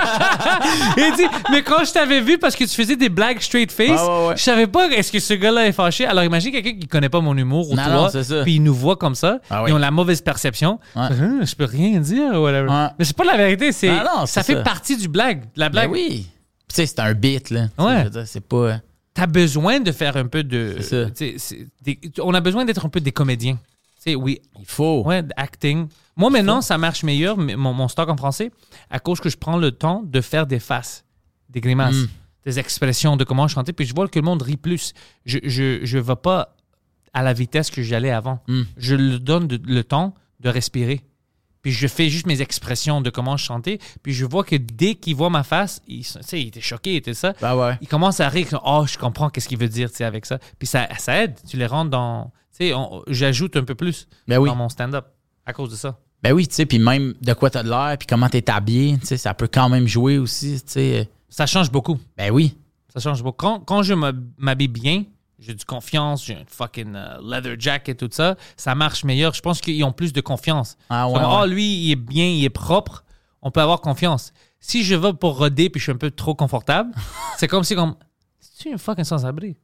Speaker 3: Il dit, mais quand je t'avais vu parce que tu faisais des blagues straight face,
Speaker 4: Ouais, ouais, ouais.
Speaker 3: je savais pas est-ce que ce gars-là est fâché. Alors imagine quelqu'un qui connaît pas mon humour ou
Speaker 4: Non,
Speaker 3: toi,
Speaker 4: non, c'est ça.
Speaker 3: puis il nous voit comme ça,
Speaker 4: Ah oui.
Speaker 3: ils ont la mauvaise perception.
Speaker 4: Ouais.
Speaker 3: Hum, je peux rien dire, whatever.
Speaker 4: Ouais.
Speaker 3: Mais c'est pas la vérité, c'est
Speaker 4: Ah non,
Speaker 3: ça
Speaker 4: c'est
Speaker 3: fait
Speaker 4: ça.
Speaker 3: partie du blague, de la
Speaker 4: Ben
Speaker 3: blague.
Speaker 4: oui. Tu sais, c'est un beat, là. Tu sais,
Speaker 3: Ouais.
Speaker 4: je veux dire, c'est pas...
Speaker 3: T'as besoin de faire un peu de.
Speaker 4: C'est ça.
Speaker 3: tu sais, c'est des- on a besoin d'être un peu des comédiens. Tu sais, oui,
Speaker 4: Il faut.
Speaker 3: ouais, acting. Moi, maintenant, ça marche meilleur, mais mon, mon stock en français, à cause que je prends le temps de faire des faces, des grimaces,
Speaker 4: Mm.
Speaker 3: des expressions, de comment chanter, puis je vois que le monde rit plus. Je je, je vais pas à la vitesse que j'allais avant.
Speaker 4: Mm.
Speaker 3: Je lui donne de- le temps de respirer. Puis je fais juste mes expressions de comment je chantais. Puis je vois que dès qu'il voit ma face, il, tu sais, il était choqué, il était ça.
Speaker 4: Ben ouais.
Speaker 3: Il commence à rire. Oh, je comprends qu'est-ce qu'il veut dire, tu sais, avec ça. Puis ça, ça aide. Tu les rentres dans... Tu sais, on- j'ajoute un peu plus
Speaker 4: Ben oui.
Speaker 3: dans mon stand-up à cause de ça.
Speaker 4: Ben oui, tu sais, puis même de quoi t'as de l'air, puis comment t'es habillé, tu sais, ça peut quand même jouer aussi, tu sais.
Speaker 3: Ça change beaucoup.
Speaker 4: Ben oui.
Speaker 3: Ça change beaucoup. Quand, quand je m'hab- m'habille bien, j'ai du confiance, j'ai un fucking euh, leather jacket, tout ça, ça marche meilleur. Je pense qu'ils ont plus de confiance.
Speaker 4: Ah ouais,
Speaker 3: Comme,
Speaker 4: ouais.
Speaker 3: oh, lui, il est bien, il est propre, on peut avoir confiance. Si je vais pour roder puis je suis un peu trop confortable, c'est comme si, comme, c'est-tu un fucking sans-abri?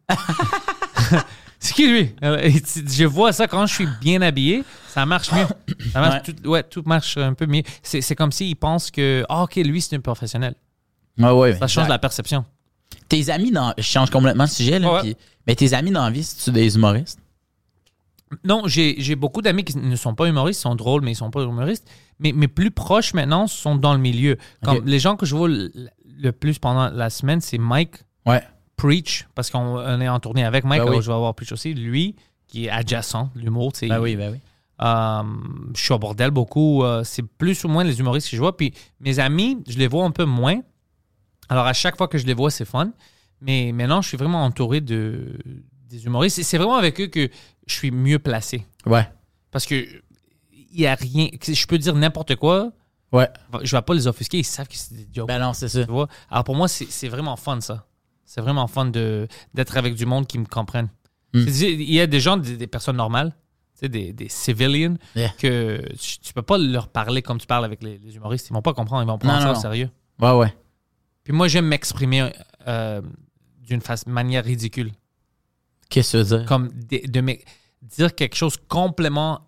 Speaker 3: C'est qui lui? Euh, et tu- Je vois ça quand je suis bien habillé, ça marche mieux. Ça marche,
Speaker 4: Ouais.
Speaker 3: tout, ouais, tout marche un peu mieux. C'est c'est comme s'ils pensent que, ah, OK, lui, c'est un professionnel.
Speaker 4: Ouais, ouais.
Speaker 3: Ça change
Speaker 4: exact.
Speaker 3: la perception.
Speaker 4: Tes amis dans... Je change complètement de sujet, là.
Speaker 3: Ouais.
Speaker 4: puis- Mais tes amis dans la vie, c'est-tu des humoristes?
Speaker 3: Non, j'ai j'ai beaucoup d'amis qui ne sont pas humoristes, ils sont drôles, mais ils sont pas humoristes. Mais mes plus proches maintenant sont dans le milieu. Comme
Speaker 4: Ok.
Speaker 3: les gens que je vois le, le plus pendant la semaine, c'est Mike
Speaker 4: Ouais.
Speaker 3: Preach, parce qu'on on est en tournée avec Mike,
Speaker 4: Ben
Speaker 3: alors
Speaker 4: oui.
Speaker 3: je vais avoir Preach aussi. Lui, qui est adjacent, l'humour, tu sais.
Speaker 4: Ben oui, ben oui.
Speaker 3: Euh, je suis au bordel beaucoup. euh, c'est plus ou moins les humoristes que je vois. Puis mes amis, je les vois un peu moins. Alors à chaque fois que je les vois, c'est fun. Mais maintenant, je suis vraiment entouré de, des humoristes. Et c'est vraiment avec eux que je suis mieux placé.
Speaker 4: Ouais.
Speaker 3: Parce que il y a rien. Je peux dire n'importe quoi.
Speaker 4: Ouais.
Speaker 3: Je vais pas les offusquer. Ils savent que c'est des jokes.
Speaker 4: Ben non, c'est ça.
Speaker 3: Tu vois? Alors pour moi, c'est c'est vraiment fun, ça. C'est vraiment fun de- d'être avec du monde qui me comprennent.
Speaker 4: Mm.
Speaker 3: C'est- Il y a des gens, des, des personnes normales, tu sais, des, des civilians,
Speaker 4: Yeah.
Speaker 3: que tu, tu peux pas leur parler comme tu parles avec les, les humoristes. Ils vont pas comprendre. Ils vont prendre
Speaker 4: Non,
Speaker 3: ça
Speaker 4: non,
Speaker 3: au
Speaker 4: non.
Speaker 3: sérieux.
Speaker 4: Ouais, ouais.
Speaker 3: Puis moi, j'aime m'exprimer euh, d'une fa- manière ridicule.
Speaker 4: Qu'est-ce que tu veux dire?
Speaker 3: Comme de, de me- dire quelque chose complètement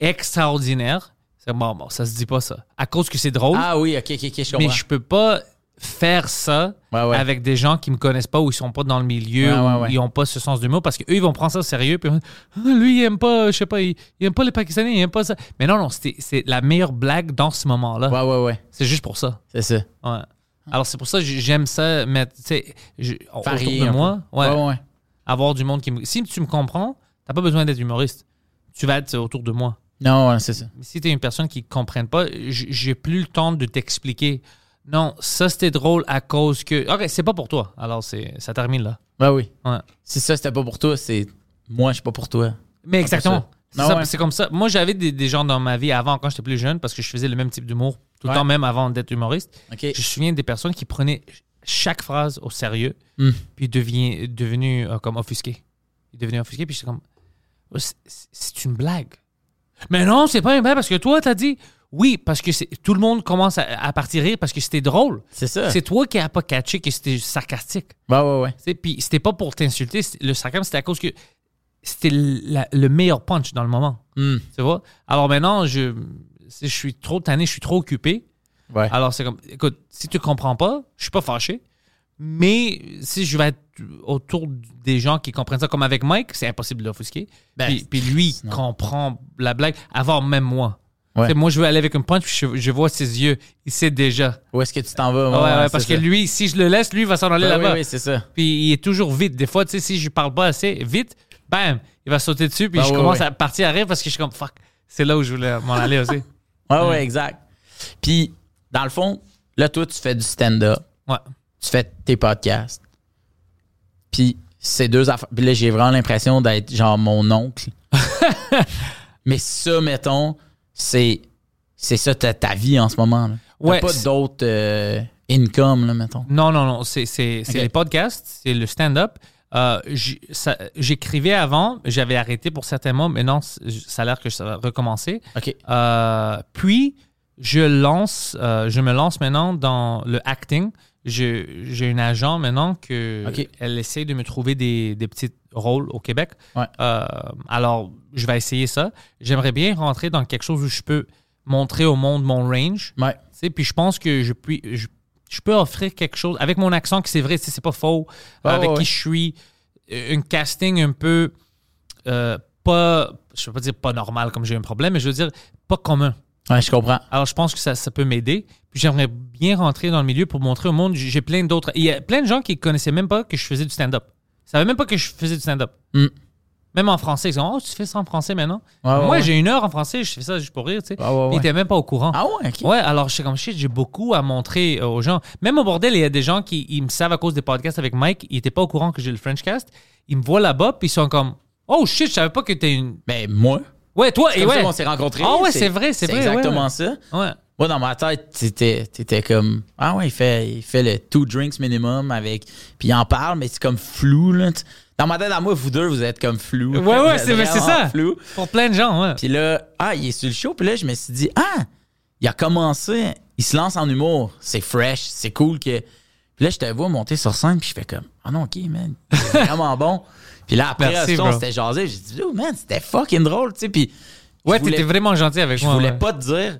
Speaker 3: extraordinaire. C'est bon, bon, ça se dit pas ça. À cause que c'est drôle,
Speaker 4: Ah oui, ok, ok, ok, je comprends.
Speaker 3: mais je peux pas faire ça
Speaker 4: Ouais, ouais.
Speaker 3: avec des gens qui me connaissent pas ou ils sont pas dans le milieu
Speaker 4: Ouais, ouais,
Speaker 3: ou
Speaker 4: ouais.
Speaker 3: ils ont pas ce sens d'humour parce qu'eux, ils vont prendre ça au sérieux. Puis, ah, lui, il aime pas, je sais pas, il, il aime pas les Pakistanais, il aime pas ça. Mais non, non, c'était, c'est la meilleure blague dans ce moment-là.
Speaker 4: Ouais, ouais, ouais.
Speaker 3: C'est juste pour ça.
Speaker 4: C'est ça.
Speaker 3: Ouais. Alors, c'est pour ça que j'aime ça, mettre, tu sais, je- autour
Speaker 4: Varier
Speaker 3: de
Speaker 4: un
Speaker 3: moi,
Speaker 4: peu.
Speaker 3: ouais,
Speaker 4: Ouais, ouais.
Speaker 3: avoir du monde qui me. Si tu me comprends, t'as pas besoin d'être humoriste. Tu vas être autour de moi.
Speaker 4: Non, ouais, c'est ça.
Speaker 3: Mais si t'es une personne qui ne comprenne pas, j- j'ai plus le temps de t'expliquer. Non, ça c'était drôle à cause que. Ok, c'est pas pour toi. Alors, c'est, ça termine là.
Speaker 4: Ben oui.
Speaker 3: Ouais.
Speaker 4: Si ça, c'était pas pour toi, c'est moi, je suis pas pour toi.
Speaker 3: Mais exactement. C'est,
Speaker 4: Non,
Speaker 3: ça,
Speaker 4: ouais.
Speaker 3: c'est comme ça. Moi, j'avais des, des gens dans ma vie avant, quand j'étais plus jeune, parce que je faisais le même type d'humour tout le
Speaker 4: Ouais.
Speaker 3: temps, même avant d'être humoriste.
Speaker 4: OK.
Speaker 3: Je me souviens des personnes qui prenaient chaque phrase au sérieux,
Speaker 4: Hmm.
Speaker 3: puis devient, devenu euh, comme offusqué. Il devenait offusqué, puis j'étais comme. Oh, c'est, c'est une blague. Mais non, c'est pas une blague parce que toi, t'as dit. Oui, parce que c'est, tout le monde commence à, à partir rire parce que c'était drôle.
Speaker 4: C'est ça.
Speaker 3: C'est toi qui n'as pas catché que c'était sarcastique.
Speaker 4: Ouais, ouais, ouais.
Speaker 3: Tu sais, puis c'était pas pour t'insulter. c'est- Le sarcasme, c'était à cause que c'était la- le meilleur punch dans le moment.
Speaker 4: Hmm.
Speaker 3: Tu vois? Alors maintenant, je, si je suis trop tanné, je suis trop occupé.
Speaker 4: Ouais.
Speaker 3: Alors c'est comme, écoute, si tu comprends pas, je suis pas fâché. Mais si je vais être autour des gens qui comprennent ça, comme avec Mike, c'est impossible de l'offusquer.
Speaker 4: Ben,
Speaker 3: puis, puis lui, il
Speaker 4: non.
Speaker 3: comprend la blague avant même moi.
Speaker 4: Ouais.
Speaker 3: Tu sais, moi, je veux aller avec une punch, puis je, je vois ses yeux. Il sait déjà.
Speaker 4: Où est-ce que tu t'en vas?
Speaker 3: Ouais, ouais,
Speaker 4: c'est
Speaker 3: parce que
Speaker 4: ça.
Speaker 3: lui, si je le laisse, lui, il va s'en aller
Speaker 4: Ouais,
Speaker 3: là-bas.
Speaker 4: Oui, oui, c'est ça.
Speaker 3: Puis il est toujours vite. Des fois, tu sais, si je parle pas assez vite, bam, il va sauter dessus, puis
Speaker 4: Ah,
Speaker 3: je
Speaker 4: ouais,
Speaker 3: commence
Speaker 4: ouais.
Speaker 3: à partir à rire parce que je suis comme, fuck, c'est là où je voulais m'en aller aussi.
Speaker 4: Ouais, ouais, exact. Puis, dans le fond, là, toi, tu fais du stand-up,
Speaker 3: Ouais.
Speaker 4: tu fais tes podcasts. Puis, ces deux affaires. Puis là, j'ai vraiment l'impression d'être genre mon oncle. Mais ça, mettons, c'est. C'est ça ta, ta vie en ce moment. Là. T'as
Speaker 3: Ouais,
Speaker 4: pas
Speaker 3: c'est-
Speaker 4: d'autres euh, income, là, mettons.
Speaker 3: Non, non, non. C'est, c'est, c'est
Speaker 4: Ok.
Speaker 3: les podcasts, c'est le stand-up. Euh, j'- ça- j'écrivais avant, j'avais arrêté pour certains mois, mais non, c- ça a l'air que ça va recommencer.
Speaker 4: OK.
Speaker 3: Euh, puis, je lance, euh, je me lance maintenant dans le acting. Je- j'ai une agent maintenant que
Speaker 4: Ok.
Speaker 3: elle essaie de me trouver des, des petits rôles au Québec.
Speaker 4: Ouais.
Speaker 3: Euh, alors, je vais essayer ça. J'aimerais bien rentrer dans quelque chose où je peux montrer au monde mon range.
Speaker 4: Ouais.
Speaker 3: Tu sais, puis je pense que je, puis, je, je peux offrir quelque chose avec mon accent, que c'est vrai, tu sais, c'est pas faux,
Speaker 4: Ouais,
Speaker 3: avec
Speaker 4: ouais,
Speaker 3: qui
Speaker 4: ouais.
Speaker 3: je suis, un casting un peu euh, pas, je veux pas dire pas normal comme j'ai un problème, mais je veux dire pas commun.
Speaker 4: Ouais, je comprends.
Speaker 3: Alors, je pense que ça, ça peut m'aider. Puis j'aimerais bien rentrer dans le milieu pour montrer au monde. J'ai j'ai plein d'autres. Il y a plein de gens qui connaissaient même pas que je faisais du stand-up. Ils savaient même pas que je faisais du stand-up.
Speaker 4: Mm.
Speaker 3: Même en français. Ils disent, oh, tu fais ça en français maintenant?
Speaker 4: Ouais, ouais,
Speaker 3: Moi,
Speaker 4: ouais.
Speaker 3: j'ai une heure en français, je fais ça juste pour rire, tu sais.
Speaker 4: Ouais, ouais,
Speaker 3: Ils
Speaker 4: ouais.
Speaker 3: n'étaient même pas au courant.
Speaker 4: Ah ouais, OK.
Speaker 3: Ouais, alors je suis comme shit, j'ai beaucoup à montrer euh, aux gens. Même au bordel, il y a des gens qui ils me savent à cause des podcasts avec Mike, ils n'étaient pas au courant que j'ai le Frenchcast. Ils me voient là-bas, puis ils sont comme, oh shit, je savais pas que t'es une.
Speaker 4: Ben, moi.
Speaker 3: Ouais, toi,
Speaker 4: C'est
Speaker 3: et
Speaker 4: comme
Speaker 3: ouais.
Speaker 4: ça qu'on s'est rencontrés.
Speaker 3: Ah ouais, c'est vrai, c'est vrai, ouais,
Speaker 4: exactement
Speaker 3: ouais.
Speaker 4: ça.
Speaker 3: Ouais.
Speaker 4: Moi, dans ma tête, t'étais, t'étais comme. Ah ouais, il fait, il fait le two drinks minimum avec. Puis il en parle, mais c'est comme flou, là. Tu- Dans ma tête, à moi, vous deux, vous êtes comme flou.
Speaker 3: Ouais,
Speaker 4: Vous
Speaker 3: ouais,
Speaker 4: êtes
Speaker 3: c'est, mais c'est
Speaker 4: vraiment
Speaker 3: ça.
Speaker 4: Flou.
Speaker 3: Pour plein de gens, ouais.
Speaker 4: Puis là, ah, il est sur le show. Puis là, je me suis dit, ah, il a commencé, il se lance en humour. C'est fresh, c'est cool que. Puis là, je te vois monter sur scène, puis je fais comme, ah non, ok, man, c'est vraiment bon. Puis là, après,
Speaker 3: Merci,
Speaker 4: ça, on
Speaker 3: bro.
Speaker 4: s'était jasé. J'ai dit, oh, man, c'était fucking drôle, tu sais. Puis. je
Speaker 3: Ouais,
Speaker 4: voulais-
Speaker 3: t'étais vraiment gentil avec
Speaker 4: je
Speaker 3: moi.
Speaker 4: voulais
Speaker 3: ouais.
Speaker 4: pas te dire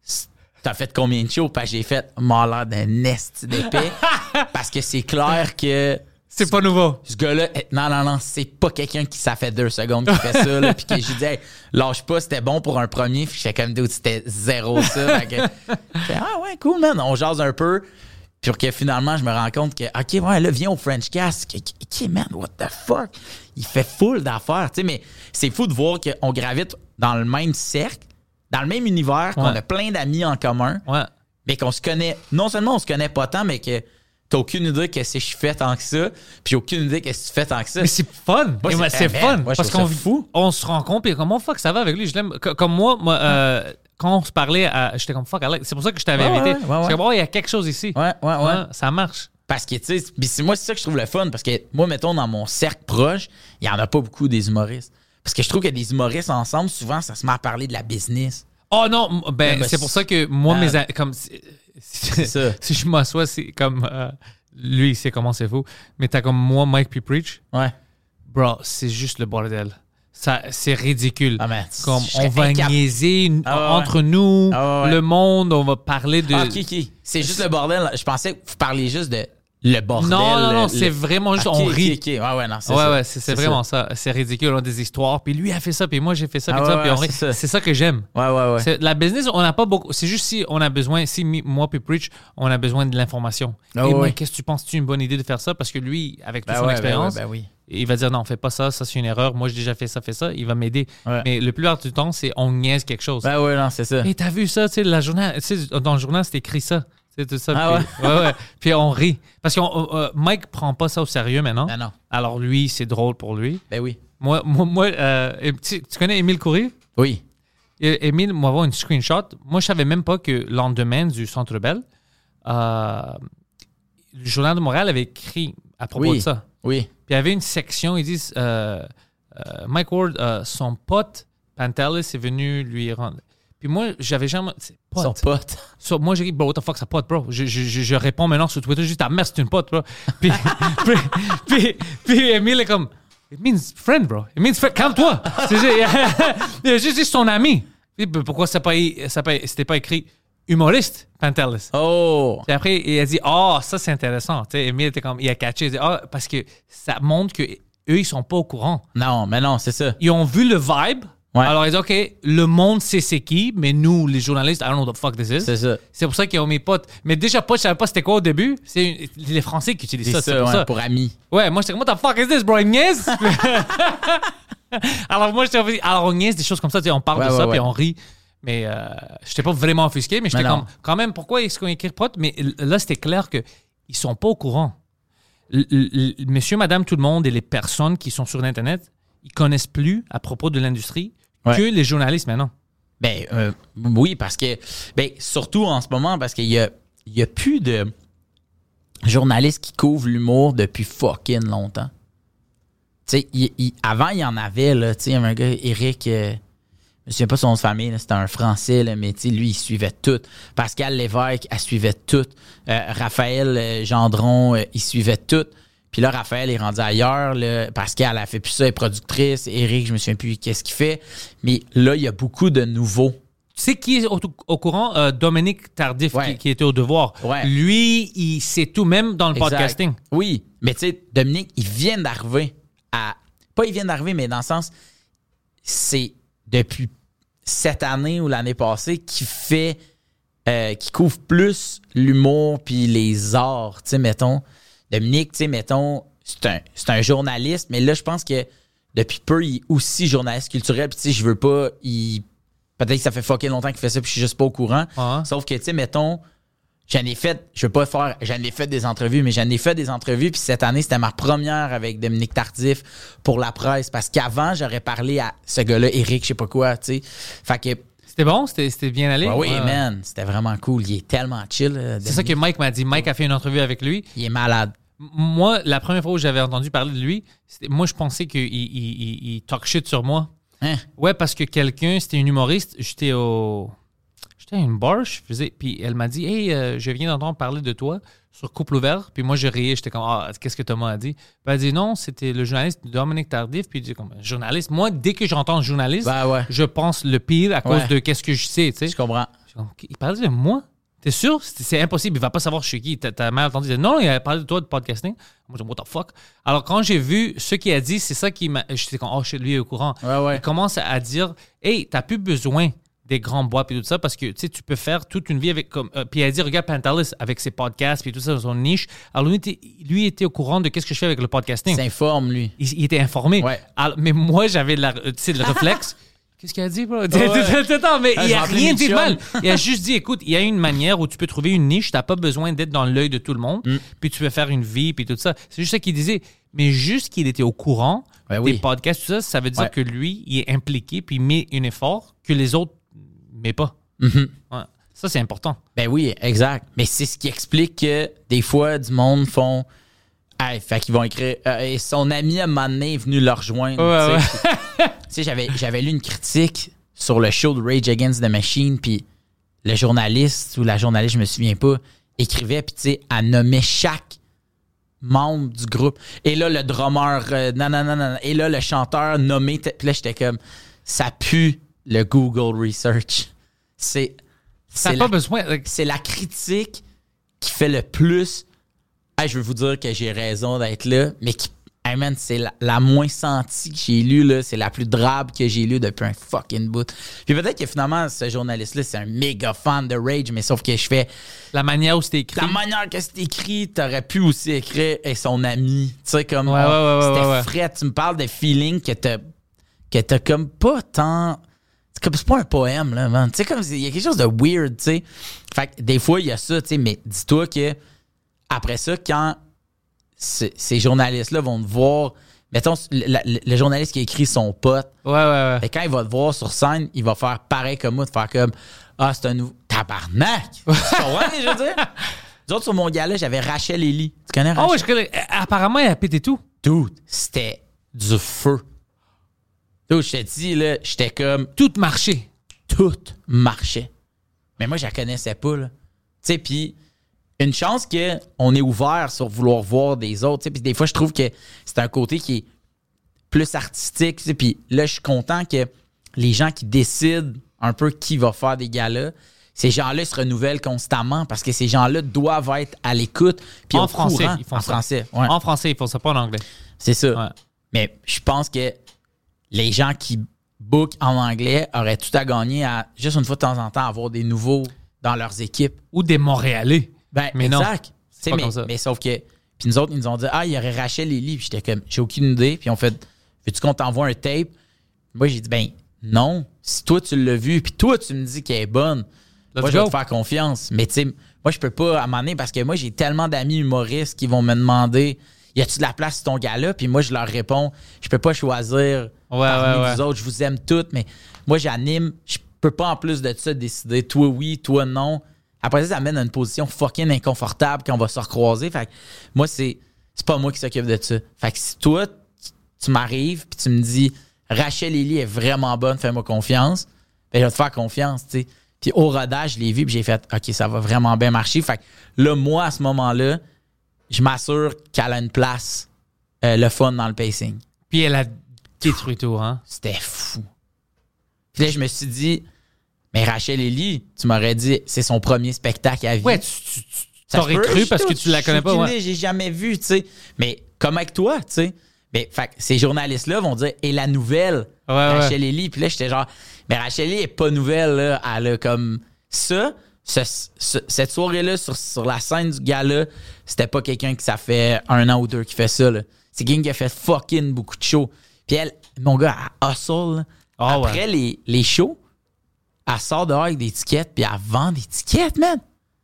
Speaker 4: t'as fait combien de shows, parce que j'ai fait m'a l'air d'un esti d'épais. Parce que c'est clair que
Speaker 3: C'est pas nouveau.
Speaker 4: ce gars-là, eh, non, non, non, c'est pas quelqu'un qui ça fait deux secondes qui fait ça. Là, puis que j'ai dit, hey, lâche pas, c'était bon pour un premier. Puis j'étais comme, dude, c'était zéro ça. Fait que, fait, ah ouais, cool, man. On jase un peu. Puis que finalement, je me rends compte que, OK, ouais, là, viens au French Cast. OK, man, what the fuck? Il fait full d'affaires, tu sais, mais c'est fou de voir qu'on gravite dans le même cercle, dans le même univers, qu'on
Speaker 3: Ouais.
Speaker 4: a plein d'amis en commun,
Speaker 3: Ouais.
Speaker 4: mais qu'on se connaît, non seulement on se connaît pas tant, mais que t'as aucune idée que c'est je fais tant que ça, puis aucune idée que tu fais tant que ça.
Speaker 3: Mais c'est fun.
Speaker 4: Moi,
Speaker 3: Et moi,
Speaker 4: c'est-
Speaker 3: c'est
Speaker 4: ben,
Speaker 3: fun.
Speaker 4: moi, je
Speaker 3: parce
Speaker 4: trouve
Speaker 3: qu'on
Speaker 4: ça fou.
Speaker 3: on se rend compte, et comment fuck ça va avec lui. Je l'aime. Co- Comme moi, moi euh, quand on se parlait, à- j'étais comme fuck, Alex. C'est pour ça que je t'avais
Speaker 4: Ouais,
Speaker 3: invité.
Speaker 4: ouais, ouais, ouais.
Speaker 3: J'étais comme, oh, il y a quelque chose ici.
Speaker 4: Ouais, ouais, ouais.
Speaker 3: Ça marche.
Speaker 4: Parce que, tu sais, pis c'est moi, c'est ça que je trouve le fun. Parce que moi, mettons, dans mon cercle proche, il n'y en a pas beaucoup des humoristes. Parce que je trouve que des humoristes ensemble, souvent, ça se met à parler de la business.
Speaker 3: Oh non, m- ben,
Speaker 4: Ouais, ben,
Speaker 3: c'est pour ça que moi,
Speaker 4: ah.
Speaker 3: mes a- comme si, si-
Speaker 4: ça.
Speaker 3: si je m'assois, c'est comme euh, lui, il sait comment c'est fou. Mais t'as comme moi, Mike puis Preach.
Speaker 4: Ouais.
Speaker 3: Bro, c'est juste le bordel. Ça, c'est ridicule.
Speaker 4: Ah, mais
Speaker 3: Comme
Speaker 4: je
Speaker 3: on
Speaker 4: serais
Speaker 3: va
Speaker 4: incapable.
Speaker 3: niaiser
Speaker 4: Ah, ouais,
Speaker 3: entre
Speaker 4: ouais.
Speaker 3: nous,
Speaker 4: Ah, ouais, ouais.
Speaker 3: le monde, on va parler de...
Speaker 4: Ah, OK, OK. C'est juste le bordel. Je pensais que vous parliez juste de le bordel.
Speaker 3: Non, non, non,
Speaker 4: le-
Speaker 3: c'est vraiment juste,
Speaker 4: OK,
Speaker 3: on
Speaker 4: OK,
Speaker 3: rit.
Speaker 4: OK. Ouais, ouais, non, c'est
Speaker 3: Ouais,
Speaker 4: ça.
Speaker 3: ouais, c'est, c'est vraiment ça. C'est ridicule, on a des histoires, puis lui a fait ça, puis moi j'ai fait ça, puis
Speaker 4: Ah,
Speaker 3: ça,
Speaker 4: ouais,
Speaker 3: puis on
Speaker 4: ouais,
Speaker 3: rit.
Speaker 4: c'est ça.
Speaker 3: C'est ça que j'aime.
Speaker 4: Ouais, ouais, ouais.
Speaker 3: C'est- la business, on n'a pas beaucoup. C'est juste si on a besoin, si mi- moi puis Preach, on a besoin de l'information.
Speaker 4: Ah,
Speaker 3: Et
Speaker 4: ouais.
Speaker 3: moi, qu'est-ce que tu penses, tu une bonne idée de faire ça? Parce que lui, avec toute
Speaker 4: Ben
Speaker 3: son
Speaker 4: ouais,
Speaker 3: expérience,
Speaker 4: ben ouais, ben oui.
Speaker 3: il va dire non, fais pas ça, ça c'est une erreur. Moi j'ai déjà fait ça, fais ça. Il va m'aider.
Speaker 4: Ouais.
Speaker 3: Mais le plus plupart du temps, c'est on niaise quelque chose.
Speaker 4: Ben ouais, non, c'est ça.
Speaker 3: Et t'as vu ça, tu sais, la journée, tu sais, dans le journal, c'était écrit ça. C'est tout ça.
Speaker 4: Ah
Speaker 3: puis, ouais, ouais. Puis on rit. Parce que euh, Mike prend pas ça au sérieux maintenant.
Speaker 4: Ben non.
Speaker 3: Alors lui, c'est drôle pour lui.
Speaker 4: Ben oui.
Speaker 3: Moi, moi, moi euh, tu, tu connais Émile Coury?
Speaker 4: Oui.
Speaker 3: Et- Émile m'a envoyé une screenshot. Moi, je savais même pas que le lendemain du Centre Bell, euh, le Journal de Montréal avait écrit à propos
Speaker 4: Oui.
Speaker 3: de ça.
Speaker 4: Oui.
Speaker 3: Puis il y avait une section, ils disent euh, euh, Mike Ward, euh, son pote Pantelis est venu lui rendre. Puis moi, j'avais jamais. C'est pote.
Speaker 4: Son pote.
Speaker 3: So, moi, j'ai dit, bro, what the fuck, ça pote, bro. Je, je, je, je réponds maintenant sur Twitter, je dis, ta mère, c'est une pote, bro. Puis, puis, puis, puis Emile est comme, it means friend, bro. It means friend. Calme-toi. C'est juste, il a juste dit son ami. Puis, pourquoi ça pas, ça pas, c'était pas écrit humoriste, Pantelis?
Speaker 4: Oh!
Speaker 3: Puis après, il a dit, ah, oh, ça, c'est intéressant. Tu sais, Emile était comme, il a catché. Il a dit, ah, parce que ça montre que eux, ils sont pas au courant.
Speaker 4: Non, mais non, c'est ça.
Speaker 3: Ils ont vu le vibe.
Speaker 4: Ouais.
Speaker 3: Alors, ils disent, OK, le monde sait c'est qui, mais nous, les journalistes, I don't know what the fuck this is.
Speaker 4: C'est ça.
Speaker 3: C'est pour ça qu'ils ont mis potes. Mais déjà, potes, je savais pas c'était quoi au début. C'est les Français qui utilisent
Speaker 4: C'est
Speaker 3: ça.
Speaker 4: ça,
Speaker 3: C'est pour
Speaker 4: ouais,
Speaker 3: ça.
Speaker 4: pour amis.
Speaker 3: Ouais, moi, j'étais comme, what the fuck is this, bro? Une niaise? Alors, moi, j'étais alors, on niaise des choses comme ça. Tu sais, on parle
Speaker 4: Ouais,
Speaker 3: de
Speaker 4: ouais,
Speaker 3: ça,
Speaker 4: ouais.
Speaker 3: puis on rit. Mais euh, j'étais pas vraiment offusqué, mais j'étais
Speaker 4: Mais non.
Speaker 3: comme, quand même, pourquoi est-ce qu'on écrit potes? Mais là, c'était clair qu'ils sont pas au courant. L- l- l- monsieur, madame, tout le monde et les personnes qui sont sur Internet, ils connaissent plus à propos de l'industrie
Speaker 4: Ouais.
Speaker 3: que les journalistes maintenant.
Speaker 4: Ben euh, oui, parce que ben surtout en ce moment, parce qu'il y a, il y a plus de journalistes qui couvrent l'humour depuis fucking longtemps. Tu sais, il- il- avant, il y en avait, là, tu sais, un gars, Eric, euh, je me souviens pas son nom de famille, là, c'était un Français, là, mais tu sais, lui, il suivait tout. Pascal Lévesque, elle suivait tout. Euh, Raphaël euh, Gendron, euh, il suivait tout. Puis là, Raphaël est rendu ailleurs. Là, Pascal, elle fait plus ça, elle est productrice. Eric, je me souviens plus qu'est-ce qu'il fait. Mais là, il y a beaucoup de nouveaux.
Speaker 3: Tu sais qui est au, au courant? Euh, Dominique Tardif,
Speaker 4: Ouais.
Speaker 3: qui, qui était au devoir.
Speaker 4: Ouais.
Speaker 3: Lui, il sait tout, même dans le
Speaker 4: Exact.
Speaker 3: podcasting.
Speaker 4: Oui, mais tu sais, Dominique, il vient d'arriver à... Pas il vient d'arriver, mais dans le sens, c'est depuis cette année ou l'année passée qu'il fait... Euh, qui couvre plus l'humour puis les arts, tu sais, mettons. Dominique, tu sais, mettons, c'est un, c'est un journaliste, mais là, je pense que depuis peu, il est aussi journaliste culturel. Puis, tu sais, je veux pas, il... Peut-être que ça fait fucking longtemps qu'il fait ça, puis je suis juste pas au courant.
Speaker 3: Ah.
Speaker 4: Sauf que, tu sais, mettons, j'en ai fait, je veux pas faire, j'en ai fait des entrevues, mais j'en ai fait des entrevues, puis cette année, c'était ma première avec Dominique Tardif pour la presse, parce qu'avant, j'aurais parlé à ce gars-là, Eric, je sais pas quoi, tu sais. Fait que,
Speaker 3: C'était bon? C'était, c'était bien allé?
Speaker 4: ouais, oui,
Speaker 3: Ouais.
Speaker 4: man, c'était vraiment cool. Il est tellement chill. euh,
Speaker 3: C'est ça que
Speaker 4: Dominique.
Speaker 3: Mike m'a dit. Mike a fait une entrevue avec lui.
Speaker 4: Il est malade.
Speaker 3: M- Moi, la première fois où j'avais entendu parler de lui, c'était- moi, je pensais qu'il il, il, il- il talk shit sur moi.
Speaker 4: Hein?
Speaker 3: Ouais, parce que quelqu'un, c'était une humoriste. J'étais au. J'étais à une bar, je faisais. Puis elle m'a dit, hey, euh, je viens d'entendre parler de toi sur Couple Ouvert. Puis moi, je riais. J'étais comme, ah, qu'est-ce que Thomas a dit? Puis elle a dit, non, c'était le journaliste Dominique Tardif. Puis je dis, comme, journaliste. Moi, dès que j'entends journaliste,
Speaker 4: Ben ouais.
Speaker 3: je pense le pire à cause
Speaker 4: Ouais.
Speaker 3: de qu'est-ce que je sais, tu sais.
Speaker 4: Je comprends.
Speaker 3: Je suis comme, il parlait de moi? T'es sûr? C'est, c'est impossible. Il va pas savoir je suis qui. T'as, t'as mal entendu. Il dit, non, il a parlé de toi de podcasting. Moi, je dis, what the fuck? Alors, quand j'ai vu ce qu'il a dit, c'est ça qui m'a. J'étais comme, oh shit, lui est au courant.
Speaker 4: Ouais, ouais.
Speaker 3: Il commence à dire, hey, t'as plus besoin des grands boîtes et tout ça parce que tu sais, tu peux faire toute une vie avec. Comme, euh, puis il a dit, regarde Pantelis avec ses podcasts puis tout ça dans son niche. Alors, lui était, lui était au courant de qu'est-ce que je fais avec le podcasting.
Speaker 4: Il s'informe, lui.
Speaker 3: Il, il était informé.
Speaker 4: Ouais.
Speaker 3: Alors, mais moi, j'avais la, tu sais, le réflexe. Qu'est-ce qu'il a dit, bro?
Speaker 4: Ouais.
Speaker 3: Attends, mais
Speaker 4: Ah,
Speaker 3: il
Speaker 4: je
Speaker 3: a
Speaker 4: rappelais
Speaker 3: rien
Speaker 4: mes
Speaker 3: dit de
Speaker 4: chums.
Speaker 3: mal. Il a juste dit, écoute, il y a une manière où tu peux trouver une niche, t'as pas besoin d'être dans l'œil de tout le monde,
Speaker 4: Mm.
Speaker 3: puis tu peux faire une vie, puis tout ça. C'est juste ça qu'il disait. Mais juste qu'il était au courant
Speaker 4: Ouais,
Speaker 3: des
Speaker 4: oui.
Speaker 3: podcasts, tout ça, ça veut dire
Speaker 4: Ouais.
Speaker 3: que lui, il est impliqué, puis il met un effort que les autres ne mettent pas.
Speaker 4: Mhm.
Speaker 3: Ouais. Ça, c'est important.
Speaker 4: Ben oui, exact. Mais c'est ce qui explique que des fois, du monde font. Hey, fait qu'ils vont écrire. euh, et son ami à un moment donné est venu le rejoindre.
Speaker 3: Ouais,
Speaker 4: tu sais. Tu sais, j'avais, j'avais lu une critique sur le show de Rage Against the Machine, puis le journaliste ou la journaliste, je me souviens pas, écrivait, puis tu sais, elle nommait chaque membres du groupe. Et là, le drummer, euh, non, non, non, non. Et là, le chanteur nommé. Puis là, j'étais comme, ça pue le Google Research. C'est,
Speaker 3: Ça
Speaker 4: c'est,
Speaker 3: n'a pas
Speaker 4: la,
Speaker 3: besoin. like,
Speaker 4: c'est la critique qui fait le plus. Hey, je veux vous dire que j'ai raison d'être là, mais qui. Hey man, c'est la, la moins sentie que j'ai lue, là. C'est la plus drabe que j'ai lue depuis un fucking bout. Puis peut-être que finalement, ce journaliste-là, c'est un méga fan de Rage, mais sauf que je fais.
Speaker 3: La manière où c'était écrit.
Speaker 4: La manière que c'est écrit, t'aurais pu aussi écrire et son ami. Tu sais, comme.
Speaker 3: Ouais,
Speaker 4: on-
Speaker 3: ouais, ouais,
Speaker 4: c'était
Speaker 3: ouais, ouais.
Speaker 4: frais. Tu me parles de feeling que t'as. Que t'as comme pas tant. C'est comme. C'est pas un poème, là, man. Tu sais, comme. Il y a quelque chose de weird, tu sais. Fait que des fois, il y a ça, tu sais, mais dis-toi que. Après ça, quand. C- ces journalistes-là vont te voir. Mettons, le, le- le journaliste qui a écrit son pote.
Speaker 3: Ouais, ouais, ouais.
Speaker 4: Et quand il va te voir sur scène, il va faire pareil comme moi, de faire comme ah, c'est un nouveau. Tabarnak! Tu comprends ce que je veux dire? Nous autres, sur mon gala, j'avais Rachel Ellie. Tu connais Rachel?
Speaker 3: Oh, ouais, je connais. Apparemment, il a pété tout.
Speaker 4: Dude, c'était du feu. Dude, je te dis, là, j'étais comme.
Speaker 3: Tout marché.
Speaker 4: Tout marchait. Mais moi, je la connaissais pas, là. Tu sais, puis une chance qu'on est ouvert sur vouloir voir des autres. tu sais. Puis des fois, je trouve que c'est un côté qui est plus artistique. tu sais. Puis là, je suis content que les gens qui décident un peu qui va faire des galas, ces gens-là se renouvellent constamment parce que ces gens-là doivent être à l'écoute. Puis
Speaker 3: En
Speaker 4: au
Speaker 3: français,
Speaker 4: courant.
Speaker 3: ils font
Speaker 4: en
Speaker 3: ça.
Speaker 4: français, ouais.
Speaker 3: En français, ils font ça pas en anglais.
Speaker 4: C'est ça.
Speaker 3: Ouais.
Speaker 4: Mais je pense que les gens qui bookent en anglais auraient tout à gagner à, juste une fois de temps en temps, avoir des nouveaux dans leurs équipes.
Speaker 3: Ou des Montréalais.
Speaker 4: Ben,
Speaker 3: Mais non,
Speaker 4: exact.
Speaker 3: c'est
Speaker 4: Tu sais,
Speaker 3: pas
Speaker 4: mais,
Speaker 3: comme ça.
Speaker 4: mais sauf que. Puis nous autres, ils nous ont dit ah, il y aurait Rachel Ellie. Puis j'étais comme, j'ai aucune idée. Puis on fait, veux-tu qu'on t'envoie un tape? Moi, j'ai dit, ben, non. Si toi, tu l'as vu, puis toi, tu me dis qu'elle est bonne,
Speaker 3: Let's
Speaker 4: moi, je vais
Speaker 3: go.
Speaker 4: te faire confiance. Mais tu sais, moi, je peux pas à un moment donné parce que moi, j'ai tellement d'amis humoristes qui vont me demander y a-tu de la place sur ton gala? Puis moi, je leur réponds, je peux pas choisir parmi
Speaker 3: ouais, ouais.
Speaker 4: vous autres. Je vous aime toutes, mais moi, j'anime. Je peux pas, en plus de ça, décider toi oui, toi non. Après ça, ça amène à une position fucking inconfortable quand on va se recroiser. Fait que moi, c'est c'est pas moi qui s'occupe de ça. Fait que si toi, tu, tu m'arrives puis tu me dis Rachel Ellie est vraiment bonne, fais-moi confiance, ben je vais te faire confiance, tu sais. Puis au rodage, je l'ai vu puis j'ai fait OK, ça va vraiment bien marcher. Fait que là, moi, à ce moment-là, je m'assure qu'elle a une place euh, le fun dans le pacing.
Speaker 3: Puis elle a détruit tout, hein?
Speaker 4: C'était fou. Puis là, je me suis dit, mais Rachel Ellie, tu m'aurais dit, c'est son premier spectacle à vie.
Speaker 3: Ouais, tu, tu, tu
Speaker 4: Ça
Speaker 3: t'aurais
Speaker 4: se peut,
Speaker 3: cru
Speaker 4: je-
Speaker 3: parce que tu la connais pas.
Speaker 4: je-
Speaker 3: Ouais.
Speaker 4: J'ai jamais vu, tu sais. Mais comme avec toi, tu sais. Mais fait, que ces journalistes-là vont dire, et la nouvelle,
Speaker 3: Ouais,
Speaker 4: Rachel Ellie. Puis là, j'étais genre, mais Rachel Ellie est pas nouvelle, là. Elle a comme ça. Ce, ce- cette soirée-là, sur, sur la scène du gala, c'était pas quelqu'un qui ça fait un an ou deux qui fait ça, là. C'est quelqu'un qui a fait fucking beaucoup de shows. Puis elle, mon gars, elle hustle, là.
Speaker 3: Ah
Speaker 4: Après
Speaker 3: ouais.
Speaker 4: les, les shows, elle sort dehors avec des tickets, puis elle vend des tickets, man.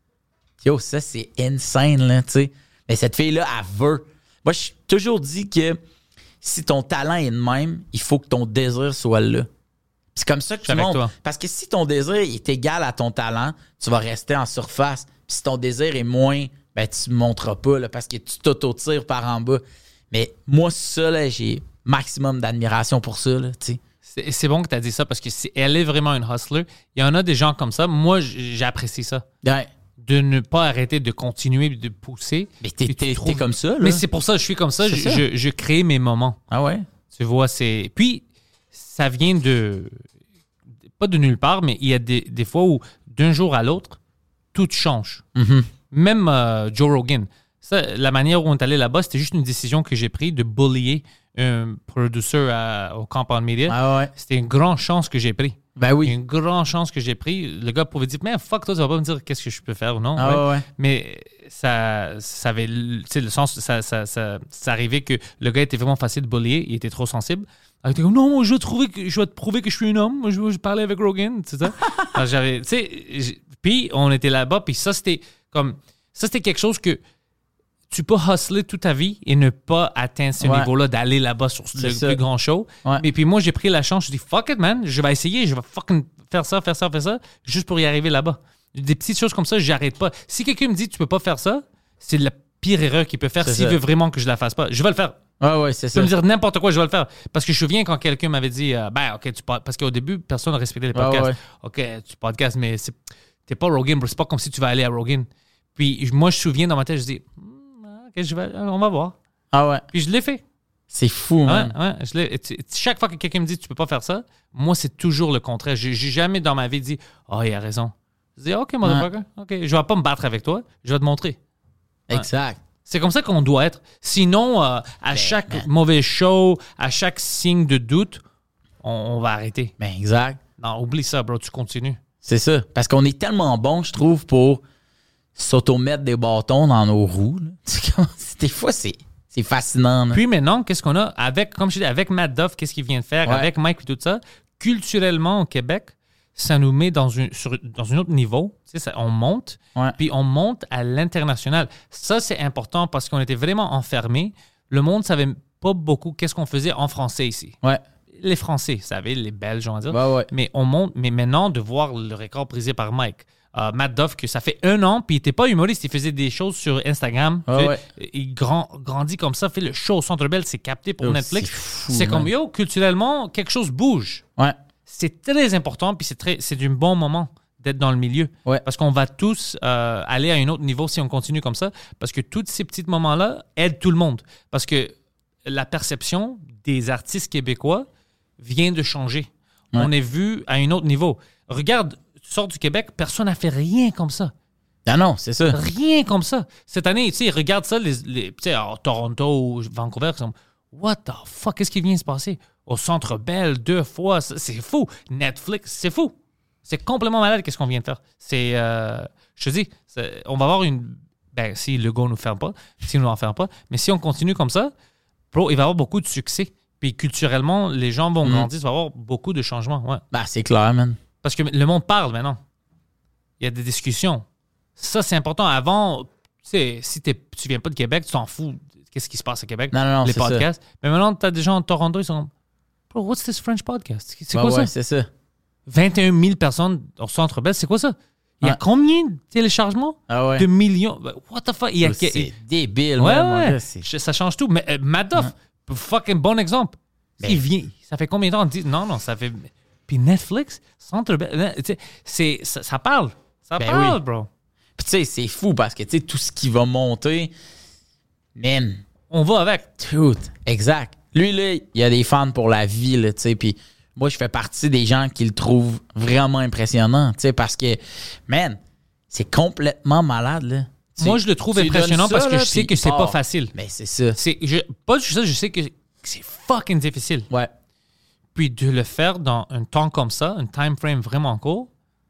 Speaker 4: Yo, ça, c'est insane, là, tu sais. Mais cette fille-là, elle veut. Moi, je suis toujours dit que si ton talent est de même, il faut que ton désir soit là. C'est comme ça que
Speaker 3: Je suis
Speaker 4: tu
Speaker 3: avec
Speaker 4: montes.
Speaker 3: toi.
Speaker 4: Parce que si ton désir est égal à ton talent, tu vas rester en surface. Puis si ton désir est moins, ben tu ne monteras pas là, parce que tu t'auto-tires par en bas. Mais moi, ça, là, j'ai maximum d'admiration pour ça, là, tu sais.
Speaker 3: C'est, c'est bon que tu as dit ça parce que c'est, elle est vraiment une hustler. Il y en a des gens comme ça. Moi, j- j'apprécie ça.
Speaker 4: Ouais.
Speaker 3: De ne pas arrêter de continuer de pousser.
Speaker 4: Mais t'es,
Speaker 3: Puis tu
Speaker 4: t'es-
Speaker 3: trouves-
Speaker 4: t'es comme ça, là.
Speaker 3: Mais c'est pour ça que je suis comme ça.
Speaker 4: C'est
Speaker 3: Je,
Speaker 4: ça.
Speaker 3: je, je crée mes moments.
Speaker 4: Ah ouais?
Speaker 3: Tu vois, c'est. Puis, ça vient de. Pas de nulle part, mais il y a des, des fois où, d'un jour à l'autre, tout change.
Speaker 4: Mm-hmm.
Speaker 3: Même euh, Joe Rogan. Ça, la manière où on est allé là-bas, c'était juste une décision que j'ai prise de bullier un producer à- au Compound Media.
Speaker 4: Ah ouais?
Speaker 3: C'était une grande chance que j'ai prise.
Speaker 4: Ben oui.
Speaker 3: Une grande chance que j'ai prise. Le gars pouvait dire, mais fuck, toi, tu vas pas me dire qu'est-ce que je peux faire ou non.
Speaker 4: Ah
Speaker 3: Ouais.
Speaker 4: ouais, ouais.
Speaker 3: Mais ça, ça avait, tu sais, le sens, ça, ça, ça, ça arrivait que le gars était vraiment facile de bullier, il était trop sensible. Il était comme, non, moi, je vais, trouver que, je vais te prouver que je suis un homme. Moi, je vais parler avec Rogan, c'est ça. Alors, j'avais, tu sais, j'ai- puis on était là-bas, puis ça, c'était comme, ça, c'était quelque chose que tu peux hustler toute ta vie et ne pas atteindre ce
Speaker 4: Ouais.
Speaker 3: niveau-là d'aller là-bas sur le
Speaker 4: C'est ça.
Speaker 3: plus grand show.
Speaker 4: Ouais.
Speaker 3: Et puis moi, j'ai pris la chance, je dis, fuck it, man, je vais essayer, je vais fucking faire ça, faire ça, faire ça, juste pour y arriver là-bas. Des petites choses comme ça, j'arrête pas. Si quelqu'un me dit, tu peux pas faire ça, c'est la pire erreur qu'il peut faire
Speaker 4: C'est
Speaker 3: s'il
Speaker 4: ça.
Speaker 3: veut vraiment que je la fasse pas. Je vais le faire.
Speaker 4: Ouais, ouais, c'est
Speaker 3: Tu
Speaker 4: ça.
Speaker 3: peux me dire n'importe quoi, je vais le faire. Parce que je me souviens quand quelqu'un m'avait dit, euh, ben, OK, tu pod- parce qu'au début, personne n'a respecté les
Speaker 4: Ouais,
Speaker 3: podcasts.
Speaker 4: ouais.
Speaker 3: OK, tu podcasts, mais c'est- t'es pas Rogan, bro. C'est pas comme si tu vas aller à Rogan. Puis moi, je me souviens dans ma tête, je dis, Hmm, OK, je vais, on va voir.
Speaker 4: Ah ouais.
Speaker 3: Puis je l'ai fait.
Speaker 4: C'est fou,
Speaker 3: Ouais,
Speaker 4: man.
Speaker 3: ouais, je l'ai- tu- chaque fois que quelqu'un me dit tu peux pas faire ça, moi, c'est toujours le contraire. J'ai, j'ai jamais dans ma vie dit oh, il a raison. Je dis OK, motherfucker, OK, je vais pas me battre avec toi, je vais te montrer. Ouais.
Speaker 4: Exact.
Speaker 3: C'est comme ça qu'on doit être. Sinon, euh, à
Speaker 4: Ben,
Speaker 3: chaque
Speaker 4: man.
Speaker 3: mauvais show, à chaque signe de doute, on, on va arrêter.
Speaker 4: Ben, exact.
Speaker 3: Non, oublie ça, bro, tu continues.
Speaker 4: C'est ça. Parce qu'on est tellement bon, je trouve, pour s'automettre des bâtons dans nos roues. là. C'est comme- Des fois, c'est, c'est fascinant. là.
Speaker 3: Puis maintenant, qu'est-ce qu'on a avec, comme je dis, avec Matt Duff, qu'est-ce qu'il vient de faire,
Speaker 4: Ouais.
Speaker 3: avec Mike et tout ça, culturellement au Québec, ça nous met dans, une, sur, dans un autre niveau. Tu sais, ça, on monte,
Speaker 4: Ouais.
Speaker 3: puis on monte à l'international. Ça, c'est important parce qu'on était vraiment enfermés. Le monde ne savait pas beaucoup qu'est-ce qu'on faisait en français ici.
Speaker 4: Ouais.
Speaker 3: Les Français savaient, les Belges, on va dire.
Speaker 4: Ouais, ouais.
Speaker 3: Mais on monte, mais maintenant, de voir le record brisé par Mike. Euh, Matt Duff, que ça fait un an, puis il n'était pas humoriste, il faisait des choses sur Instagram.
Speaker 4: Ouais,
Speaker 3: Fait-
Speaker 4: ouais.
Speaker 3: Il grand, grandit comme ça, fait le show au Centre Bell, c'est capté pour
Speaker 4: Oh,
Speaker 3: Netflix.
Speaker 4: c'est fou,
Speaker 3: C'est comme,
Speaker 4: man.
Speaker 3: yo, culturellement, quelque chose bouge.
Speaker 4: Ouais.
Speaker 3: C'est très important, puis c'est très, c'est du bon moment d'être dans le milieu.
Speaker 4: Ouais.
Speaker 3: Parce qu'on va tous euh, aller à un autre niveau si on continue comme ça. Parce que tous ces petits moments-là aident tout le monde. Parce que la perception des artistes québécois vient de changer.
Speaker 4: Ouais.
Speaker 3: On est vu à un autre niveau. Regarde, tu sors du Québec, personne n'a fait rien comme ça.
Speaker 4: Ah non, c'est ça.
Speaker 3: Rien comme ça. Cette année, tu sais, regarde ça, les, les, tu sais, à Toronto ou Vancouver, ils sont what the fuck, qu'est-ce qui vient se passer? Au Centre Bell, deux fois, ça, c'est fou. Netflix, c'est fou. C'est complètement malade, qu'est-ce qu'on vient de faire. C'est, euh, je te dis, c'est- on va avoir une, ben, si le go nous ferme pas, si nous n'en ferme pas, mais si on continue comme ça, bro, il va y avoir beaucoup de succès. Puis culturellement, les gens vont
Speaker 4: Mm.
Speaker 3: grandir, il va y avoir beaucoup de changements, ouais.
Speaker 4: Ben, c'est clair, man.
Speaker 3: Parce que le monde parle maintenant. Il y a des discussions. Ça, c'est important. Avant, tu sais, si t'es, tu viens pas de Québec, tu t'en fous. Qu'est-ce qui se passe à Québec?
Speaker 4: Non, non, non,
Speaker 3: les
Speaker 4: c'est ça.
Speaker 3: podcasts. Mais maintenant, tu as des gens de Toronto, ils sont comme, bro, what's this French podcast? C'est
Speaker 4: Ouais,
Speaker 3: quoi
Speaker 4: ouais,
Speaker 3: ça?
Speaker 4: c'est ça.
Speaker 3: vingt et un mille personnes au Centre Bell, c'est quoi ça? Il y a
Speaker 4: Ouais.
Speaker 3: combien de téléchargements?
Speaker 4: Ah ouais.
Speaker 3: De millions? Ben, What the fuck? Il y a que-
Speaker 4: C'est débile,
Speaker 3: Ouais,
Speaker 4: man, mon
Speaker 3: ouais.
Speaker 4: gars, c'est-
Speaker 3: Je- Ça change tout. Mais euh, Madoff, fucking bon exemple.
Speaker 4: Ben-
Speaker 3: Il vient. Ça fait combien de temps? On dit, non, non, ça fait. Puis Netflix, Centre Bell, euh, tu sais, c'est, ça, ça parle. Ça
Speaker 4: Ben
Speaker 3: parle,
Speaker 4: oui.
Speaker 3: bro.
Speaker 4: Puis tu sais, c'est fou parce que tu sais, tout ce qui va monter, man,
Speaker 3: On va avec.
Speaker 4: tout. Exact. Lui, là, il y a des fans pour la vie, là, tu sais, puis moi, je fais partie des gens qui le trouvent vraiment impressionnant, tu sais, parce que, man, c'est complètement malade, là. Tu-
Speaker 3: Moi, je le trouve
Speaker 4: tu lui
Speaker 3: impressionnant
Speaker 4: donnes ça,
Speaker 3: parce que
Speaker 4: là,
Speaker 3: je sais
Speaker 4: puis
Speaker 3: que
Speaker 4: il
Speaker 3: c'est pas
Speaker 4: part.
Speaker 3: facile.
Speaker 4: Mais c'est ça.
Speaker 3: C'est, je, pas juste ça, je sais que c'est fucking difficile.
Speaker 4: Ouais.
Speaker 3: Puis de le faire dans un temps comme ça, un time frame vraiment court,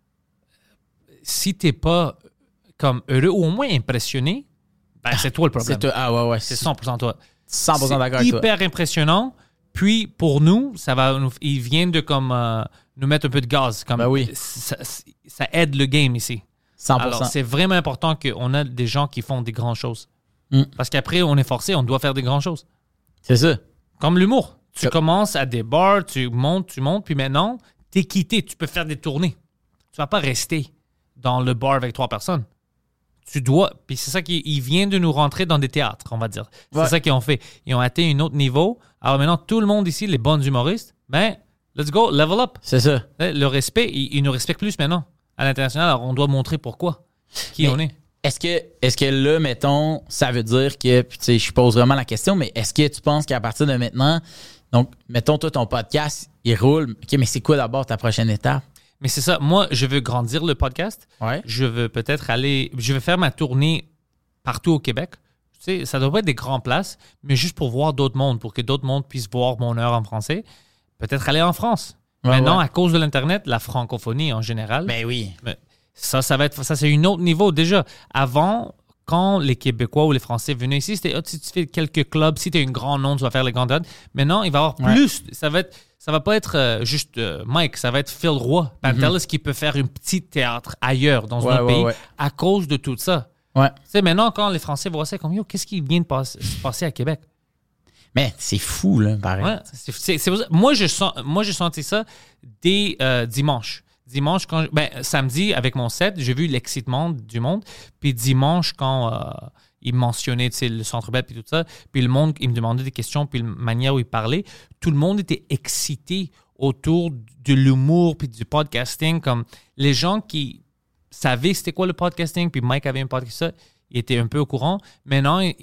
Speaker 3: si t'es pas comme heureux ou au moins impressionné, ben c'est toi le problème.
Speaker 4: C'est toi. Ah ouais, ouais.
Speaker 3: C'est
Speaker 4: C'est
Speaker 3: cent pour cent toi.
Speaker 4: cent pour cent
Speaker 3: C'est
Speaker 4: d'accord avec toi.
Speaker 3: hyper impressionnant. Puis pour nous, ça va nous, ils viennent de comme euh, nous mettre un peu de gaz. Comme
Speaker 4: Ben oui.
Speaker 3: ça, ça aide le game ici.
Speaker 4: cent pour cent.
Speaker 3: Alors c'est vraiment important qu'on a des gens qui font des grandes choses.
Speaker 4: Mm.
Speaker 3: Parce qu'après, on est forcé, on doit faire des grandes choses.
Speaker 4: C'est ça.
Speaker 3: Comme l'humour. Tu
Speaker 4: Yep.
Speaker 3: commences à des bars, tu montes, tu montes, puis maintenant, t'es quitté. Tu peux faire des tournées. Tu vas pas rester dans le bar avec trois personnes. Tu dois. Puis c'est ça qui ils viennent de nous rentrer dans des théâtres, on va dire. C'est
Speaker 4: Ouais.
Speaker 3: ça qu'ils ont fait. Ils ont atteint un autre niveau. Alors maintenant, tout le monde ici, les bons humoristes, ben, let's go, level up.
Speaker 4: C'est ça.
Speaker 3: Le respect, ils, ils nous respectent plus maintenant à l'international. Alors on doit montrer pourquoi, qui
Speaker 4: Mais
Speaker 3: on est.
Speaker 4: Est-ce que, est-ce que là, mettons, ça veut dire que, puis tu sais, je pose vraiment la question, mais est-ce que tu penses qu'à partir de maintenant, donc, mettons, toi, ton podcast, il roule. OK, mais c'est quoi d'abord ta prochaine étape?
Speaker 3: Mais c'est ça. Moi, je veux grandir le podcast.
Speaker 4: Ouais.
Speaker 3: Je veux peut-être aller. Je veux faire ma tournée partout au Québec. Tu sais, ça doit pas être des grandes places, mais juste pour voir d'autres mondes, pour que d'autres mondes puissent voir mon heure en français. Peut-être aller en France.
Speaker 4: Ouais,
Speaker 3: Maintenant,
Speaker 4: ouais.
Speaker 3: à cause de l'Internet, la francophonie en général,
Speaker 4: Ben oui.
Speaker 3: mais ça, ça va être. Ça, c'est un autre niveau déjà. Avant, quand les Québécois ou les Français venaient ici, c'était, oh, si tu fais quelques clubs, si tu as un grand nom, tu vas faire les grandes dates. Maintenant, il va y avoir
Speaker 4: Ouais.
Speaker 3: plus. Ça va être. Ça va pas être euh, juste euh, Mike, ça va être Phil Roy, Pantelis qui peut faire un petit théâtre ailleurs dans
Speaker 4: Mhm. Ouais,
Speaker 3: un autre
Speaker 4: ouais,
Speaker 3: pays
Speaker 4: ouais.
Speaker 3: à cause de tout ça.
Speaker 4: Ouais.
Speaker 3: Tu sais, maintenant, quand les Français voient ça, comme yo, qu'est-ce qui vient de passe- se passer à Québec?
Speaker 4: Mais c'est fou, là, pareil.
Speaker 3: Ouais, c'est, c'est- c'est pour ça- moi, je sens, moi, j'ai senti ça dès euh, dimanche. Dimanche, quand, ben, samedi, avec mon set, j'ai vu l'excitement du monde. Puis dimanche, quand euh, il mentionnait tu sais, le Centre Bell et tout ça, puis le monde, il me demandait des questions, puis la manière où il parlait, tout le monde était excité autour de l'humour puis du podcasting. Comme les gens qui savaient c'était quoi le podcasting, puis Mike avait un podcast, ça, il était un peu au courant. Maintenant, il-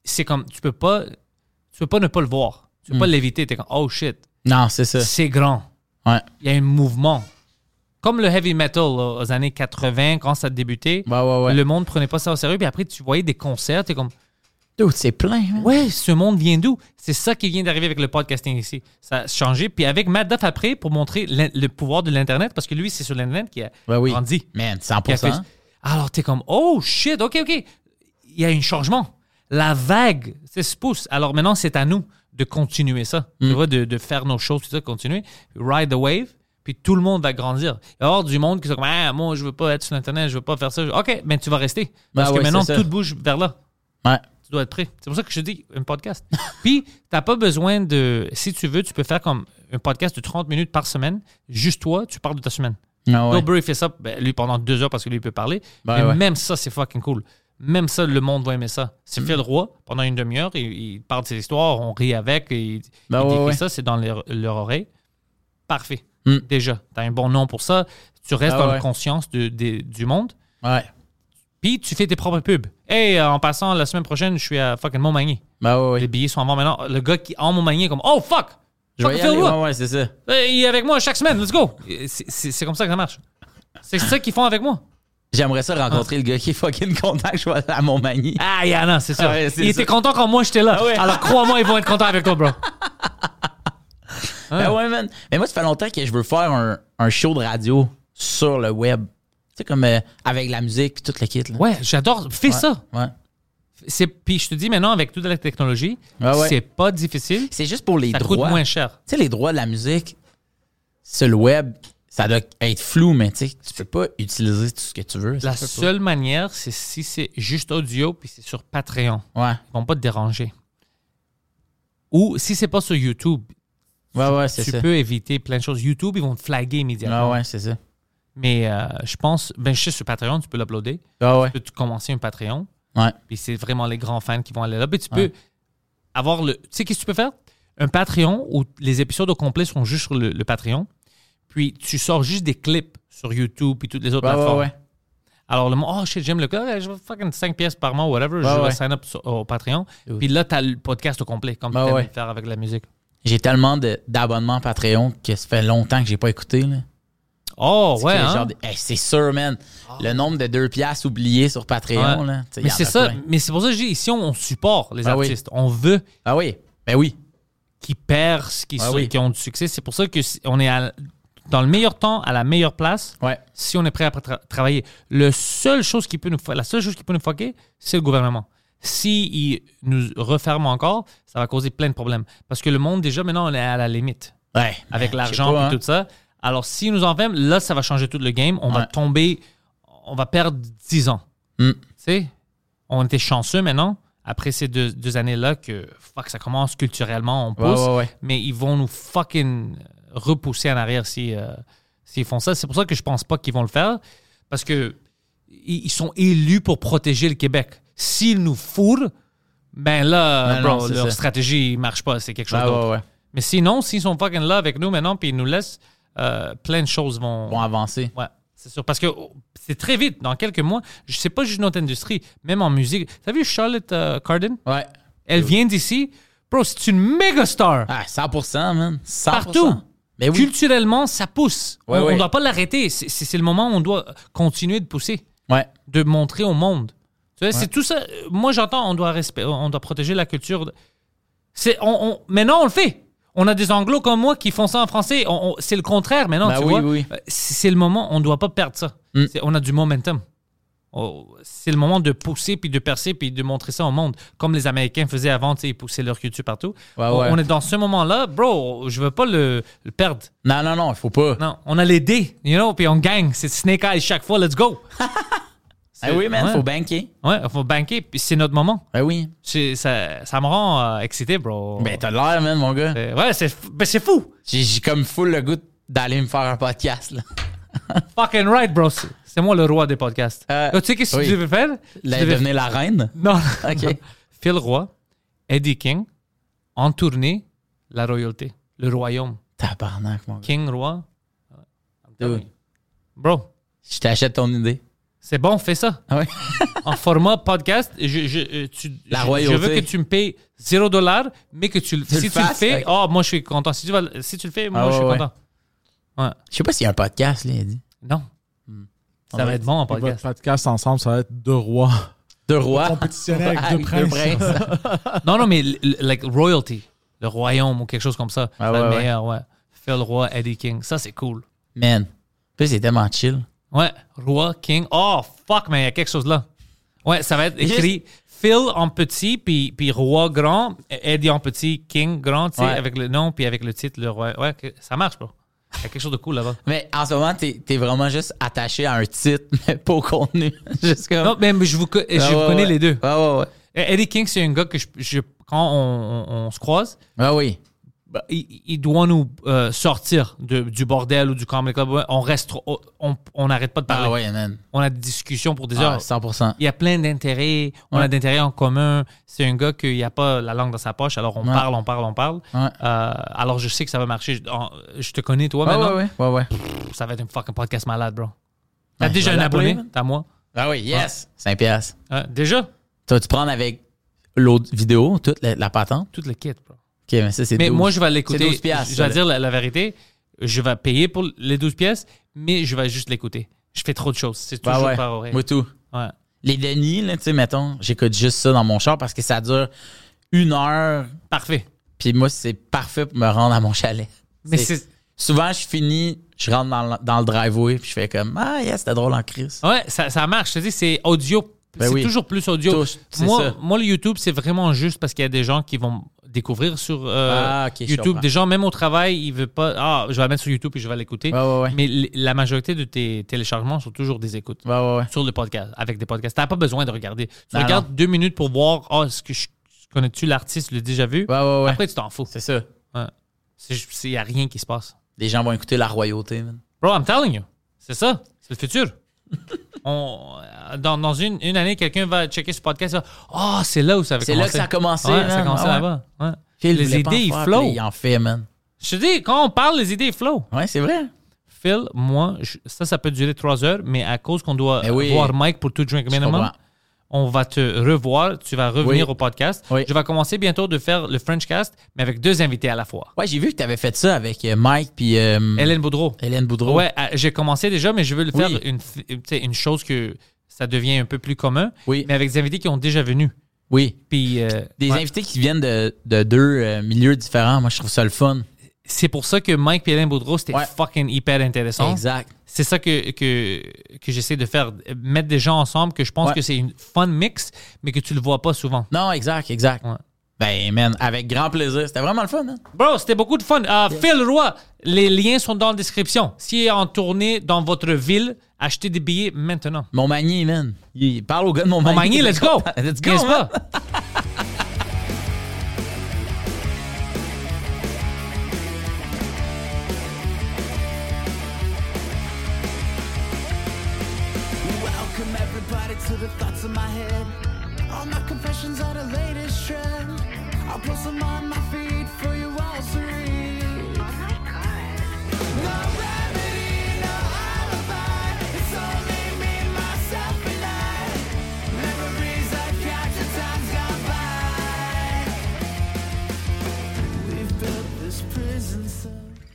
Speaker 3: c'est comme, tu peux pas, tu peux pas ne pas le voir. Tu peux
Speaker 4: Mm.
Speaker 3: pas l'éviter. T'es comme, oh shit.
Speaker 4: Non, c'est ça.
Speaker 3: C'est grand.
Speaker 4: Ouais.
Speaker 3: Il y a un mouvement. Comme le heavy metal là, aux années quatre-vingts, quand ça a débuté,
Speaker 4: Ouais, ouais, ouais.
Speaker 3: le monde prenait pas ça au sérieux. Puis après, tu voyais des concerts, t'es comme,
Speaker 4: Dude, c'est plein, man.
Speaker 3: ouais, ce monde vient d'où? C'est ça qui vient d'arriver avec le podcasting ici. Ça a changé. Puis avec Matt Duff après, pour montrer l'in- le pouvoir de l'Internet, parce que lui, c'est sur l'Internet qui a
Speaker 4: Ouais, oui.
Speaker 3: grandi.
Speaker 4: Man, cent
Speaker 3: Qui a
Speaker 4: pour cent.
Speaker 3: fait- Alors, t'es comme, oh shit, OK, OK. Il y a un changement. La vague, c'est ce pouce. Alors maintenant, c'est à nous de continuer ça. Tu vois, de, de faire nos choses, tout ça, continuer. Ride the wave. Puis tout le monde va grandir. Il va y avoir du monde qui sont comme, ah, moi, je veux pas être sur Internet, je veux pas faire ça. OK, mais tu vas rester. Parce
Speaker 4: Ah
Speaker 3: que
Speaker 4: ouais,
Speaker 3: maintenant,
Speaker 4: c'est ça.
Speaker 3: tout bouge vers là.
Speaker 4: Ouais.
Speaker 3: Tu dois être prêt. C'est pour ça que je te dis un podcast. Puis, t'as pas besoin de... Si tu veux, tu peux faire comme un podcast de trente minutes par semaine. Juste toi, tu parles de ta semaine.
Speaker 4: Ah ouais.
Speaker 3: Bill Burr, il fait ça, ben, lui, pendant deux heures parce que lui, il peut parler.
Speaker 4: Ben
Speaker 3: mais
Speaker 4: ouais.
Speaker 3: même ça, c'est fucking cool. Même ça, le monde va aimer ça.
Speaker 4: Mm.
Speaker 3: C'est Phil Roy, pendant une demi-heure, il, il parle de ses histoires, on rit avec, il,
Speaker 4: Ben
Speaker 3: il
Speaker 4: ouais,
Speaker 3: décrit
Speaker 4: ouais.
Speaker 3: ça, c'est dans leur, leur oreille. Parfait.
Speaker 4: Mm.
Speaker 3: Déjà, t'as un bon nom pour ça. Tu restes
Speaker 4: Ah
Speaker 3: dans
Speaker 4: ouais.
Speaker 3: la conscience de, de- du monde.
Speaker 4: Ouais.
Speaker 3: Puis, tu fais tes propres pubs. Hey, euh, en passant, la semaine prochaine, je suis à fucking Montmagny.
Speaker 4: Ben ouais, ouais.
Speaker 3: Les billets sont en vente maintenant. Le gars qui en Montmagny est comme, oh fuck!
Speaker 4: Je
Speaker 3: Fuck
Speaker 4: vais y
Speaker 3: Phil
Speaker 4: aller.
Speaker 3: Roy.
Speaker 4: Ouais, ouais, c'est ça.
Speaker 3: Euh, Il est avec moi chaque semaine, let's go! C'est- C'est c'est comme ça que ça marche. C'est ça qu'ils font avec moi.
Speaker 4: J'aimerais ça rencontrer le gars qui est fucking content que je sois à Montmagny.
Speaker 3: Ah, Yana, c'est ça.
Speaker 4: Ah ouais, c'est
Speaker 3: il
Speaker 4: ça.
Speaker 3: était content quand moi j'étais là.
Speaker 4: Ah ouais.
Speaker 3: Alors crois-moi, ils vont être contents avec toi, bro.
Speaker 4: Ben ouais, man. Mais moi, ça fait longtemps que je veux faire un, un show de radio sur le web. Tu sais, comme euh, avec la musique et tout le kit. Là.
Speaker 3: Ouais, j'adore. Fais
Speaker 4: Ouais.
Speaker 3: ça.
Speaker 4: Ouais.
Speaker 3: C'est- Puis je te dis maintenant, avec toute la technologie,
Speaker 4: Ah ouais.
Speaker 3: c'est pas difficile.
Speaker 4: C'est juste pour les
Speaker 3: Ça coûte
Speaker 4: droits.
Speaker 3: moins cher.
Speaker 4: Tu sais, les droits de la musique sur le web, ça doit être flou, mais tu sais, tu peux pas utiliser tout ce que tu veux.
Speaker 3: La
Speaker 4: Ça peut pas.
Speaker 3: seule manière, c'est si c'est juste audio puis c'est sur Patreon.
Speaker 4: Ouais.
Speaker 3: Ils vont pas te déranger. Ou si c'est pas sur YouTube,
Speaker 4: Ouais, ouais, c'est
Speaker 3: tu
Speaker 4: ça.
Speaker 3: peux éviter plein de choses. YouTube, ils vont te flaguer immédiatement.
Speaker 4: Ouais, ouais, c'est ça.
Speaker 3: Mais euh, je pense, ben je sais sur Patreon, tu peux l'uploader.
Speaker 4: Ouais, ouais.
Speaker 3: Tu peux commencer un Patreon.
Speaker 4: Ouais.
Speaker 3: Puis c'est vraiment les grands fans qui vont aller là. Puis tu peux avoir le. Tu sais, qu'est-ce que tu peux faire? Un Patreon où les épisodes au complet sont juste sur le, le Patreon. Puis tu sors juste des clips sur YouTube puis toutes les autres
Speaker 4: Ouais, ouais,
Speaker 3: plateformes.
Speaker 4: ouais.
Speaker 3: Alors le monde, oh shit, j'aime le gars, je vais fucking cinq pièces par mois, whatever.
Speaker 4: Ouais,
Speaker 3: je vais
Speaker 4: ouais.
Speaker 3: sign up sur- au Patreon.
Speaker 4: Oui.
Speaker 3: Puis là, tu as le podcast au complet, comme
Speaker 4: Ouais,
Speaker 3: tu aimes
Speaker 4: ouais.
Speaker 3: le faire avec la musique.
Speaker 4: J'ai tellement de- d'abonnements Patreon que ça fait longtemps que j'ai pas écouté. Là.
Speaker 3: Oh,
Speaker 4: C'est
Speaker 3: ouais,
Speaker 4: que
Speaker 3: hein?
Speaker 4: genre des- hey, c'est sûr, man. Le nombre de deux piastres oubliés sur Patreon,
Speaker 3: Ouais.
Speaker 4: là. tu sais,
Speaker 3: Mais
Speaker 4: y en
Speaker 3: c'est
Speaker 4: a
Speaker 3: ça,
Speaker 4: plein.
Speaker 3: mais c'est pour ça que je dis, ici, on, on supporte les
Speaker 4: Ah oui.
Speaker 3: artistes. On veut
Speaker 4: Ah oui, ben oui.
Speaker 3: qu'ils percent, qu'ils
Speaker 4: Ah
Speaker 3: sont-
Speaker 4: oui.
Speaker 3: qu'ils ont du succès. C'est pour ça que si- on est à- dans le meilleur temps, à la meilleure place,
Speaker 4: Ouais.
Speaker 3: si on est prêt à tra- travailler. Le seule chose qui peut nous, fa- la seule chose qui peut nous fucker, c'est le gouvernement. S'ils nous referment encore, ça va causer plein de problèmes. Parce que le monde, déjà, maintenant, on est à la limite.
Speaker 4: Ouais.
Speaker 3: Avec
Speaker 4: Ben,
Speaker 3: l'argent
Speaker 4: je sais pas,
Speaker 3: et tout ça. Alors, s'ils nous enferment, là, ça va changer tout le game. On va
Speaker 4: Ouais.
Speaker 3: tomber, on va perdre dix ans.
Speaker 4: Mm.
Speaker 3: Tu sais, on était chanceux maintenant, après ces deux, deux années-là, que fuck, ça commence culturellement, on
Speaker 4: Ouais,
Speaker 3: pousse.
Speaker 4: ouais, ouais.
Speaker 3: Mais ils vont nous fucking repousser en arrière si, euh, s'ils font ça. C'est pour ça que je pense pas qu'ils vont le faire. Parce que ils ils sont élus pour protéger le Québec. S'ils nous fourrent, ben là,
Speaker 4: Ben
Speaker 3: bro,
Speaker 4: non, c'est
Speaker 3: leur
Speaker 4: ça.
Speaker 3: stratégie ne marche pas. C'est quelque chose
Speaker 4: Ben,
Speaker 3: d'autre.
Speaker 4: ouais, ouais.
Speaker 3: Mais sinon, s'ils sont fucking là avec nous maintenant, puis ils nous laissent, euh, plein de choses vont.
Speaker 4: Vont avancer.
Speaker 3: Ouais, c'est sûr. Parce que oh, c'est très vite. Dans quelques mois, je sais pas juste notre industrie, même en musique. T'as vu Charlotte euh, Cardin?
Speaker 4: Ouais.
Speaker 3: Elle vient d'ici. Bro, c'est une méga star.
Speaker 4: Ah, cent pour cent, man. cent pour cent.
Speaker 3: Partout.
Speaker 4: Ben oui.
Speaker 3: Culturellement, ça pousse.
Speaker 4: Ouais,
Speaker 3: on
Speaker 4: ouais.
Speaker 3: ne doit pas l'arrêter. C'est, c'est- c'est le moment où on doit continuer de pousser,
Speaker 4: Ouais.
Speaker 3: de montrer au monde. Tu vois, c'est tout ça. Moi, j'entends, on doit respect, on doit protéger la culture. C'est, on, on- maintenant, on le fait. On a des anglos comme moi qui font ça en français. On- on- c'est le contraire maintenant,
Speaker 4: Ben
Speaker 3: tu
Speaker 4: oui,
Speaker 3: vois.
Speaker 4: oui.
Speaker 3: Euh, C'est, c'est le moment, on ne doit pas perdre ça.
Speaker 4: Mm.
Speaker 3: C'est- on a du momentum. Oh, c'est le moment de pousser, puis de percer, puis de montrer ça au monde. Comme les Américains faisaient avant, tu sais, ils poussaient leur culture partout.
Speaker 4: Ouais,
Speaker 3: on,
Speaker 4: ouais.
Speaker 3: on est dans ce moment-là. Bro, je veux pas le, le perdre.
Speaker 4: Non, non, non, il faut pas.
Speaker 3: Non, on a les dés, you know, puis on gagne. C'est Snake Eyes chaque fois, let's go.
Speaker 4: Ah oui, man,
Speaker 3: ouais.
Speaker 4: faut banker.
Speaker 3: Ouais, il faut banquer, puis c'est notre moment.
Speaker 4: Ben oui.
Speaker 3: C'est- Ça, ça me rend euh, excité, bro.
Speaker 4: Ben t'as l'air, man, mon gars.
Speaker 3: Euh, ouais, c'est, f- ben, c'est fou.
Speaker 4: J'ai j'ai comme full le goût d'aller me faire un podcast, là.
Speaker 3: Fucking right, bro. C'est c'est moi le roi des podcasts.
Speaker 4: Euh,
Speaker 3: Là, tu sais qu'est-ce que
Speaker 4: oui.
Speaker 3: tu devais faire? Tu
Speaker 4: La,
Speaker 3: devais-
Speaker 4: devenir la reine.
Speaker 3: Non.
Speaker 4: OK.
Speaker 3: Phil Roy, Eddie King, en tournée, la royauté, le royaume.
Speaker 4: Tabarnak, mon gars.
Speaker 3: King, roi.
Speaker 4: Dude,
Speaker 3: Bro,
Speaker 4: je t'achète ton idée.
Speaker 3: C'est bon, fais ça.
Speaker 4: Ah ouais.
Speaker 3: En format podcast, je, je, tu,
Speaker 4: La
Speaker 3: je,
Speaker 4: royauté.
Speaker 3: je veux que tu me payes zéro dollar, mais que tu,
Speaker 4: Tu
Speaker 3: si
Speaker 4: le
Speaker 3: tu le
Speaker 4: fasses,
Speaker 3: fais,
Speaker 4: avec-
Speaker 3: oh, moi, je suis content. Si tu, vas, si tu le fais, moi,
Speaker 4: Ah
Speaker 3: je suis
Speaker 4: ouais,
Speaker 3: content. Ouais.
Speaker 4: Je sais pas s'il y a un podcast, là, il a dit.
Speaker 3: Non. Ça va
Speaker 4: Ouais.
Speaker 3: être bon en
Speaker 5: Et votre
Speaker 3: podcast.
Speaker 5: podcast ensemble, ça va être deux rois.
Speaker 4: Deux rois.
Speaker 5: Compétitionner avec deux princes.
Speaker 3: Non, non, mais l- l- like royalty, le royaume ou quelque chose comme ça.
Speaker 4: Ah
Speaker 3: le
Speaker 4: ouais,
Speaker 3: meilleur, ouais. Phil Roy, Eddie King. Ça, c'est cool.
Speaker 4: Man. Puis c'est tellement chill.
Speaker 3: Ouais. Roy, King. Oh, fuck, mais il y a quelque chose là. Ouais, ça va être écrit Phil en petit, puis, puis Roy grand, Eddie en petit, King grand, tu sais,
Speaker 4: Ouais.
Speaker 3: avec le nom, puis avec le titre, le roi. Ouais, que- ça marche, bro. Il y a quelque chose de cool là-bas.
Speaker 4: Mais en ce moment, t'es, t'es vraiment juste attaché à un titre, mais pas au contenu. Juste comme...
Speaker 3: Non, mais je vous, co- je
Speaker 4: Ah
Speaker 3: vous
Speaker 4: ouais,
Speaker 3: connais
Speaker 4: ouais.
Speaker 3: les deux.
Speaker 4: Ouais, ouais, ouais.
Speaker 3: Eddie King, c'est un gars que je, je- quand on, on- on se croise,
Speaker 4: Ah oui.
Speaker 3: bah, il, il doit nous euh, sortir de- du bordel ou du comedy club. Ouais, on reste, trop- on on n'arrête pas de parler.
Speaker 4: Ah ouais, man.
Speaker 3: On a des discussions pour des
Speaker 4: Ah,
Speaker 3: heures.
Speaker 4: cent pour cent.
Speaker 3: Il y a plein d'intérêts. On
Speaker 4: Ouais.
Speaker 3: a d'intérêts en commun. C'est un gars qui n'a pas la langue dans sa poche. Alors, on
Speaker 4: Ouais.
Speaker 3: parle, on parle, on parle.
Speaker 4: Ouais.
Speaker 3: Euh, alors, je sais que ça va marcher. Je, en- je te connais, toi,
Speaker 4: Ouais,
Speaker 3: maintenant.
Speaker 4: ouais, ouais, ouais, ouais.
Speaker 3: Pff, ça va être un fucking podcast malade, bro. T'as
Speaker 4: Ouais,
Speaker 3: déjà
Speaker 4: je vais
Speaker 3: un
Speaker 4: l'appeler,
Speaker 3: abonné?
Speaker 4: man.
Speaker 3: T'as moi?
Speaker 4: Ah oui, yes. cinq piastres.
Speaker 3: Hein, déjà?
Speaker 4: Tu vas-tu prendre avec l'autre vidéo, toute la, la patente?
Speaker 3: Tout le kit, bro.
Speaker 4: OK, mais ça, c'est
Speaker 3: Mais
Speaker 4: douze.
Speaker 3: moi, je vais
Speaker 4: C'est
Speaker 3: l'écouter.
Speaker 4: douze piastres,
Speaker 3: Je
Speaker 4: ça,
Speaker 3: vais
Speaker 4: là.
Speaker 3: dire la, la vérité. Je vais payer pour les douze pièces, mais je vais juste l'écouter. Je fais trop de choses. C'est
Speaker 4: Ouais,
Speaker 3: toujours
Speaker 4: ouais.
Speaker 3: par oreille.
Speaker 4: Moi, tout.
Speaker 3: Ouais.
Speaker 4: Les Denis, là, tu sais, mettons, j'écoute juste ça dans mon char parce que ça dure une heure.
Speaker 3: Parfait.
Speaker 4: Puis moi, c'est parfait pour me rendre à mon chalet.
Speaker 3: Mais
Speaker 4: C'est-
Speaker 3: c'est...
Speaker 4: Souvent, je finis, je rentre dans le, dans le driveway, puis je fais comme, ah, yes, c'était drôle en crise.
Speaker 3: Ouais, ça, ça marche. Je te dis, c'est audio.
Speaker 4: Ben
Speaker 3: c'est
Speaker 4: oui.
Speaker 3: toujours plus audio.
Speaker 4: Touche, c'est
Speaker 3: moi,
Speaker 4: ça.
Speaker 3: moi, le YouTube, c'est vraiment juste parce qu'il y a des gens qui vont découvrir sur euh,
Speaker 4: Ah, ok, je
Speaker 3: YouTube.
Speaker 4: comprends.
Speaker 3: Des gens, même au travail, ils veulent pas. Ah, je vais la mettre sur YouTube et je vais l'écouter.
Speaker 4: Ouais, ouais, ouais.
Speaker 3: Mais l- la majorité de tes téléchargements sont toujours des écoutes.
Speaker 4: Ouais, ouais, ouais.
Speaker 3: Sur le podcast, avec des podcasts. T'as pas besoin de regarder. Tu
Speaker 4: Non,
Speaker 3: regardes
Speaker 4: non.
Speaker 3: deux minutes pour voir, ah, est-ce que je connais-tu l'artiste, l'ai déjà vu?
Speaker 4: Ouais, ouais, ouais.
Speaker 3: Après, tu t'en fous.
Speaker 4: C'est ça.
Speaker 3: Ouais. Il n'y a rien qui se passe.
Speaker 4: Les gens vont écouter la royauté, man.
Speaker 3: Bro, I'm telling you. C'est ça. C'est le futur. On, dans dans une, une année, quelqu'un va checker ce podcast. Ah, oh, c'est là où ça avait
Speaker 4: C'est
Speaker 3: commencé.
Speaker 4: là que ça a commencé,
Speaker 3: Ouais,
Speaker 4: man.
Speaker 3: ça a commencé
Speaker 4: Ah ouais.
Speaker 3: là-bas. Ouais.
Speaker 4: Phil
Speaker 3: Les
Speaker 4: voulait pas
Speaker 3: idées,
Speaker 4: en
Speaker 3: ils
Speaker 4: faire,
Speaker 3: flow.
Speaker 4: puis Il en fait, man.
Speaker 3: Je te dis, quand on parle, les idées ils flow.
Speaker 4: Ouais, c'est vrai.
Speaker 3: Phil, moi, je- ça, ça peut durer trois heures, mais à cause qu'on doit
Speaker 4: Mais oui.
Speaker 3: voir Mike pour tout drink
Speaker 4: Je
Speaker 3: minimum,
Speaker 4: comprends.
Speaker 3: on va te revoir. Tu vas revenir
Speaker 4: Oui.
Speaker 3: au podcast.
Speaker 4: Oui.
Speaker 3: Je vais commencer bientôt de faire le Frenchcast, mais avec deux invités à la fois.
Speaker 4: Ouais, j'ai vu que tu avais fait ça avec euh, Mike puis euh,
Speaker 3: Hélène Boudreau.
Speaker 4: Hélène Boudreau.
Speaker 3: Ouais, euh, j'ai commencé déjà, mais je veux le
Speaker 4: Oui.
Speaker 3: faire une, f- tu sais, une chose que ça devient un peu plus commun,
Speaker 4: Oui.
Speaker 3: mais avec des invités qui ont déjà venu.
Speaker 4: Oui.
Speaker 3: Puis, euh,
Speaker 4: Des
Speaker 3: ouais.
Speaker 4: invités qui viennent de, de deux euh, milieux différents. Moi, je trouve ça le fun.
Speaker 3: C'est pour ça que Mike et Hélène Boudreau, c'était
Speaker 4: Ouais.
Speaker 3: fucking hyper intéressant.
Speaker 4: Exact.
Speaker 3: C'est ça que, que, que j'essaie de faire, mettre des gens ensemble, que je pense
Speaker 4: Ouais.
Speaker 3: que c'est une fun mix, mais que tu le vois pas souvent.
Speaker 4: Non, exact, exact.
Speaker 3: Ouais.
Speaker 4: Ben, man, avec grand plaisir. C'était vraiment le fun, hein?
Speaker 3: Bro, c'était beaucoup de fun. Euh, Phil Roy, les liens sont dans la description. Si est en tournée dans votre ville, achetez des billets maintenant.
Speaker 4: Montmagny, man. Il parle au gars de Montmagny.
Speaker 3: Montmagny, let's go!
Speaker 4: Let's go,
Speaker 3: N'est-ce
Speaker 4: man.
Speaker 3: pas?
Speaker 2: Welcome everybody to the thoughts in my head. All my confessions are the latest trend. I'll post them on my feed for you all to read. No remedy, no alibi. It's only me, myself, and I. Memories I've captured, times gone by. We've built this prison cell.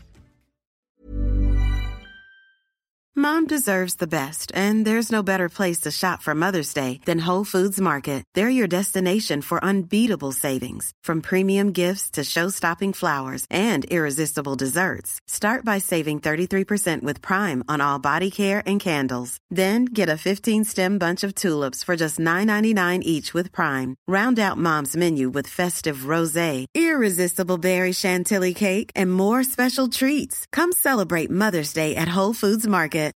Speaker 6: Mom deserves the best, and there's no better place to shop for Mother's Day than Whole Foods Market. They're your destination for unbeatable savings, from premium gifts to show-stopping flowers and irresistible desserts. Start by saving thirty-three percent with Prime on all body care and candles. Then get a fifteen-stem bunch of tulips for just nine ninety-nine each with Prime. Round out Mom's menu with festive rosé, irresistible berry chantilly cake, and more special treats. Come celebrate Mother's Day at Whole Foods Market.